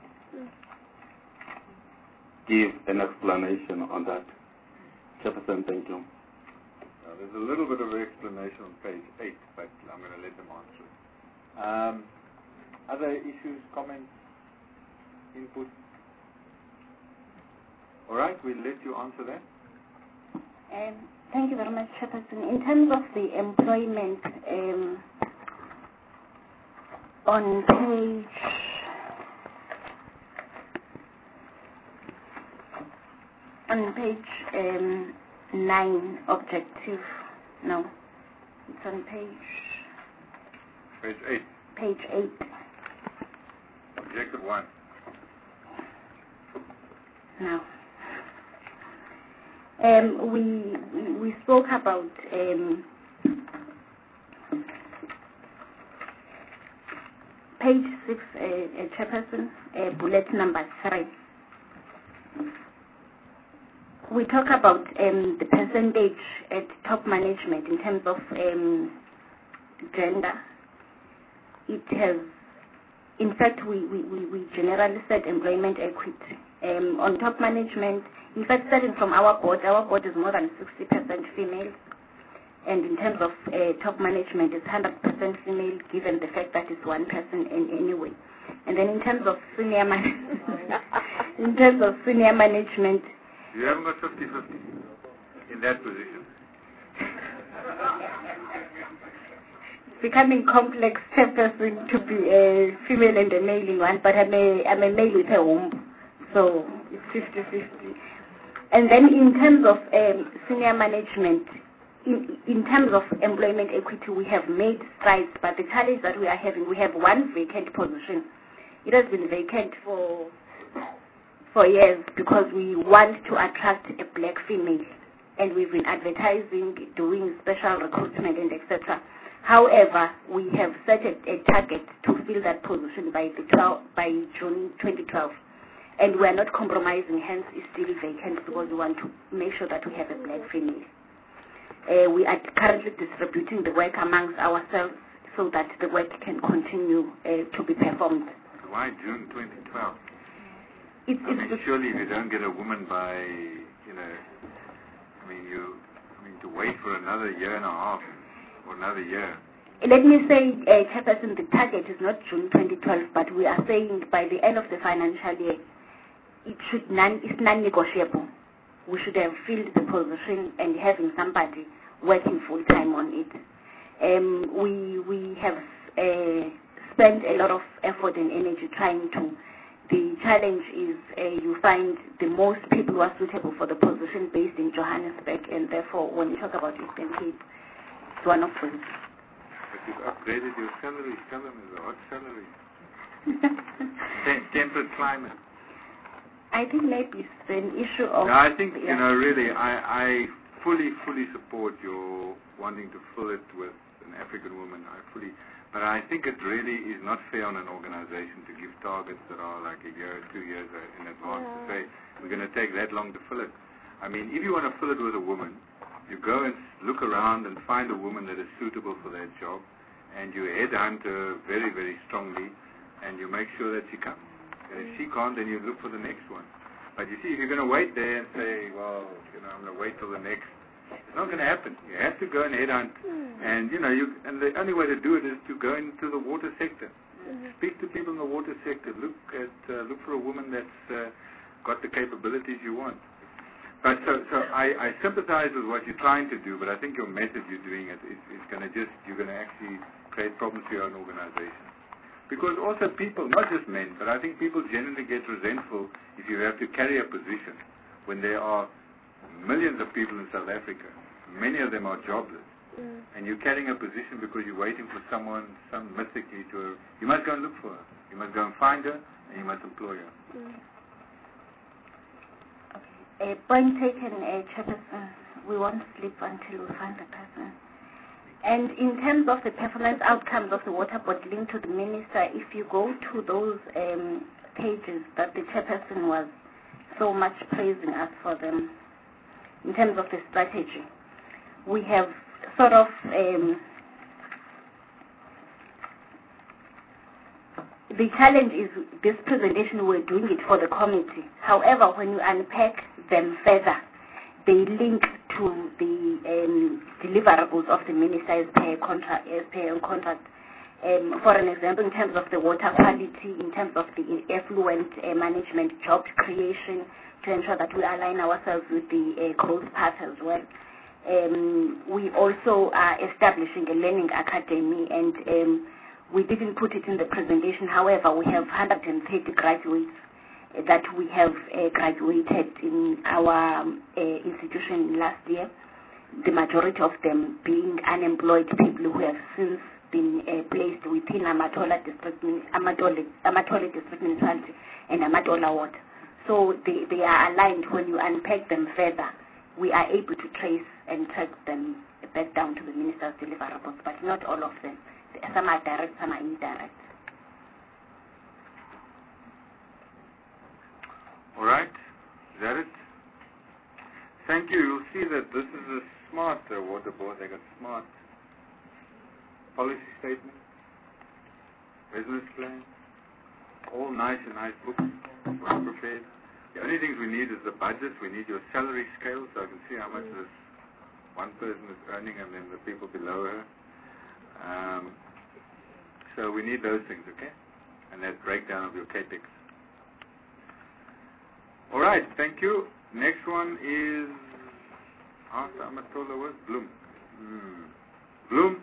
give an explanation on that? Chairperson, thank you. There's a little bit of an explanation on page 8, but I'm going to let them answer it. Other issues, comments, input? All right, we'll let you answer that. Thank you very much, Chairperson. In terms of the employment, on page 9, objective. No, it's on page 8. Page 8. Objective 1. No. We spoke about page 6, Chairperson, bullet number 3. We talk about the percentage at top management in terms of gender. It has, in fact, we generally said employment equity. On top management, in fact, starting from our board is more than 60% female. And in terms of top management, it's 100% female, given the fact that it's one person anyway. And then in terms of senior management, You haven't got 50-50 in that position. It's becoming complex, Chairperson, to be a female and a male in one, but I'm a male with a womb, so it's 50-50. And then in terms of senior management, in terms of employment equity, we have made strides, but the challenge that we are having, we have one vacant position. It has been vacant for years because we want to attract a black female, and we've been advertising, doing special recruitment and etc. However, we have set a target to fill that position by June 2012, and we are not compromising, hence it's still vacant because we want to make sure that we have a black female. We are currently distributing the work amongst ourselves so that the work can continue to be performed. Why June 2012? Surely if you don't get a woman by, to wait for another year and a half or another year. Let me say, Chairperson, the target is not June 2012, but we are saying by the end of the financial year, it's non-negotiable. We should have filled the position and having somebody working full time on it. We have spent a lot of effort and energy trying to. The challenge is you find the most people who are suitable for the position based in Johannesburg, and therefore when you talk about Eastern Cape, it's one of them. But you've upgraded your salary. Tell them it's a hot salary. Temperate climate. I think maybe it's an issue of... No, I think, really, I fully support your wanting to fill it with an African woman. But I think it really is not fair on an organization to give targets that are like a year, 2 years in advance to say, we're going to take that long to fill it. I mean, if you want to fill it with a woman, you go and look around and find a woman that is suitable for that job, and you headhunt her very, very strongly, and you make sure that she comes. And if she can't, then you look for the next one. But you see, if you're going to wait there and say, well, I'm going to wait till the next, it's not going to happen. You have to go and headhunt, and and the only way to do it is to go into the water sector. Speak to people in the water sector. Look for a woman that's got the capabilities you want. But so I sympathize with what you're trying to do, but I think your method you're doing it is going to you're going to actually create problems for your own organization. Because also people, not just men, but I think people generally get resentful if you have to carry a position when there are millions of people in South Africa. Many of them are jobless. And you're carrying a position because you're waiting for someone, mystically you must go and look for her. You must go and find her, and you must employ her. Point taken, Chairperson. We won't sleep until we find the person. And in terms of the performance outcomes of the water board linked to the minister, if you go to those pages that the Chairperson was so much praising us for them, in terms of the strategy, we have sort of the challenge is this presentation, we're doing it for the committee. However, when you unpack them further, they link to the deliverables of the minister as per contract. For an example, in terms of the water quality, in terms of the effluent management, job creation, to ensure that we align ourselves with the growth path as well. We also are establishing a learning academy, and we didn't put it in the presentation. However, we have 130 graduates that we have graduated in our institution last year, the majority of them being unemployed people who have since been placed within Amatola District Municipality and Amatola Ward. So they are aligned. When you unpack them further, we are able to trace and track them back down to the minister's deliverables, but not all of them. Some are direct, some are indirect. All right, is that it? Thank you. You'll see that this is a smart water board. They got smart policy statement, business plan, all nice books, well prepared. The only things we need is the budget. We need your salary scale so I can see how much this one person is earning and then the people below her. So we need those things, okay? And that breakdown of your capex. All right, thank you. Next one is after Amatola was Bloom. Bloom.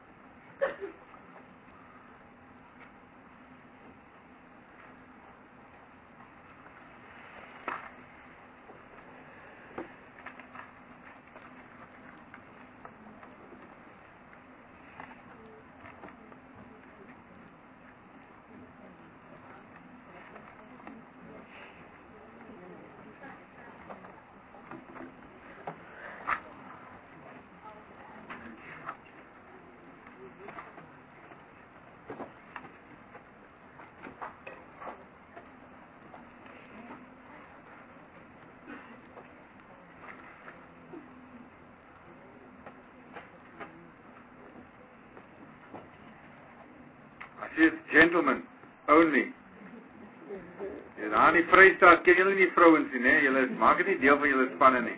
It's gentlemen only. Ja, die Vrystaat ken julle nie vrouens nie, né? Julle maak dit nie deel van julle spanne nie.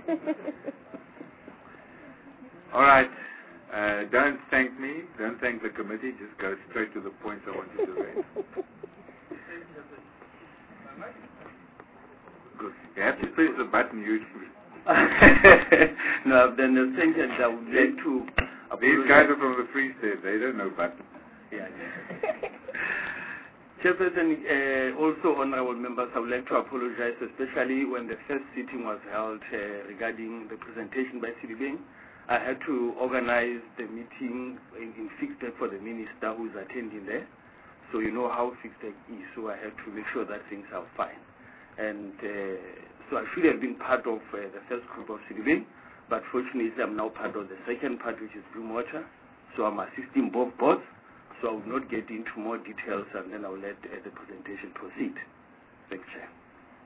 All right. Don't thank me. Don't thank the committee. Just go straight to the points I want you to raise. Good. You have to press the button usually. No, I've done the thing that I would like to... These guys are from the Free State. They don't know buttons. Yeah. Chairperson, also honorable members, I would like to apologize, especially when the first sitting was held regarding the presentation by Citibank. I had to organize the meeting in Fixtech for the minister who is attending there. So you know how Fixtech is, so I have to make sure that things are fine. And so I should have been part of the first group of Citibank, but fortunately I'm now part of the second part, which is Bloom Water. So I'm assisting both boards. So I will not get into more details, and then I will let the presentation proceed. Thank you, Chair.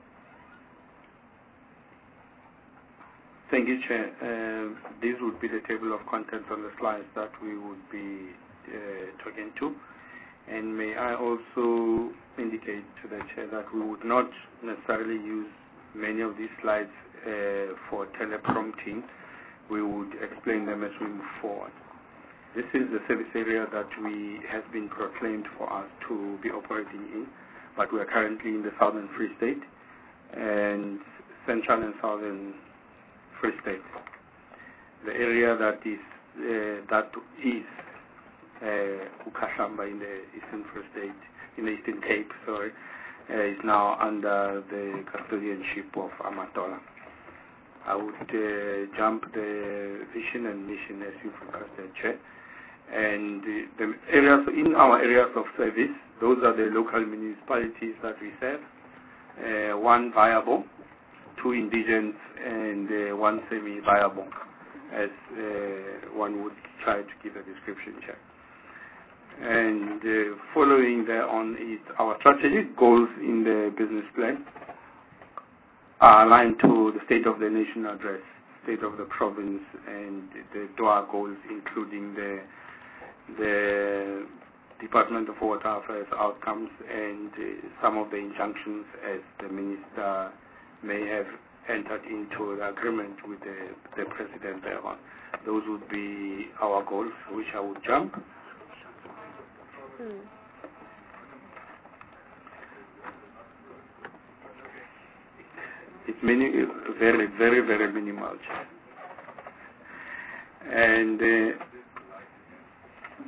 Thank you, Chair. This would be the table of contents on the slides that we would be talking to. And may I also indicate to the Chair that we would not necessarily use many of these slides for teleprompting. We would explain them as we move forward. This is the service area that has been proclaimed for us to be operating in, but we are currently in the Southern Free State and Central and Southern Free State. The area that is Ukashamba in the Eastern Free State, in the Eastern Cape, is now under the custodianship of Amatola. I would jump the vision and mission as you've requested, Chair. And the areas in our areas of service, those are the local municipalities that we serve. One viable, two indigent, and one semi-viable, as one would try to give a description, Chair. And following thereon is our strategic goals in the business plan are aligned to the State of the Nation address, State of the Province, and the DOA goals, including the Department of Water Affairs outcomes and some of the injunctions as the Minister may have entered into the agreement with the President thereon. Those would be our goals, which I would jump. It's very, very, very minimal. And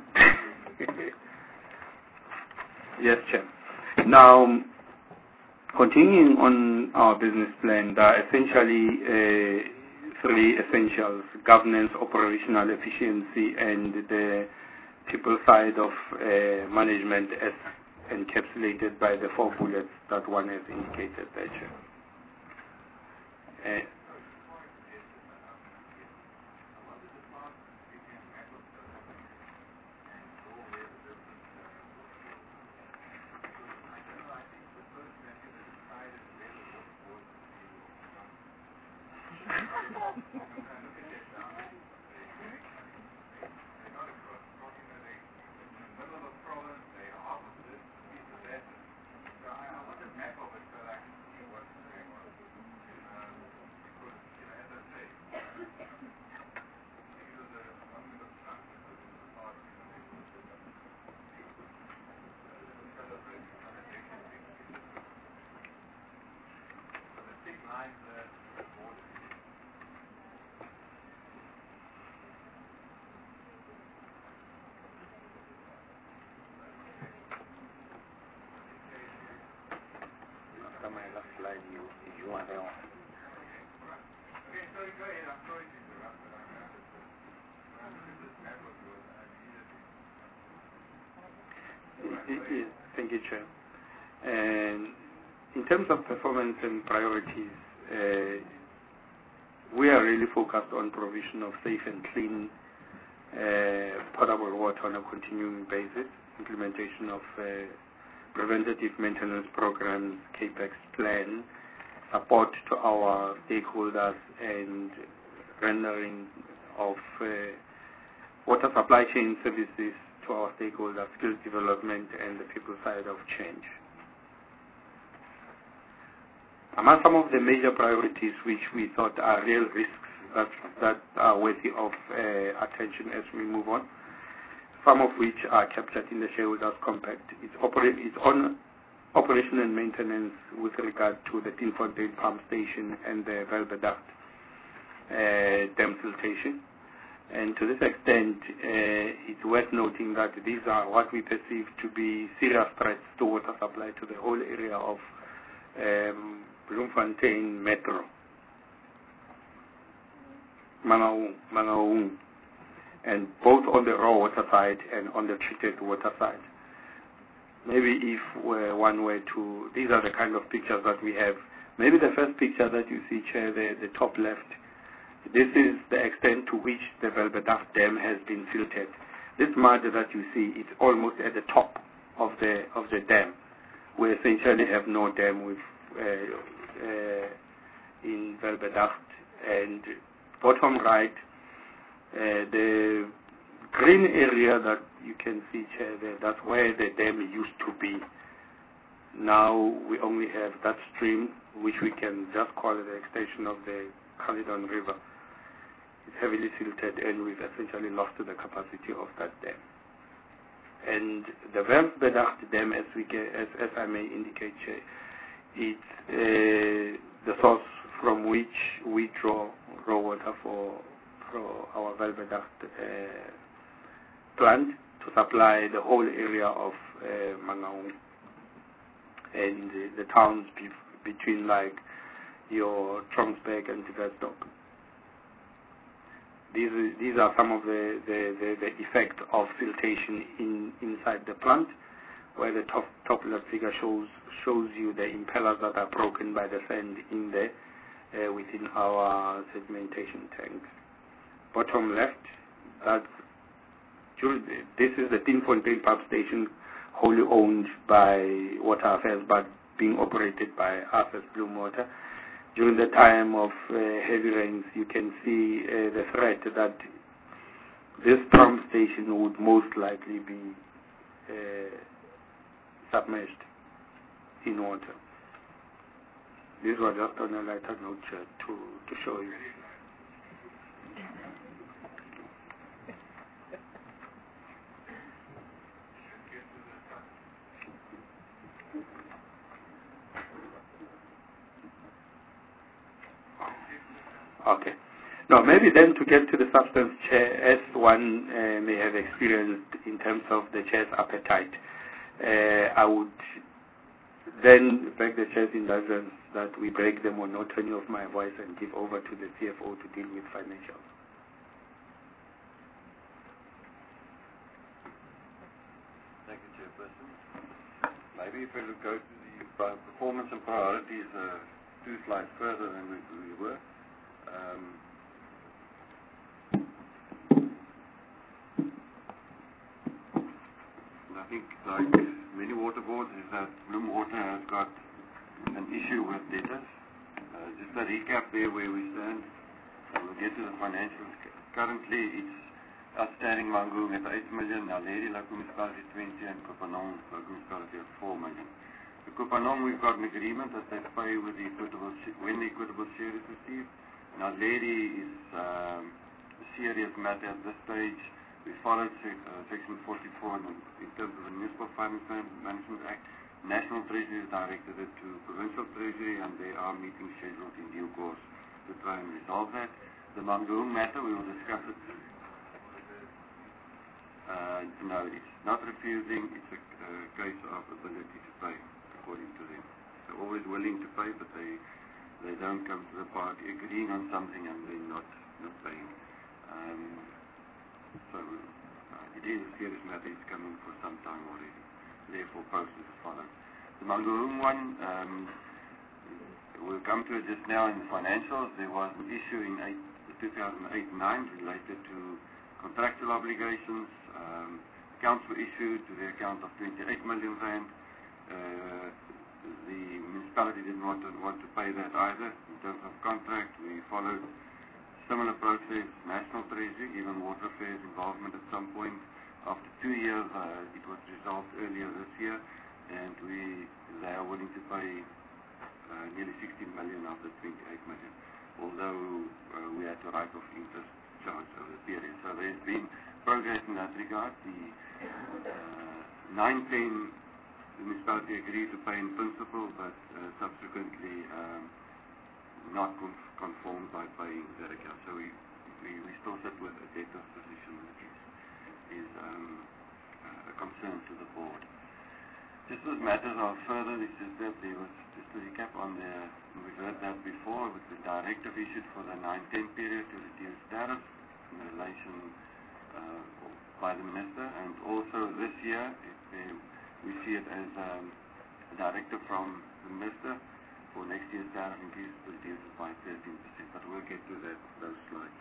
yes, Chair. Now, Continuing on our business plan, there are essentially three essentials: governance, operational efficiency, and the people side of management, as encapsulated by the 4 bullets that one has indicated there. Thank you, Chair. And in terms of performance and priorities, we are really focused on provision of safe and clean potable water on a continuing basis, implementation of preventative maintenance programs, CAPEX plan, support to our stakeholders, and rendering of water supply chain services to our stakeholders, skills development, and the people side of change. Among some of the major priorities which we thought are real risks that are worthy of attention as we move on, some of which are captured in the shareholders' compact. It's on operation and maintenance with regard to the Tinfontein pump station and the Velbedacht dam siltation. And to this extent, it's worth noting that these are what we perceive to be serious threats to water supply to the whole area of Bloemfontein Metro, Mangaung, and both on the raw water side and on the treated water side. Maybe if one were to, these are the kind of pictures that we have. Maybe the first picture that you see, Chair, the top left, this is the extent to which the Velbedacht Dam has been filtered. This mud that you see is almost at the top of the dam. We essentially have no dam with in Velbedacht. And bottom right, the green area that you can see, Chair, there, that's where the dam used to be. Now we only have that stream, which we can just call it the extension of the Caledon River. It's heavily silted, and we've essentially lost the capacity of that dam. And the Velbedacht Dam, as I may indicate, Chair, it's the source from which we draw raw water for our Velbedacht plant to supply the whole area of Mangaung and the towns between, like, your Tromsberg and Diversdorp. These are some of the effect of siltation inside the plant, where the top left figure shows you the impellers that are broken by the sand in there within our sedimentation tanks. Bottom left, this is the Tinfontein pump station, wholly owned by Water Affairs but being operated by us as Bloem Water. During the time of heavy rains, you can see the threat that this pump station would most likely be submerged in water. This was just on a lighter note to show you. Okay. Now, maybe then to get to the substance, Chair, as one may have experienced in terms of the Chair's appetite, then break the chairs in that sense that we break the monotony of my voice and give over to the CFO to deal with financials. Thank you, Chairperson. Maybe if we go to the performance and priorities 2 slides further than we were. And I think, like many water boards, is that Bloem Water has got an issue with debtors. Just a recap there where we stand. We'll get to the financials. Currently, it's outstanding Mangaung at 8 million, Naledi Local Municipality 20, and Kopanong Local Municipality at 4 million. The Kopanong, we've got an agreement that they pay with the when the equitable share is received. Naledi is a serious matter at this stage. We followed Section 44 in terms of the Municipal Finance Management Act. National Treasury has directed it to Provincial Treasury, and they are meetings scheduled in due course to try and resolve that. The Mangaung matter, we will discuss it. No, it's not refusing. It's a case of ability to pay, according to them. They're always willing to pay, but they don't come to the party agreeing on something and then not paying. So it is a serious matter. It's coming for some time already. Therefore, process is followed. The Mangaung one, we'll come to it just now in the financials. There was an issue in 2008-9 related to contractual obligations. Accounts were issued to the account of 28 million rand. The municipality didn't want to pay that either. In terms of contract, we followed similar process, National Treasury, even Water Affairs involvement at some point. After 2 years, it was resolved earlier this year, and they are willing to pay nearly 16 million of the 28 million, although we had to write off interest charge over the period. So there's been progress in that regard. The 910, the municipality agreed to pay in principle, but subsequently not conformed by paying that account. So we still sit with a debtor's position, which is a concern to the board. Just as matters are further, this is that there was, just to recap on we've heard that before, with the directive issued for the 910 period to reduce tariffs in relation by the Minister, and also this year we see it as a directive from the Minister for next year's tariff increase to reduce it by 13%, but we'll get to those slides.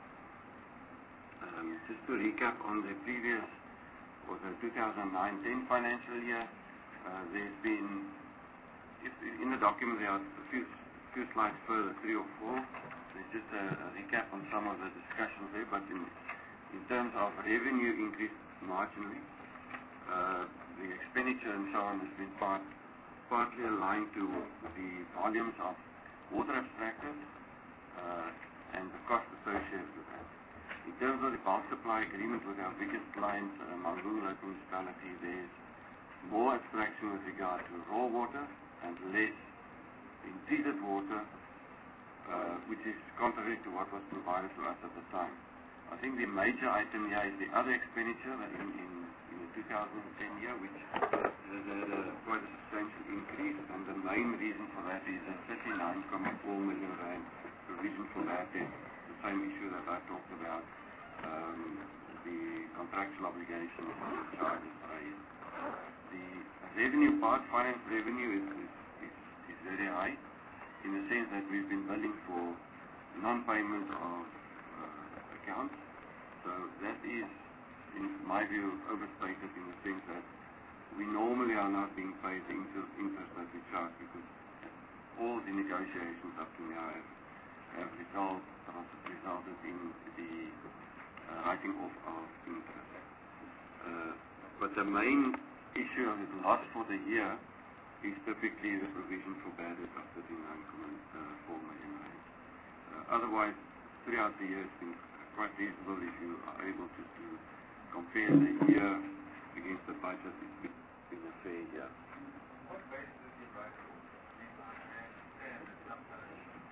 Just to recap on the previous, or the 2009-10 financial year, there's been, in the document there are a few slides further, 3 or 4. There's just a recap on some of the discussions there, but in terms of revenue increase marginally, the expenditure and so on has been partly aligned to the volumes of water abstracted and the cost associated with that. In terms of the bulk supply agreement with our biggest client, Mangaung Local Municipality, there's more abstraction with regard to raw water and less in treated water, which is contrary to what was provided to us at the time. I think the major item here is the other expenditure that in the 2010 year, which has had quite a substantial increase, and the main reason for that is a 39.4 million rand provision for that debt, the same issue that I talked about, the contractual obligations and the charges raised. The revenue part, finance revenue, is very high in the sense that we've been billing for non-payment of accounts. So that is, in my view, overstated in the sense that we normally are not being paid the interest that we charge, because all the negotiations up to now have resulted in the writing off of interest. But the main issue of the loss for the year is typically the provision for bad debt of 39.4 million rand. Otherwise, throughout the year, it's been quite reasonable if you are able to compare the year against the budget. It's been a fair year. What basis did you write it off? I understand that sometimes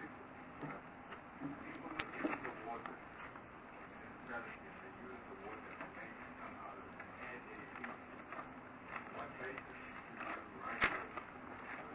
people that use the water in the municipality, they use the water and they come out of it and what basis did you write it off?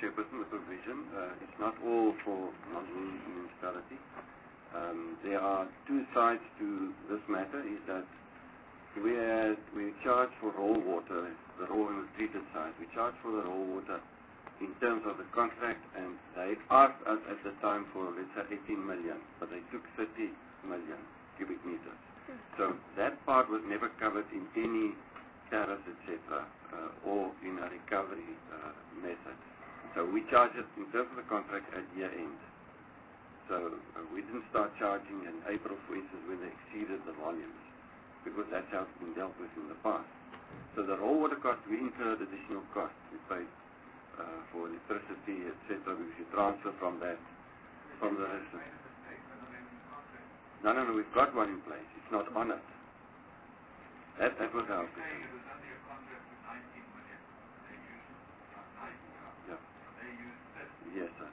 Chairperson, the provision. It's not all for non-municipality. There are two sides to this matter, is that we charge for raw water, the raw and treated side. We charge for the raw water in terms of the contract, and they asked us at the time for, let's say, 18 million, but they took 30 million cubic meters. So that part was never covered in any tariffs, etc., or in a recovery method. So we charge it in terms of the contract at year end. So we didn't start charging in April, for instance, when they exceeded the volumes, because that's how it's been dealt with in the past. So the raw water cost, we incurred additional costs. We paid for electricity, etc. We should transfer from that, from the rest of it. No, we've got one in place. It's not on it. That was our position. Yeah. Yes, sir.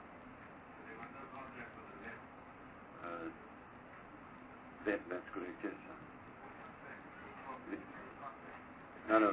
That's correct, yes, sir. No.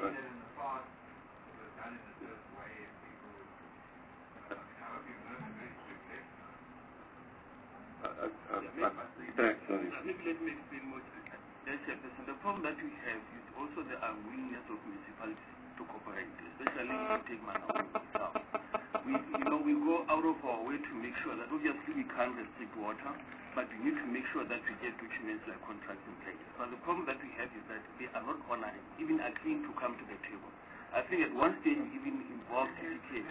Let me explain more. The problem that we have is also the unwillingness of municipalities to cooperate, especially if you take Manawa itself. We go out of our way to make sure that obviously we can't restrict water, but we need to make sure that we get documents like contracts in place. But the problem that we have is that they are not honoring, even agreeing to come to the table. I think at one stage we even involved TDK.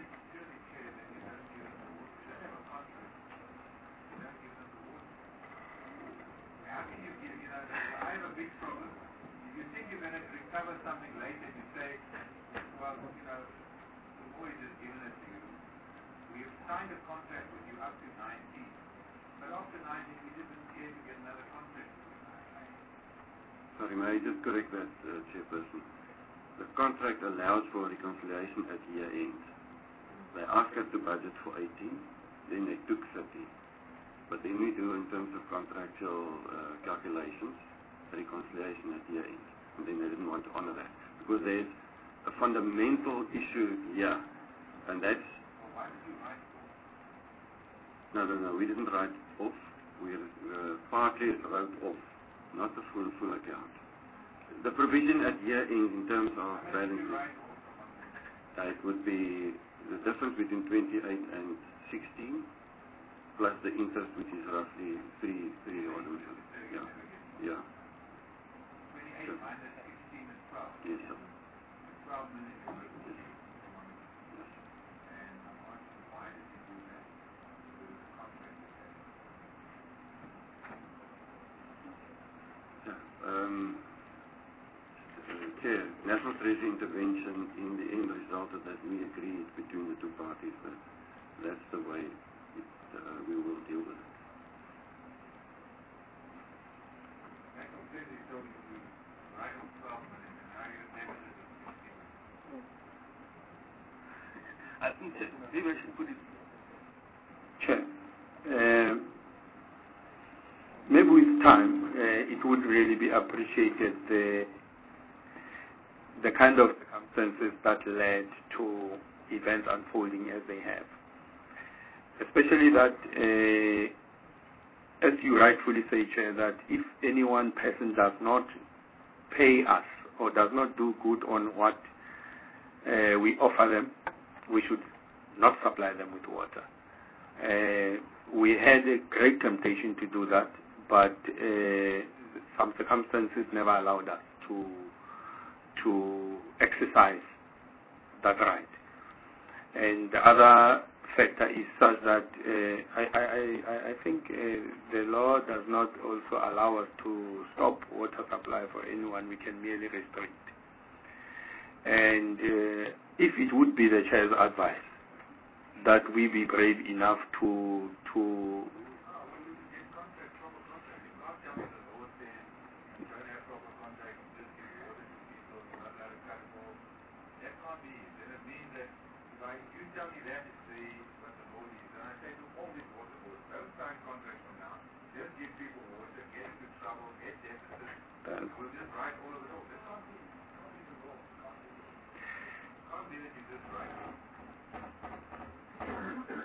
I have a big problem. If you think you're going to recover something later, you say, well, the void has given it to you. We've signed a contract with you up to 19. But after 19, we didn't care to get another contract. Sorry, may I just correct that, Chairperson? The contract allows for reconciliation at year end. They asked us to budget for 18, then they took 30. But then we do, in terms of contractual calculations, reconciliation at year end. And then they didn't want to honor that. Because there's a fundamental issue here. And that's... Well, why did you write off? No. We didn't write off. We partly wrote off. Not the full account. The provision at year end in terms of balance, it would be the difference between 28 and 16, plus the interest, which is roughly 3 or yeah. 28 minus 16 is 12. Yes, sir. 12 million euros. Yes. And I'm asking, why did you do that? With the contract you had. Chair, National Treasury intervention in the end resulted that we agreed between the two parties that that's the way we will deal with it. National Treasury told you to write off 12 million, and now you're deficit of 16 million. I think that maybe I should put it. Chair, maybe with time, it would really be appreciated the kind of circumstances that led to events unfolding as they have. Especially that, as you rightfully say, Chair, that if any one person does not pay us or does not do good on what we offer them, we should not supply them with water. We had a great temptation to do that, but some circumstances never allowed us to exercise that right. And the other factor is such that I think the law does not also allow us to stop water supply for anyone. We can merely restrict. And if it would be the Chair's advice that we be brave enough to Tell me that is what the law is. And I say to all these water boards, don't sign contracts from now. Just give people water, get into trouble, get deficits. We'll just write all of it off. That can't be the law. Can't be that you just write it off.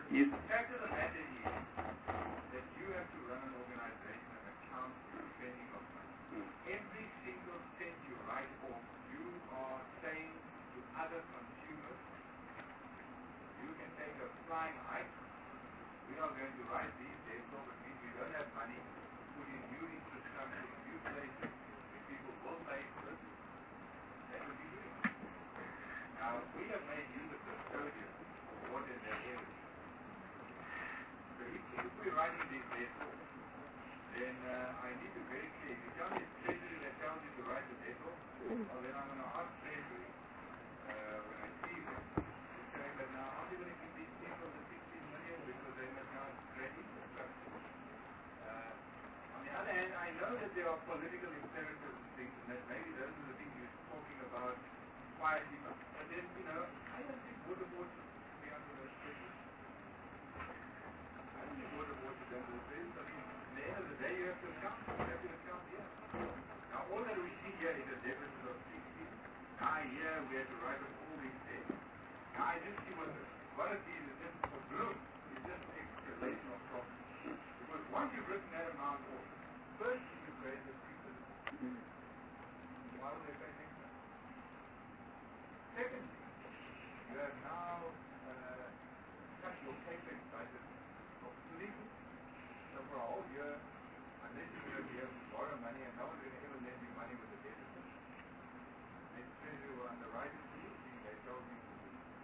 Yes. The fact of the matter is that you have to run an organization and account for the spending of money. Every single cent you write off, you are saying to other consumers, you can take a flying hike. We are going to write these debts off. It means we don't have money to put in new infrastructure, in new places, where people will pay for it. That would be doing. Now, we have made use of custodian for water in that area. So if we're writing these debts off, then I need to very clear. If you tell me it's Treasury that tells you to write the debt off, well, then I'm going to ask Treasury when I see them to say, but now how are you going to give these people the 16 million because they must now create infrastructure? On the other hand, I know that there are political imperatives and things, and that maybe those are the things you're talking about quietly, but then, I don't think water boards should be under those pressures. I don't think water boards should be under those pressures. I mean, at the end of the day, you have to account. You have to account here. Now, all that we see here is a deficit of 60. Here we have to write off all these debts. Now, I just see what the quality is just for bloom. It's just escalation of problems. Because once you've written that amount off, first you should raise the people. Why would they pay next time? Secondly, you have now cut your capex budget completely. So for a whole year, unless you're going to be able to borrow money, and no one's going to ever lend you money with a deficit, then Treasury will underwrite it to you, meaning they told you to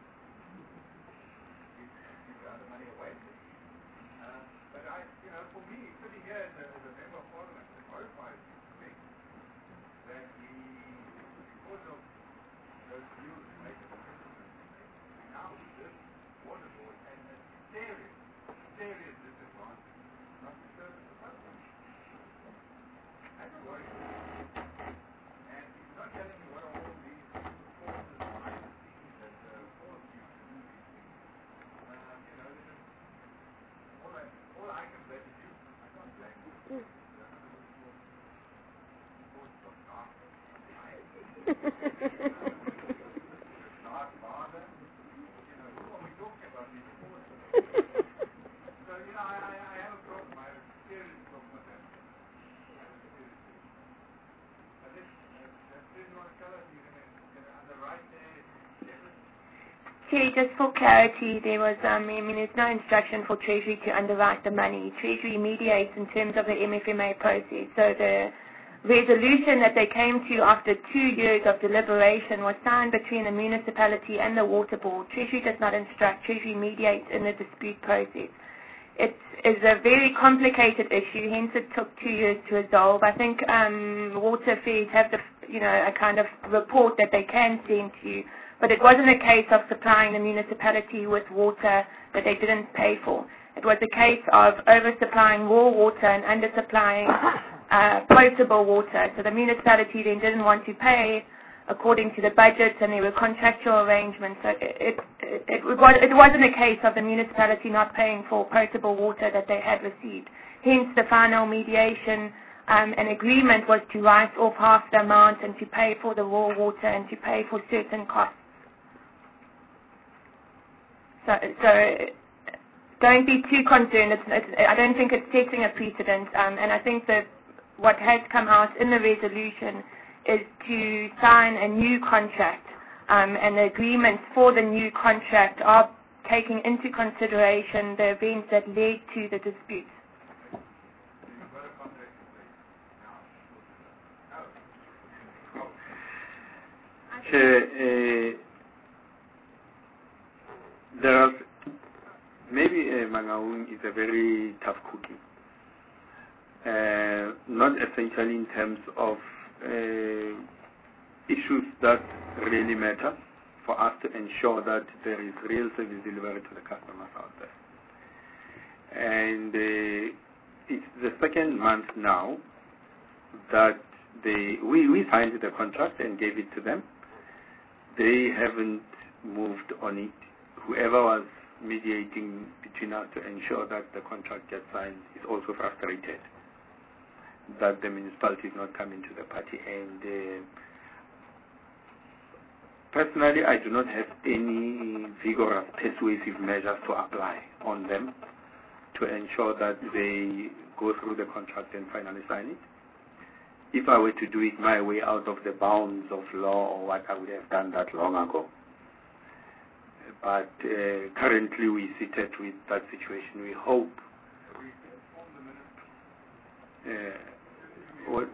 give the other money away. But for me, sitting here as a member of Parliament, it horrifies me that because of those views that make it we now with this water board at a serious disadvantage, not to service the public. That's a worry. And he's not telling me what are all these forces behind the scenes that force you to do these things. All I can blame is you. I can't blame you. Dark father. Who are we talking about these forces? So, I have a problem. I have a serious problem with that. But let's you want to tell us you're going to underwrite there. Chair, just for clarity, there was, there's no instruction for Treasury to underwrite the money. Treasury mediates in terms of the MFMA process. So the resolution that they came to after 2 years of deliberation was signed between the municipality and the water board. Treasury does not instruct. Treasury mediates in the dispute process. It is a very complicated issue, hence it took 2 years to resolve. I think Water Affairs have a kind of report that they can send to you. But it wasn't a case of supplying the municipality with water that they didn't pay for. It was a case of oversupplying raw water and undersupplying potable water. So the municipality then didn't want to pay according to the budget, and there were contractual arrangements. So it wasn't a case of the municipality not paying for potable water that they had received. Hence the final mediation an agreement was to write off half the amount and to pay for the raw water and to pay for certain costs. So don't be too concerned. I don't think it's setting a precedent. And I think that what has come out in the resolution is to sign a new contract, and the agreements for the new contract are taking into consideration the events that led to the dispute. There are maybe Mangaung is a very tough cookie. Not essentially in terms of issues that really matter for us to ensure that there is real service delivery to the customers out there. And it's the second month now that we signed the contract and gave it to them. They haven't moved on it. Whoever was mediating between us to ensure that the contract gets signed is also frustrated that the municipality is not coming to the party. And Personally, I do not have any vigorous persuasive measures to apply on them to ensure that they go through the contract and finally sign it. If I were to do it my way out of the bounds of law or what, I would have done that long ago. But currently we seated with that situation. We hope what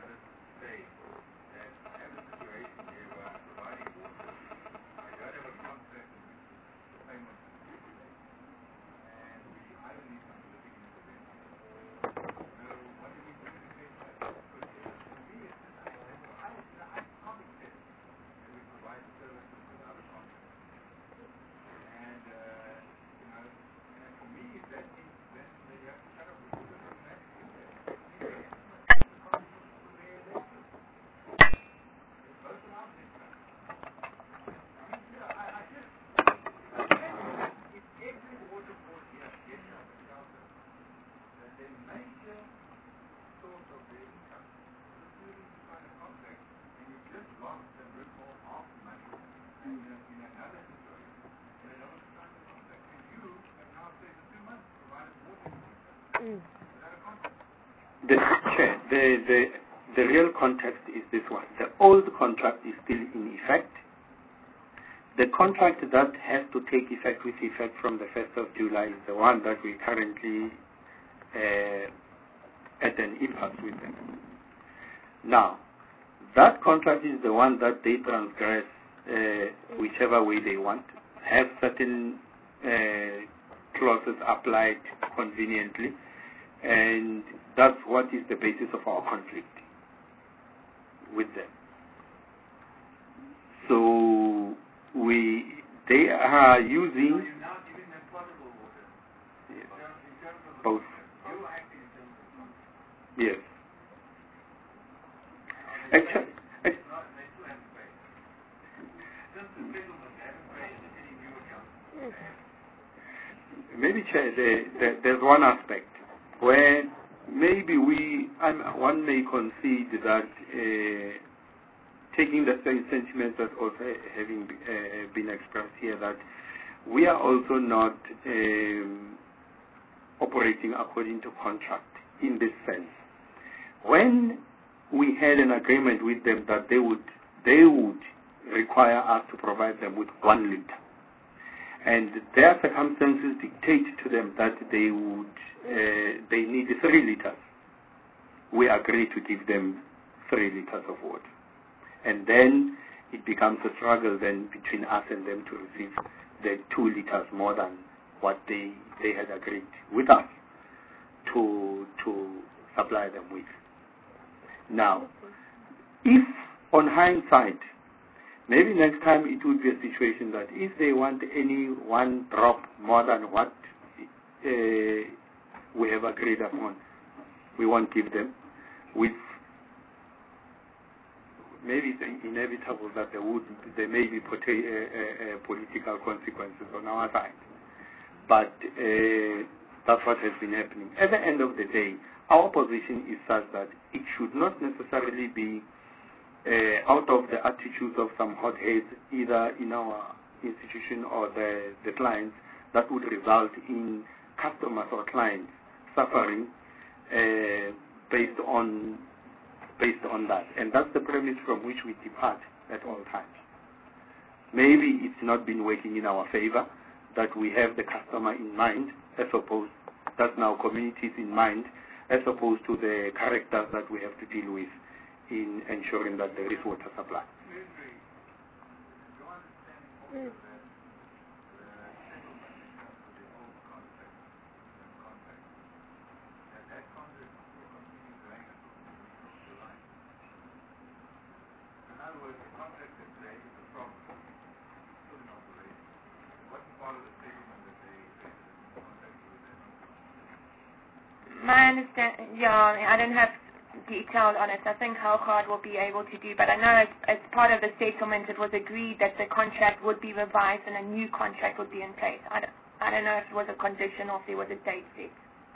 the real context is this one. The old contract is still in effect. The contract that has to take effect with effect from the 1st of July is the one that we currently at an impasse with them. Now, that contract is the one that they transgress whichever way they want, have certain clauses applied conveniently, and that's what is the basis of our conflict with them. So they are using both. Yes. Actually, maybe, Chair, there's one aspect where maybe one may concede that taking the same sentiments that also having been expressed here, that we are also not operating according to contract in this sense. When we had an agreement with them that they would require us to provide them with 1 liter, and their circumstances dictate to them that they need 3 liters, we agreed to give them 3 liters of water. And then it becomes a struggle then between us and them to receive the 2 liters more than what they had agreed with us to supply them with. Now, if on hindsight, maybe next time it would be a situation that if they want any 1 drop more than what we have agreed upon, we won't give them. With maybe it's inevitable that there may be political consequences on our side. But that's what has been happening. At the end of the day, our position is such that it should not necessarily be out of the attitudes of some hotheads, either in our institution or the clients, that would result in customers or clients suffering based on that. And that's the premise from which we depart at all times. Maybe it's not been working in our favor, that we have the customer in mind, as opposed, that now communities in mind, as opposed to the characters that we have to deal with in ensuring that there is water supply. My understanding, I don't have detail on it. I think Hougaard will be able to do, but I know as part of the settlement it was agreed that the contract would be revised and a new contract would be in place. I don't know if it was a condition or if there was a date set.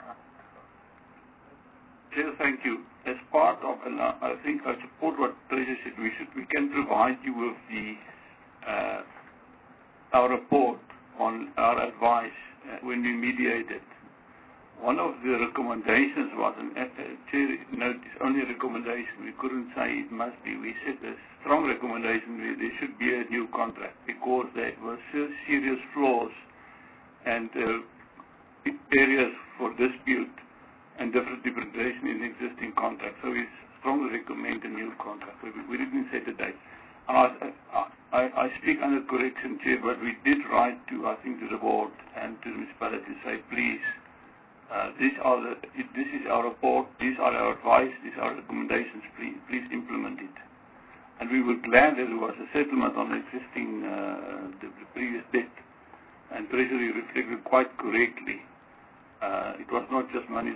Chair, thank you. As part of, and I think I support what Teresa said, we can provide you with the our report on our advice when we mediated. One of the recommendations was, and Chair note it's only a recommendation, we couldn't say it must be. We said a strong recommendation, there should be a new contract because there were serious flaws and areas for dispute and differentiation in the existing contract. So we strongly recommend a new contract. We didn't set a date. I speak under correction, Chair, but we did write to, I think, to the board and to the municipality to say, please, this is our report, these are our advice, these are recommendations, please implement it. And we were glad that there was a settlement on the existing, the previous debt, and Treasury reflected quite correctly. It was not just money.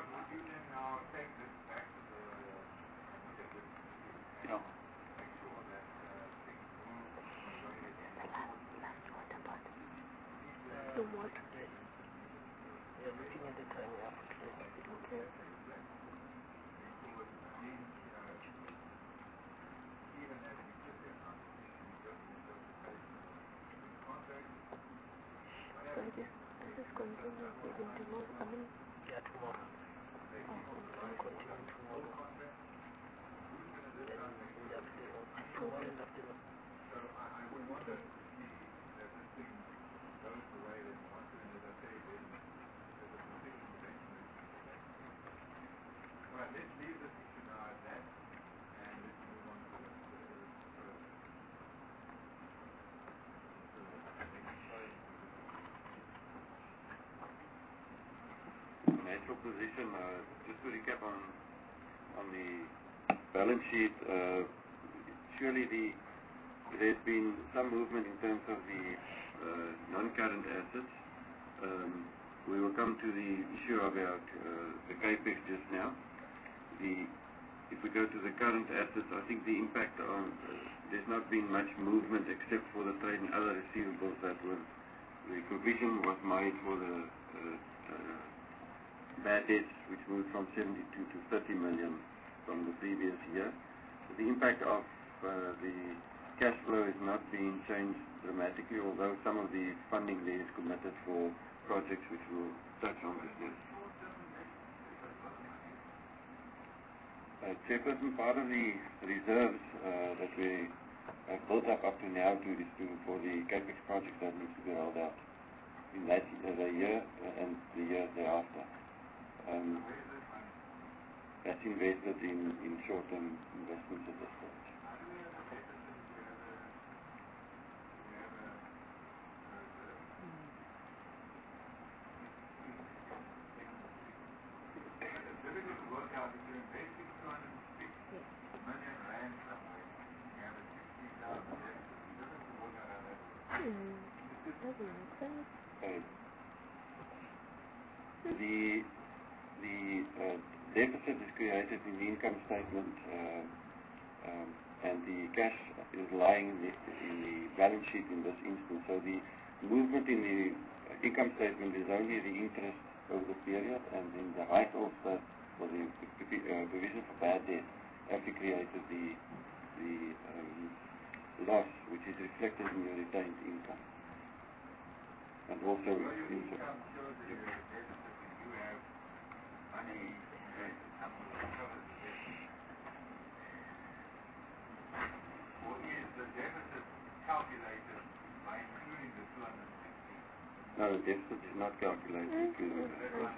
Position, just to recap on the balance sheet, surely there's been some movement in terms of the non-current assets. We will come to the issue about the CAPEX just now. If we go to the current assets, I think the impact on there's not been much movement except for the trade and other receivables that were the provision was made for the bad debts, which moved from 72 to 30 million from the previous year. So the impact of the cash flow is not being changed dramatically, although some of the funding there is committed for projects which we'll touch on this year. Chairperson, part of the reserves that we have built up to now for the CAPEX projects that needs to be rolled out in that year and the year thereafter. That's invested in short-term investments at this stage. The deficit is created in the income statement, and the cash is lying in the balance sheet in this instance. So the movement in the income statement is only the interest over the period, and in the write-off for the provision for bad debt actually created the loss, which is reflected in your retained income. And also no, the deficit is not calculated including the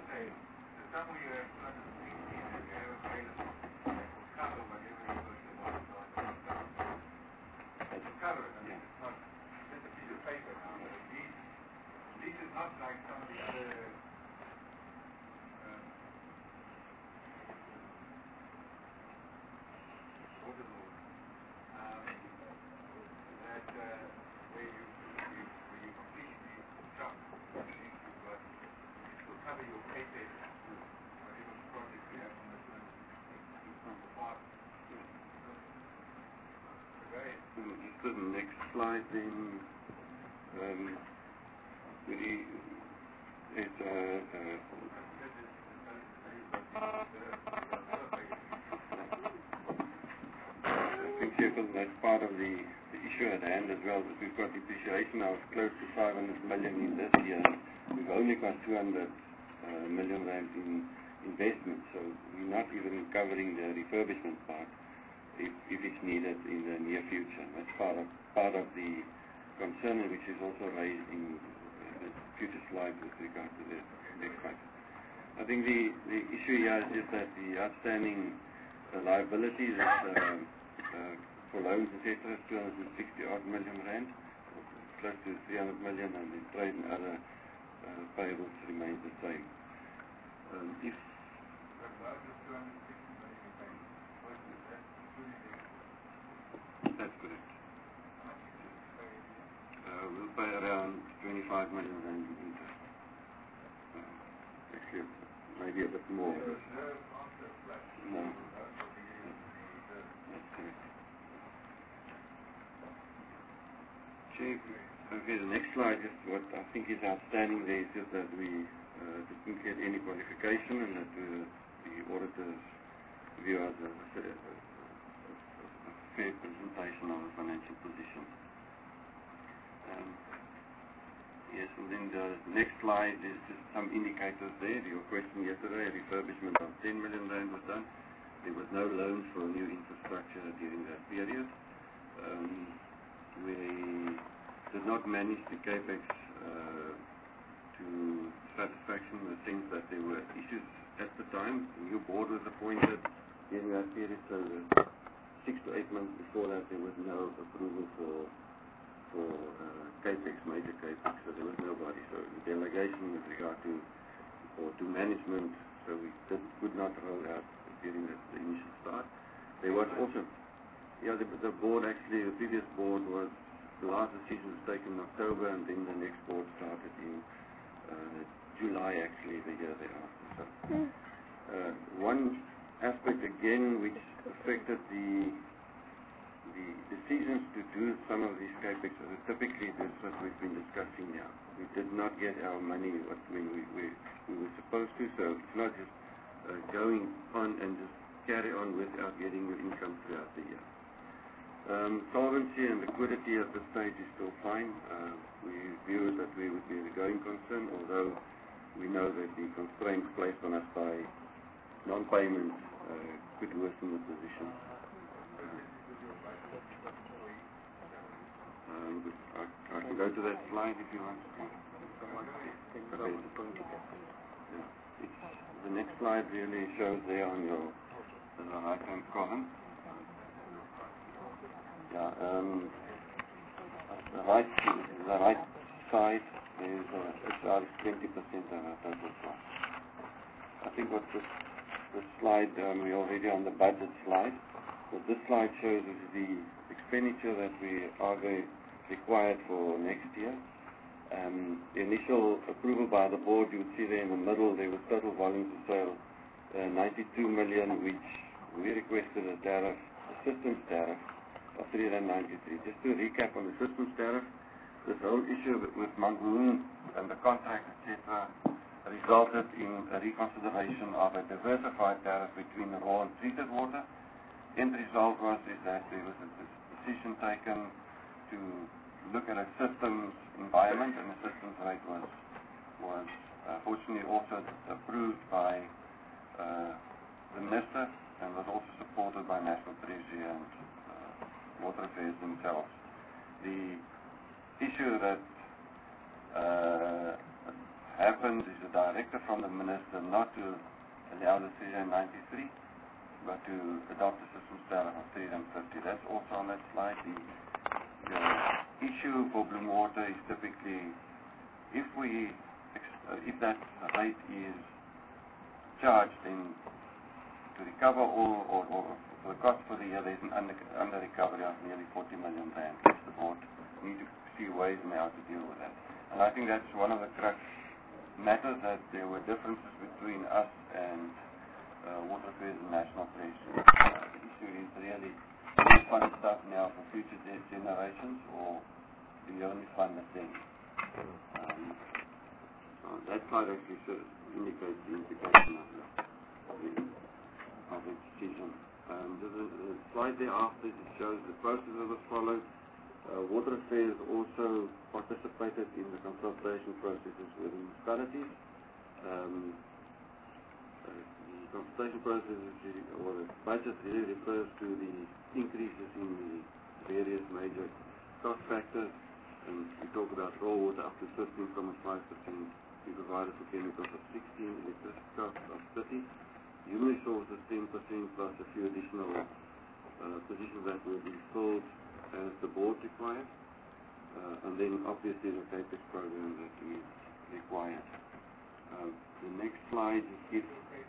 the next slide then I think that's part of the issue at hand as well. But we've got depreciation of close to 500 million in this year. We've only got 200 million rand in investment, so we're not even covering the refurbishment part if it's needed in the near future. That's part of the concern, which is also raised in the future slides with regard to the next budget. I think the issue here is just that the outstanding liabilities for loans, etc., is 260 odd million rand, close to 300 million, and the trade and other payables remains the same. That's correct. We'll pay around 25 million rand in interest. Actually, maybe a bit more. No. That's correct. Okay, the next slide is what I think is outstanding there is just that we didn't get any qualification and that the auditors view as a fair presentation of the financial position. Yes, and then the next slide is just some indicators there. Your question yesterday, a refurbishment of 10 million rand was done. There was no loans for new infrastructure during that period. We did not manage the capex to satisfaction in the sense that there were issues at the time. The new board was appointed during that period, so 6 to 8 months before that there was no approval for capex, major capex, so there was nobody. So the delegation with regard to management, so we could not roll out during the initial start. There was also, the board actually, the previous board was, the last decision was taken in October, and then the next board started in July, actually, the year thereafter. So, one aspect again which affected the decisions to do some of these capex, typically this is what we've been discussing now. We did not get our money when we were supposed to, so it's not just going on and just carry on without getting your income throughout the year. Solvency and liquidity at this stage is still fine. We view that we would be the going concern, although we know that the constraints placed on us by non-payment could worsen the position. I can go to that slide if you want. The next slide really shows there on the right-hand column. Yeah, the right side is HR is 20% of our total cost. I think what this slide, we're already on the budget slide. What this slide shows is the expenditure that we are required for next year. The initial approval by the board, you would see there in the middle, there was total volumes of sale 92 million, which we requested a tariff, a systems tariff of 393. Just to recap on the systems tariff, this whole issue with Mangaung and the contract, etc., resulted in a reconsideration of a diversified tariff between the raw and treated water. End result was that there was a decision taken to look at a systems environment, and the systems rate was fortunately also approved by the minister and was also supported by National Treasury and Water Affairs themselves. The issue that happened is a directive from the minister not to allow the 393, but to adopt a systems tariff of 350. That's also on that slide. The issue for Bloem Water is typically if that rate is charged, then to recover all or for the cost for the year, there's an under recovery of nearly 40 million rand. The board need to see ways and how to deal with that. And I think that's one of the crux matters, that there were differences between us and Water Affairs and National Treasury. The issue is really, do we fund stuff now for future generations, or do you only fund the thing? So that slide actually indicates the implication of the decision. The slide thereafter shows the process that was followed. Water Affairs also participated in the consultation processes with municipalities. The consultation processes, or the budget, really refers to the increases in the various major cost factors. And we talk about raw water up to 15.5%. We provided for chemicals of 16%, electricity costs of 30%, human resources 10%, plus a few additional positions that will be filled as the board required. And then obviously the CAPEX program that is required. The next slide gives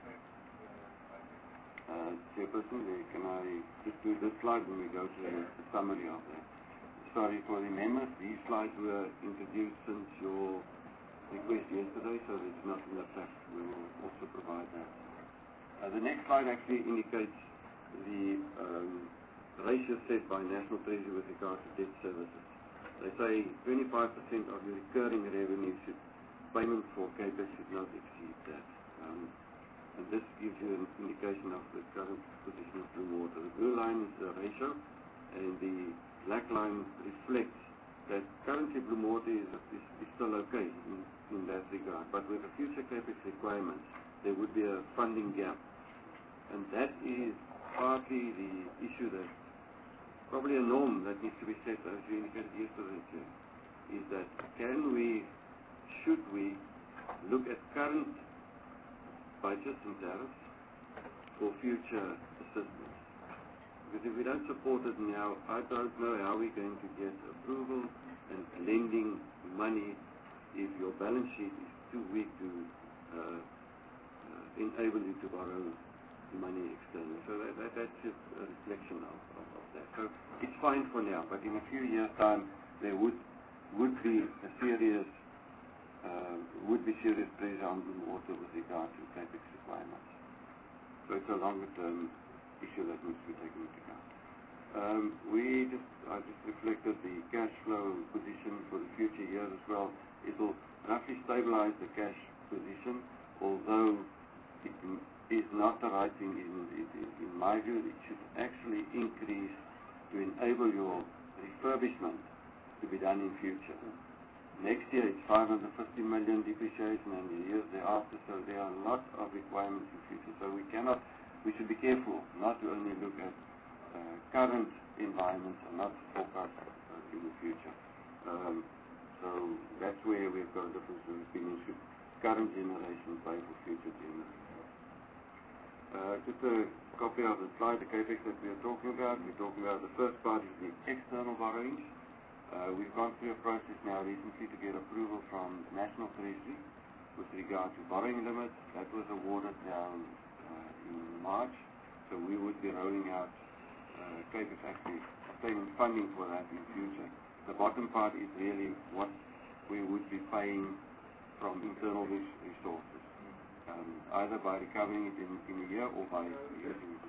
Chairperson, can I just do this slide when we go to the summary of that? Sorry for the members, these slides were introduced since your request yesterday, so it's not in the pack. We will also provide that. The next slide actually indicates the ratio set by National Treasury with regard to debt services. They say 25% of your recurring revenue payment for CAPEX should not exceed that. And this gives you an indication of the current position of Blue Water. The blue line is the ratio, and the black line reflects that currently Blue Water is still okay in that regard. But with the future CAPEX requirements, there would be a funding gap. And that is partly the issue that probably a norm that needs to be set, as you indicated yesterday, Chair, is that should we look at current budgets and tariffs for future assistance? Because if we don't support it now, I don't know how we're going to get approval and lending money if your balance sheet is too weak to enable you to borrow money externally. So that's just a reflection of that. So it's fine for now, but in a few years' time, there would be a serious serious pressure on Blue Water with regard to CAPEX requirements. So it's a longer-term issue that needs to be taken into account. I just reflected the cash flow position for the future years as well. It will roughly stabilize the cash position, although it is not the right thing in my view. It should actually increase to enable your refurbishment to be done in future. Next year it's 550 million depreciation, and the years thereafter, so there are a lot of requirements in future. So we should be careful not to only look at current environments and not forecast in the future. So that's where we've got a difference in opinion. Should current generation pay for future generations? Just a copy of the slide, the CAPEX that we are talking about. We're talking about the first part is the external borrowings. We've gone through a process now recently to get approval from National Treasury with regard to borrowing limits. That was awarded now in March, so we would be rolling out CAPEX actually obtaining funding for that in future. The bottom part is really what we would be paying from internal resources, either by recovering it in a year or by using it.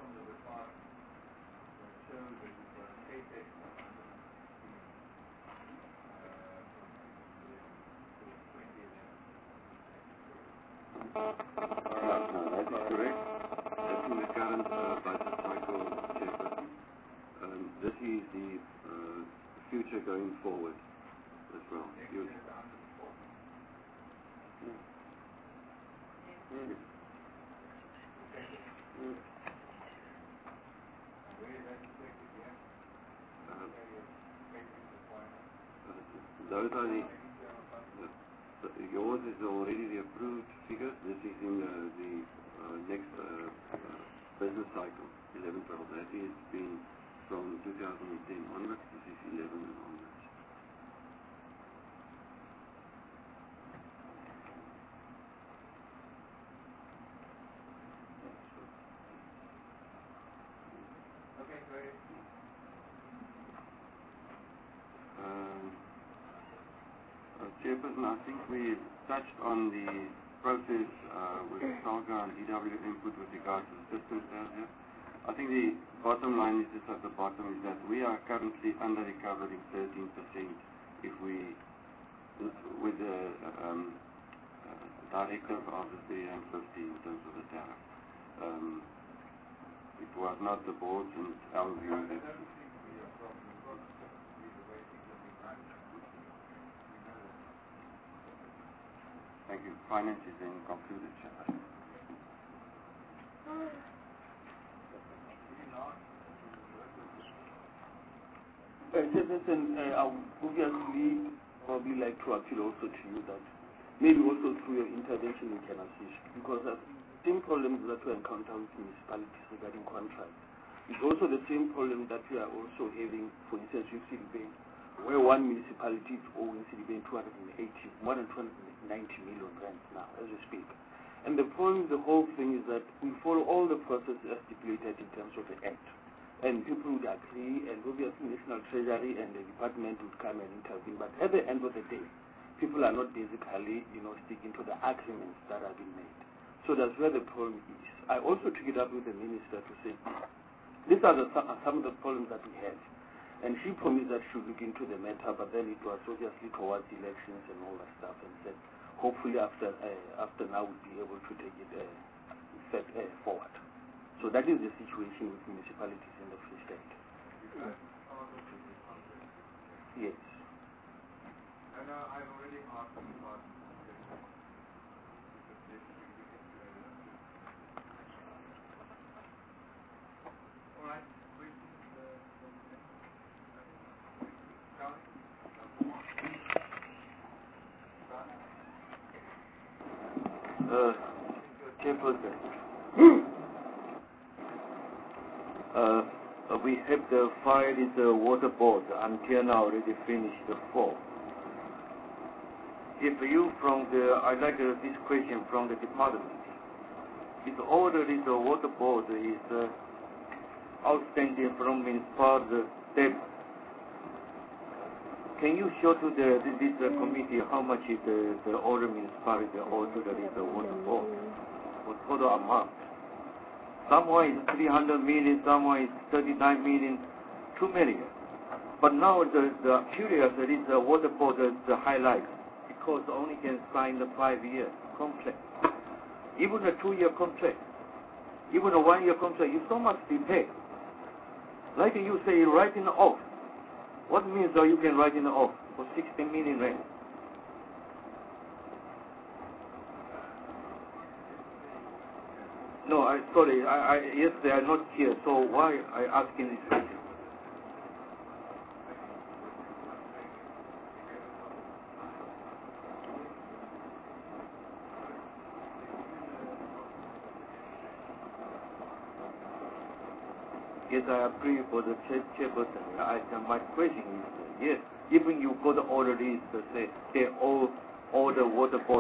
No, that is correct. That's in the current budget cycle, Chairperson. This is the future going forward as well. Those are yours is already the approved figures. This is in the next business cycle, 11-12. That is been from 2010 onwards. This is 11 and onwards. Okay, great. Chairperson, I think we touched on the process with SALGA and EW input with regard to the systems earlier. I think the bottom line is just at the bottom is that we are currently under recovering 13% if we, with the directive of the 350 in terms of the tariff. It was not the board's and our view that Thank you. Finance is then concluded, Chairperson. Chairperson, I would obviously probably like to appeal also to you that maybe also through your intervention you can assist, because the same problems that we encounter with municipalities regarding contracts is also the same problem that we are also having, for instance, with Citibank, where one municipality is owing Citibank more than 290 million rand now as we speak. And the problem, the whole thing is that we follow all the processes as stipulated in terms of the Act. And people would agree, and obviously National Treasury and the department would come and intervene. But at the end of the day, people are not basically, sticking to the agreements that have been made. So that's where the problem is. I also took it up with the minister to say, these are some of the problems that we have. And she promised that she would look into the matter, but then it was obviously towards elections and all that stuff, and said, hopefully after now we'll be able to take it step forward. So that is the situation with municipalities in the Free State. Yes. And I've already asked about all right. Chairperson, we have the file is the water board until now already finished the 4. If you I like this question from the department. If order is the water board is outstanding from municipal debt, can you show to this committee how much is the order municipality owed to the water board for total amount? Someone is 300 million, someone is 39 million, 2 million. But now the curious is the water board the highlight, because only can sign the 5-year contract. Even a 2-year contract, even a 1-year contract, you so much be paid. Like you say, writing off. What means you can write it off for 60 million rand? No, sorry. Yes, they are not here. So why I asking this question? Yes, I agree for the chairperson. My question is, yes, even you got the order is to say they all the water board,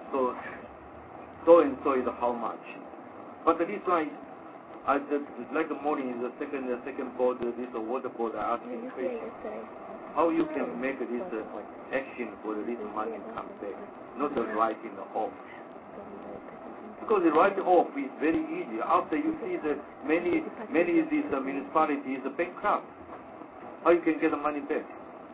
so and so is how much. But this one, like the morning is the second board, this water board asking question. How you can make this action for this money come back, not the writing off. Because the write off is very easy. After you see that many of these municipalities are bankrupt, how you can get the money back?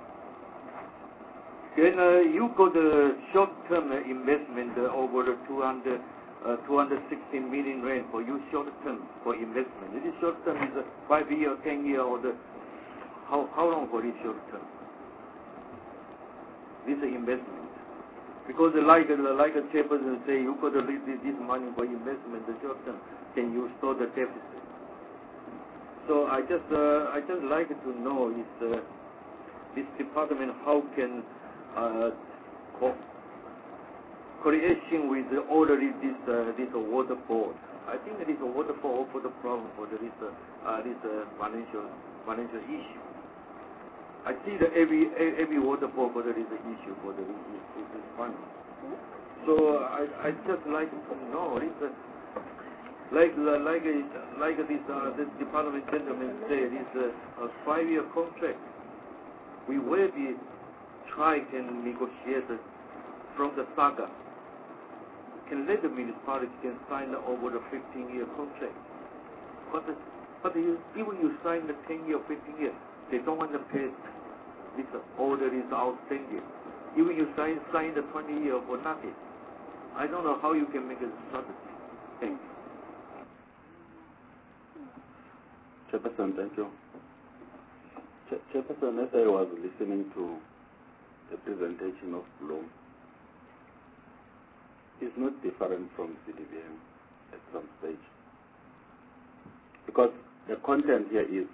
Then you got the short-term investment over the 260 million rand for you short-term for investment. This short-term is a 5-year, 10-year, or how long for this short-term? This investment. Because like a chairperson say, you got to leave this money for investment, the short term, then you store the deficit. So I just like to know is this department how can creation with the order this water board. I think it is a water board for the problem for this financial issue. I see that every water board for there is an issue for this money. So I just like to know like this department gentleman said, it's a 5-year contract. We will be try can negotiate from the saga. Can let the municipality can sign over the 15-year contract. But even you sign the 10-year, 15-year, they don't want to pay. This order is outstanding. Even you sign the 20-year for nothing. I don't know how you can make a strategy. Thank you. Chairperson, thank you. Chairperson, as I was listening to the presentation of Bloom, is not different from CDBM at some stage. Because the content here is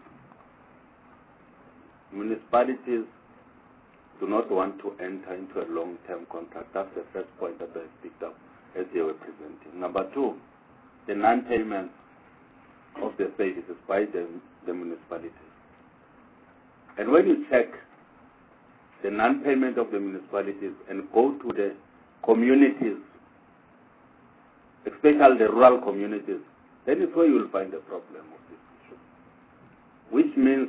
municipalities do not want to enter into a long-term contract. That's the first point that I picked up as they were presenting. Number two, the non-payment of the services by the municipalities. And when you check the non-payment of the municipalities and go to the communities, especially the rural communities, then is where you will find the problem of this issue. Which means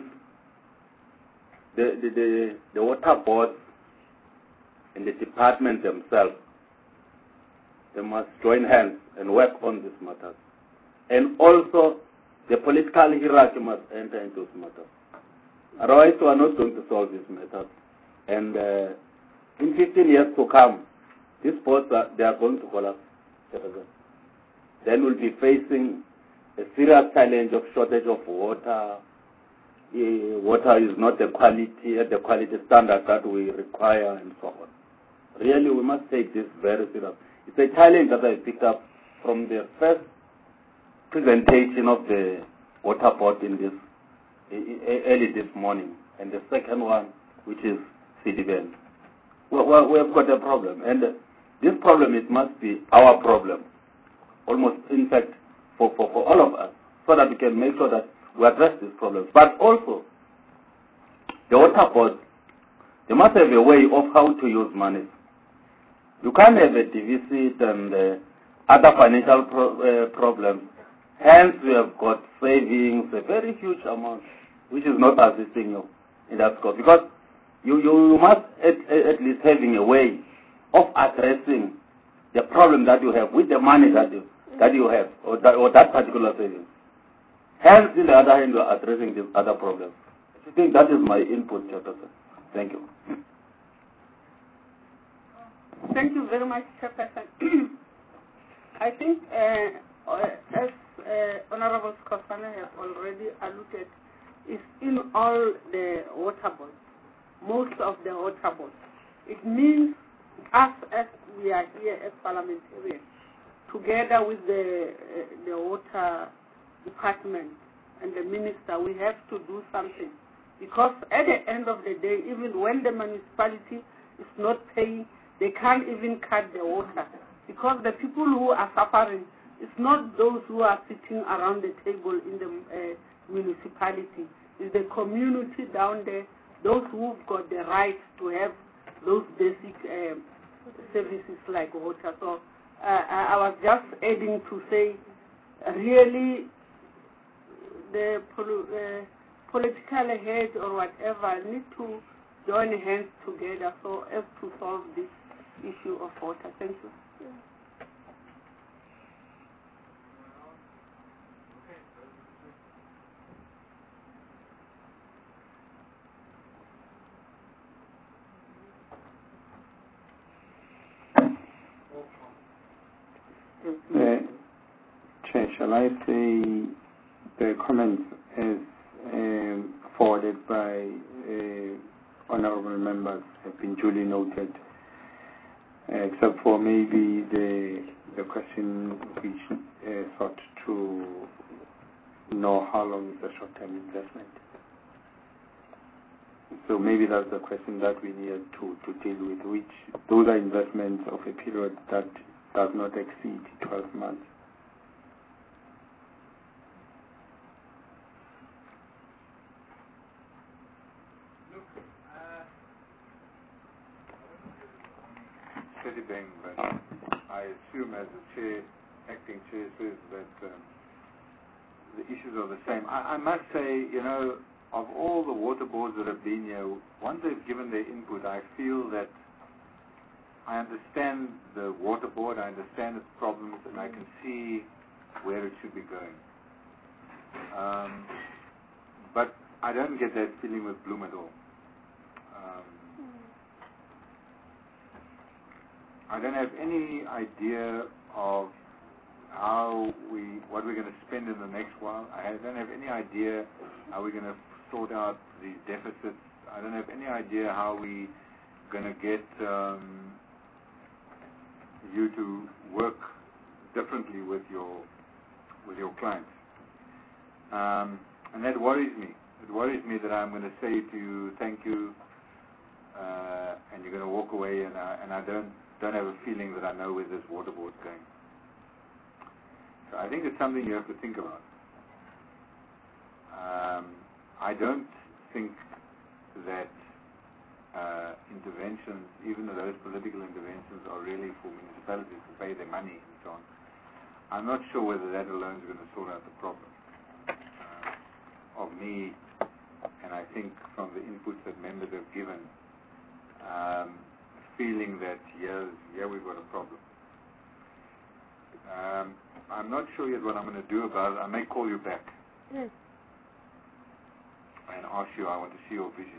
the water board and the department themselves, they must join hands and work on these matters. And also, the political hierarchy must enter into these matters. Otherwise, we are not going to solve these matters. And in 15 years to come, these boards, they are going to collapse. Then we'll be facing a serious challenge of shortage of water. Water is not the quality standard that we require and so on. Really, we must take this very serious. It's a challenge that I picked up from the first presentation of the water board in this early this morning, and the second one, which is CDBN. We have got a problem, and this problem, it must be our problem, almost, in fact, for all of us, so that we can make sure that we address these problems. But also, the water board, they must have a way of how to use money. You can't have a deficit and other financial problems. Hence, we have got savings, a very huge amount, which is not assisting you in that scope. Because you must at least having a way of addressing the problem that you have with the money that you have, or that particular savings. Hence, in the other hand, you are addressing these other problems. I think that is my input, Chairperson. Thank you. Thank you very much, Chairperson. I think, as Honorable Skosana has already alluded, is in all the water boards, most of the water boards. It means us, as we are here as parliamentarians, together with the water department and the minister, we have to do something. Because at the end of the day, even when the municipality is not paying, they can't even cut the water. Because the people who are suffering, it's not those who are sitting around the table in the municipality. It's the community down there, those who've got the right to have those basic services like water. So I was just adding to say, really, the political head or whatever need to join hands together so as to solve this issue of water. Thank you. Chair, shall I say the comments as forwarded by honourable members have been duly noted, except for maybe the question which sought to know how long is the short-term investment. So maybe that's the question that we need to deal with, which those are investments of a period that does not exceed 12 months. Citibank, but I assume as the chair, acting chair says that the issues are the same. I must say, of all the water boards that have been here, once they've given their input, I feel that I understand the water board, I understand its problems, and I can see where it should be going. But I don't get that feeling with Bloom at all. I don't have any idea of what we're going to spend in the next while. I don't have any idea how we're going to sort out these deficits. I don't have any idea how we're going to get you to work differently with your clients. And that worries me. It worries me that I'm going to say to you, thank you, and you're going to walk away, and I don't have a feeling that I know where this water board's going. So I think it's something you have to think about. I don't think that interventions, even those political interventions, are really for municipalities to pay their money and so on. I'm not sure whether that alone is going to sort out the problem. Of me, and I think from the inputs that members have given, feeling that yeah, we've got a problem. I'm not sure yet what I'm going to do about it. I may call you back and ask you, I want to see your vision.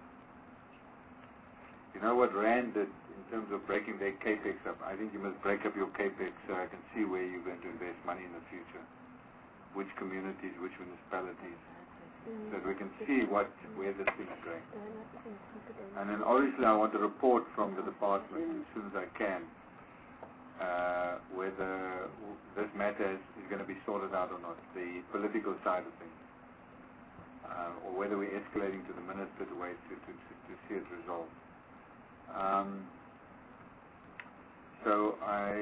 You know what RAND did in terms of breaking their capex up? I think you must break up your capex so I can see where you're going to invest money in the future, which communities, which municipalities, so that we can see where this thing is going. And then obviously I want a report from the department as soon as I can, whether this matter is going to be sorted out or not, the political side of things, or whether we're escalating to the minister to wait to see it resolved. So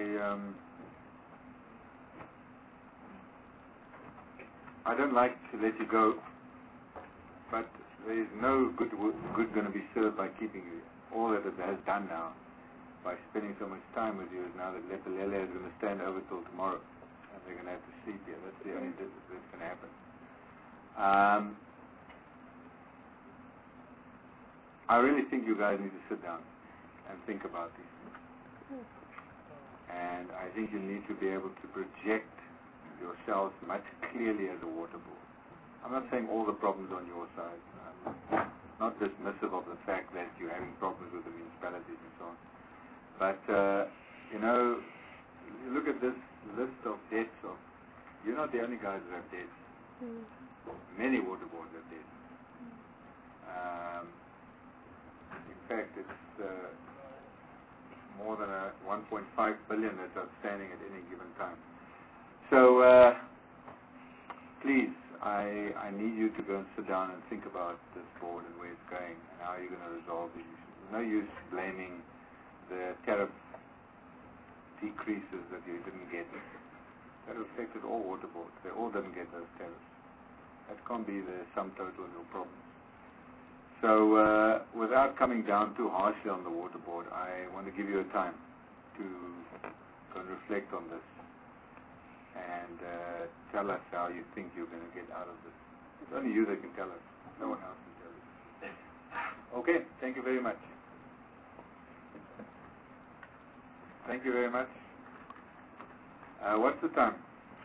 I don't like to let you go, but there is no good going to be served by keeping you. All that it has done now, by spending so much time with you, is now that Lepelele is going to stand over till tomorrow, and they're going to have to sleep here. That's the only thing that's going to happen. I really think you guys need to sit down and think about these things. And I think you need to be able to project yourselves much clearly as a water board. I'm not saying all the problems on your side. I'm not dismissive of the fact that you're having problems with the municipalities and so on. But, you look at this list of debts. You're not the only guys who have debts. Many water boards have debts. In fact, it's more than 1.5 billion that's outstanding at any given time. So, please, I need you to go and sit down and think about this board and where it's going and how you're going to resolve these issues. No use blaming the tariff decreases that you didn't get. That affected all water boards. They all didn't get those tariffs. That can't be the sum total of your problems. So, without coming down too harshly on the water board, I want to give you a time to go and reflect on this and tell us how you think you're going to get out of this. It's only you that can tell us. No one else can tell us. Okay, thank you very much. Thank you very much. What's the time?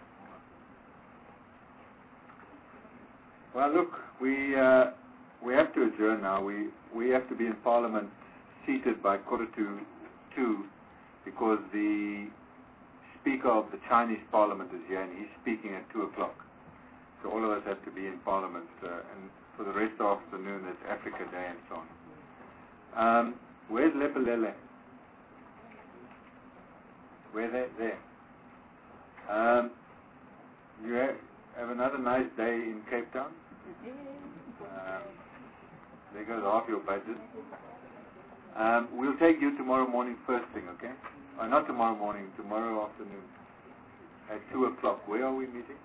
Well, look, we have to adjourn now. We have to be in Parliament seated by 1:45 because the Speaker of the Chinese Parliament is here and he's speaking at 2 o'clock. So all of us have to be in Parliament, and for the rest of the afternoon it's Africa Day and so on. Where's Lepelele? Where there? You have another nice day in Cape Town. There goes half your budget. We'll take you tomorrow morning first thing, okay? Not tomorrow morning, tomorrow afternoon at 2 o'clock. Where are we meeting?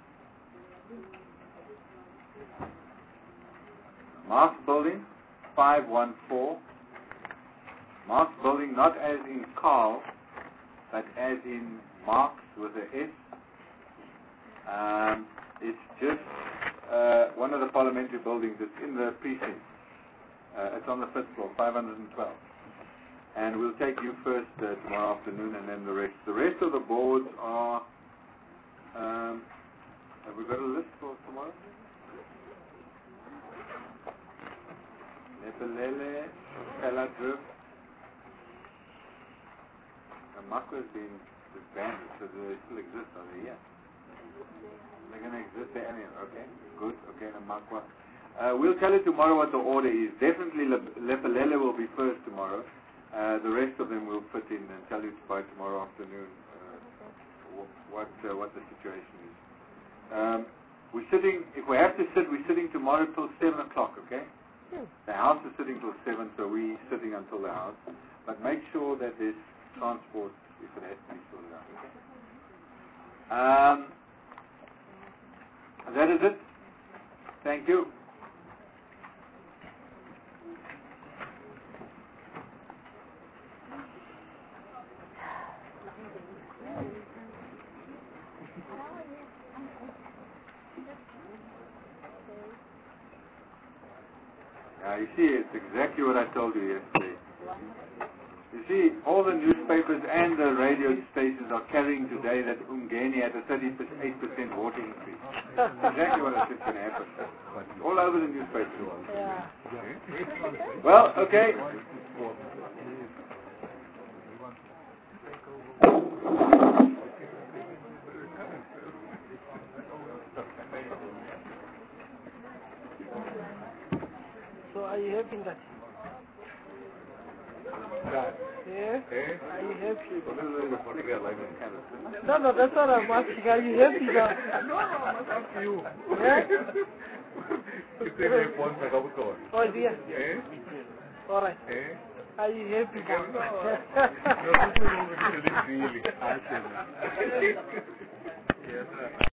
Marx Building, 514. Marx Building, not as in Carl, but as in Marx with an S. It's just one of the parliamentary buildings. It's in the precinct. It's on the 5th floor, 512. And we'll take you first tomorrow afternoon, and then the rest. The rest of the boards are. Have we got a list for tomorrow? Lepelele, Peladrift. Makwa has been disbanded, so do they still exist? Are they here? They're going to exist there anyway. Okay, good. Okay, the Makwa. We'll tell you tomorrow what the order is. Definitely Lepelele will be first tomorrow. The rest of them will fit in and tell you by tomorrow afternoon what the situation is. We're sitting, if we have to sit, we're sitting tomorrow till 7 o'clock, okay? The House is sitting till 7, so we're sitting until the House. But make sure that there's transport if it has to be sorted out. That is it. Thank you. You see, it's exactly what I told you yesterday. You see, all the newspapers and the radio stations are carrying today that Umgeni had a 38% water increase. Exactly what I said can happen. All over the newspapers. Yeah. Well, okay. So are you happy that? Yeah? Are you happy? No, that's what I'm asking. Are you happy now? No, I'm asking you. Yeah? Oh dear. All right. Are you happy now? No, really.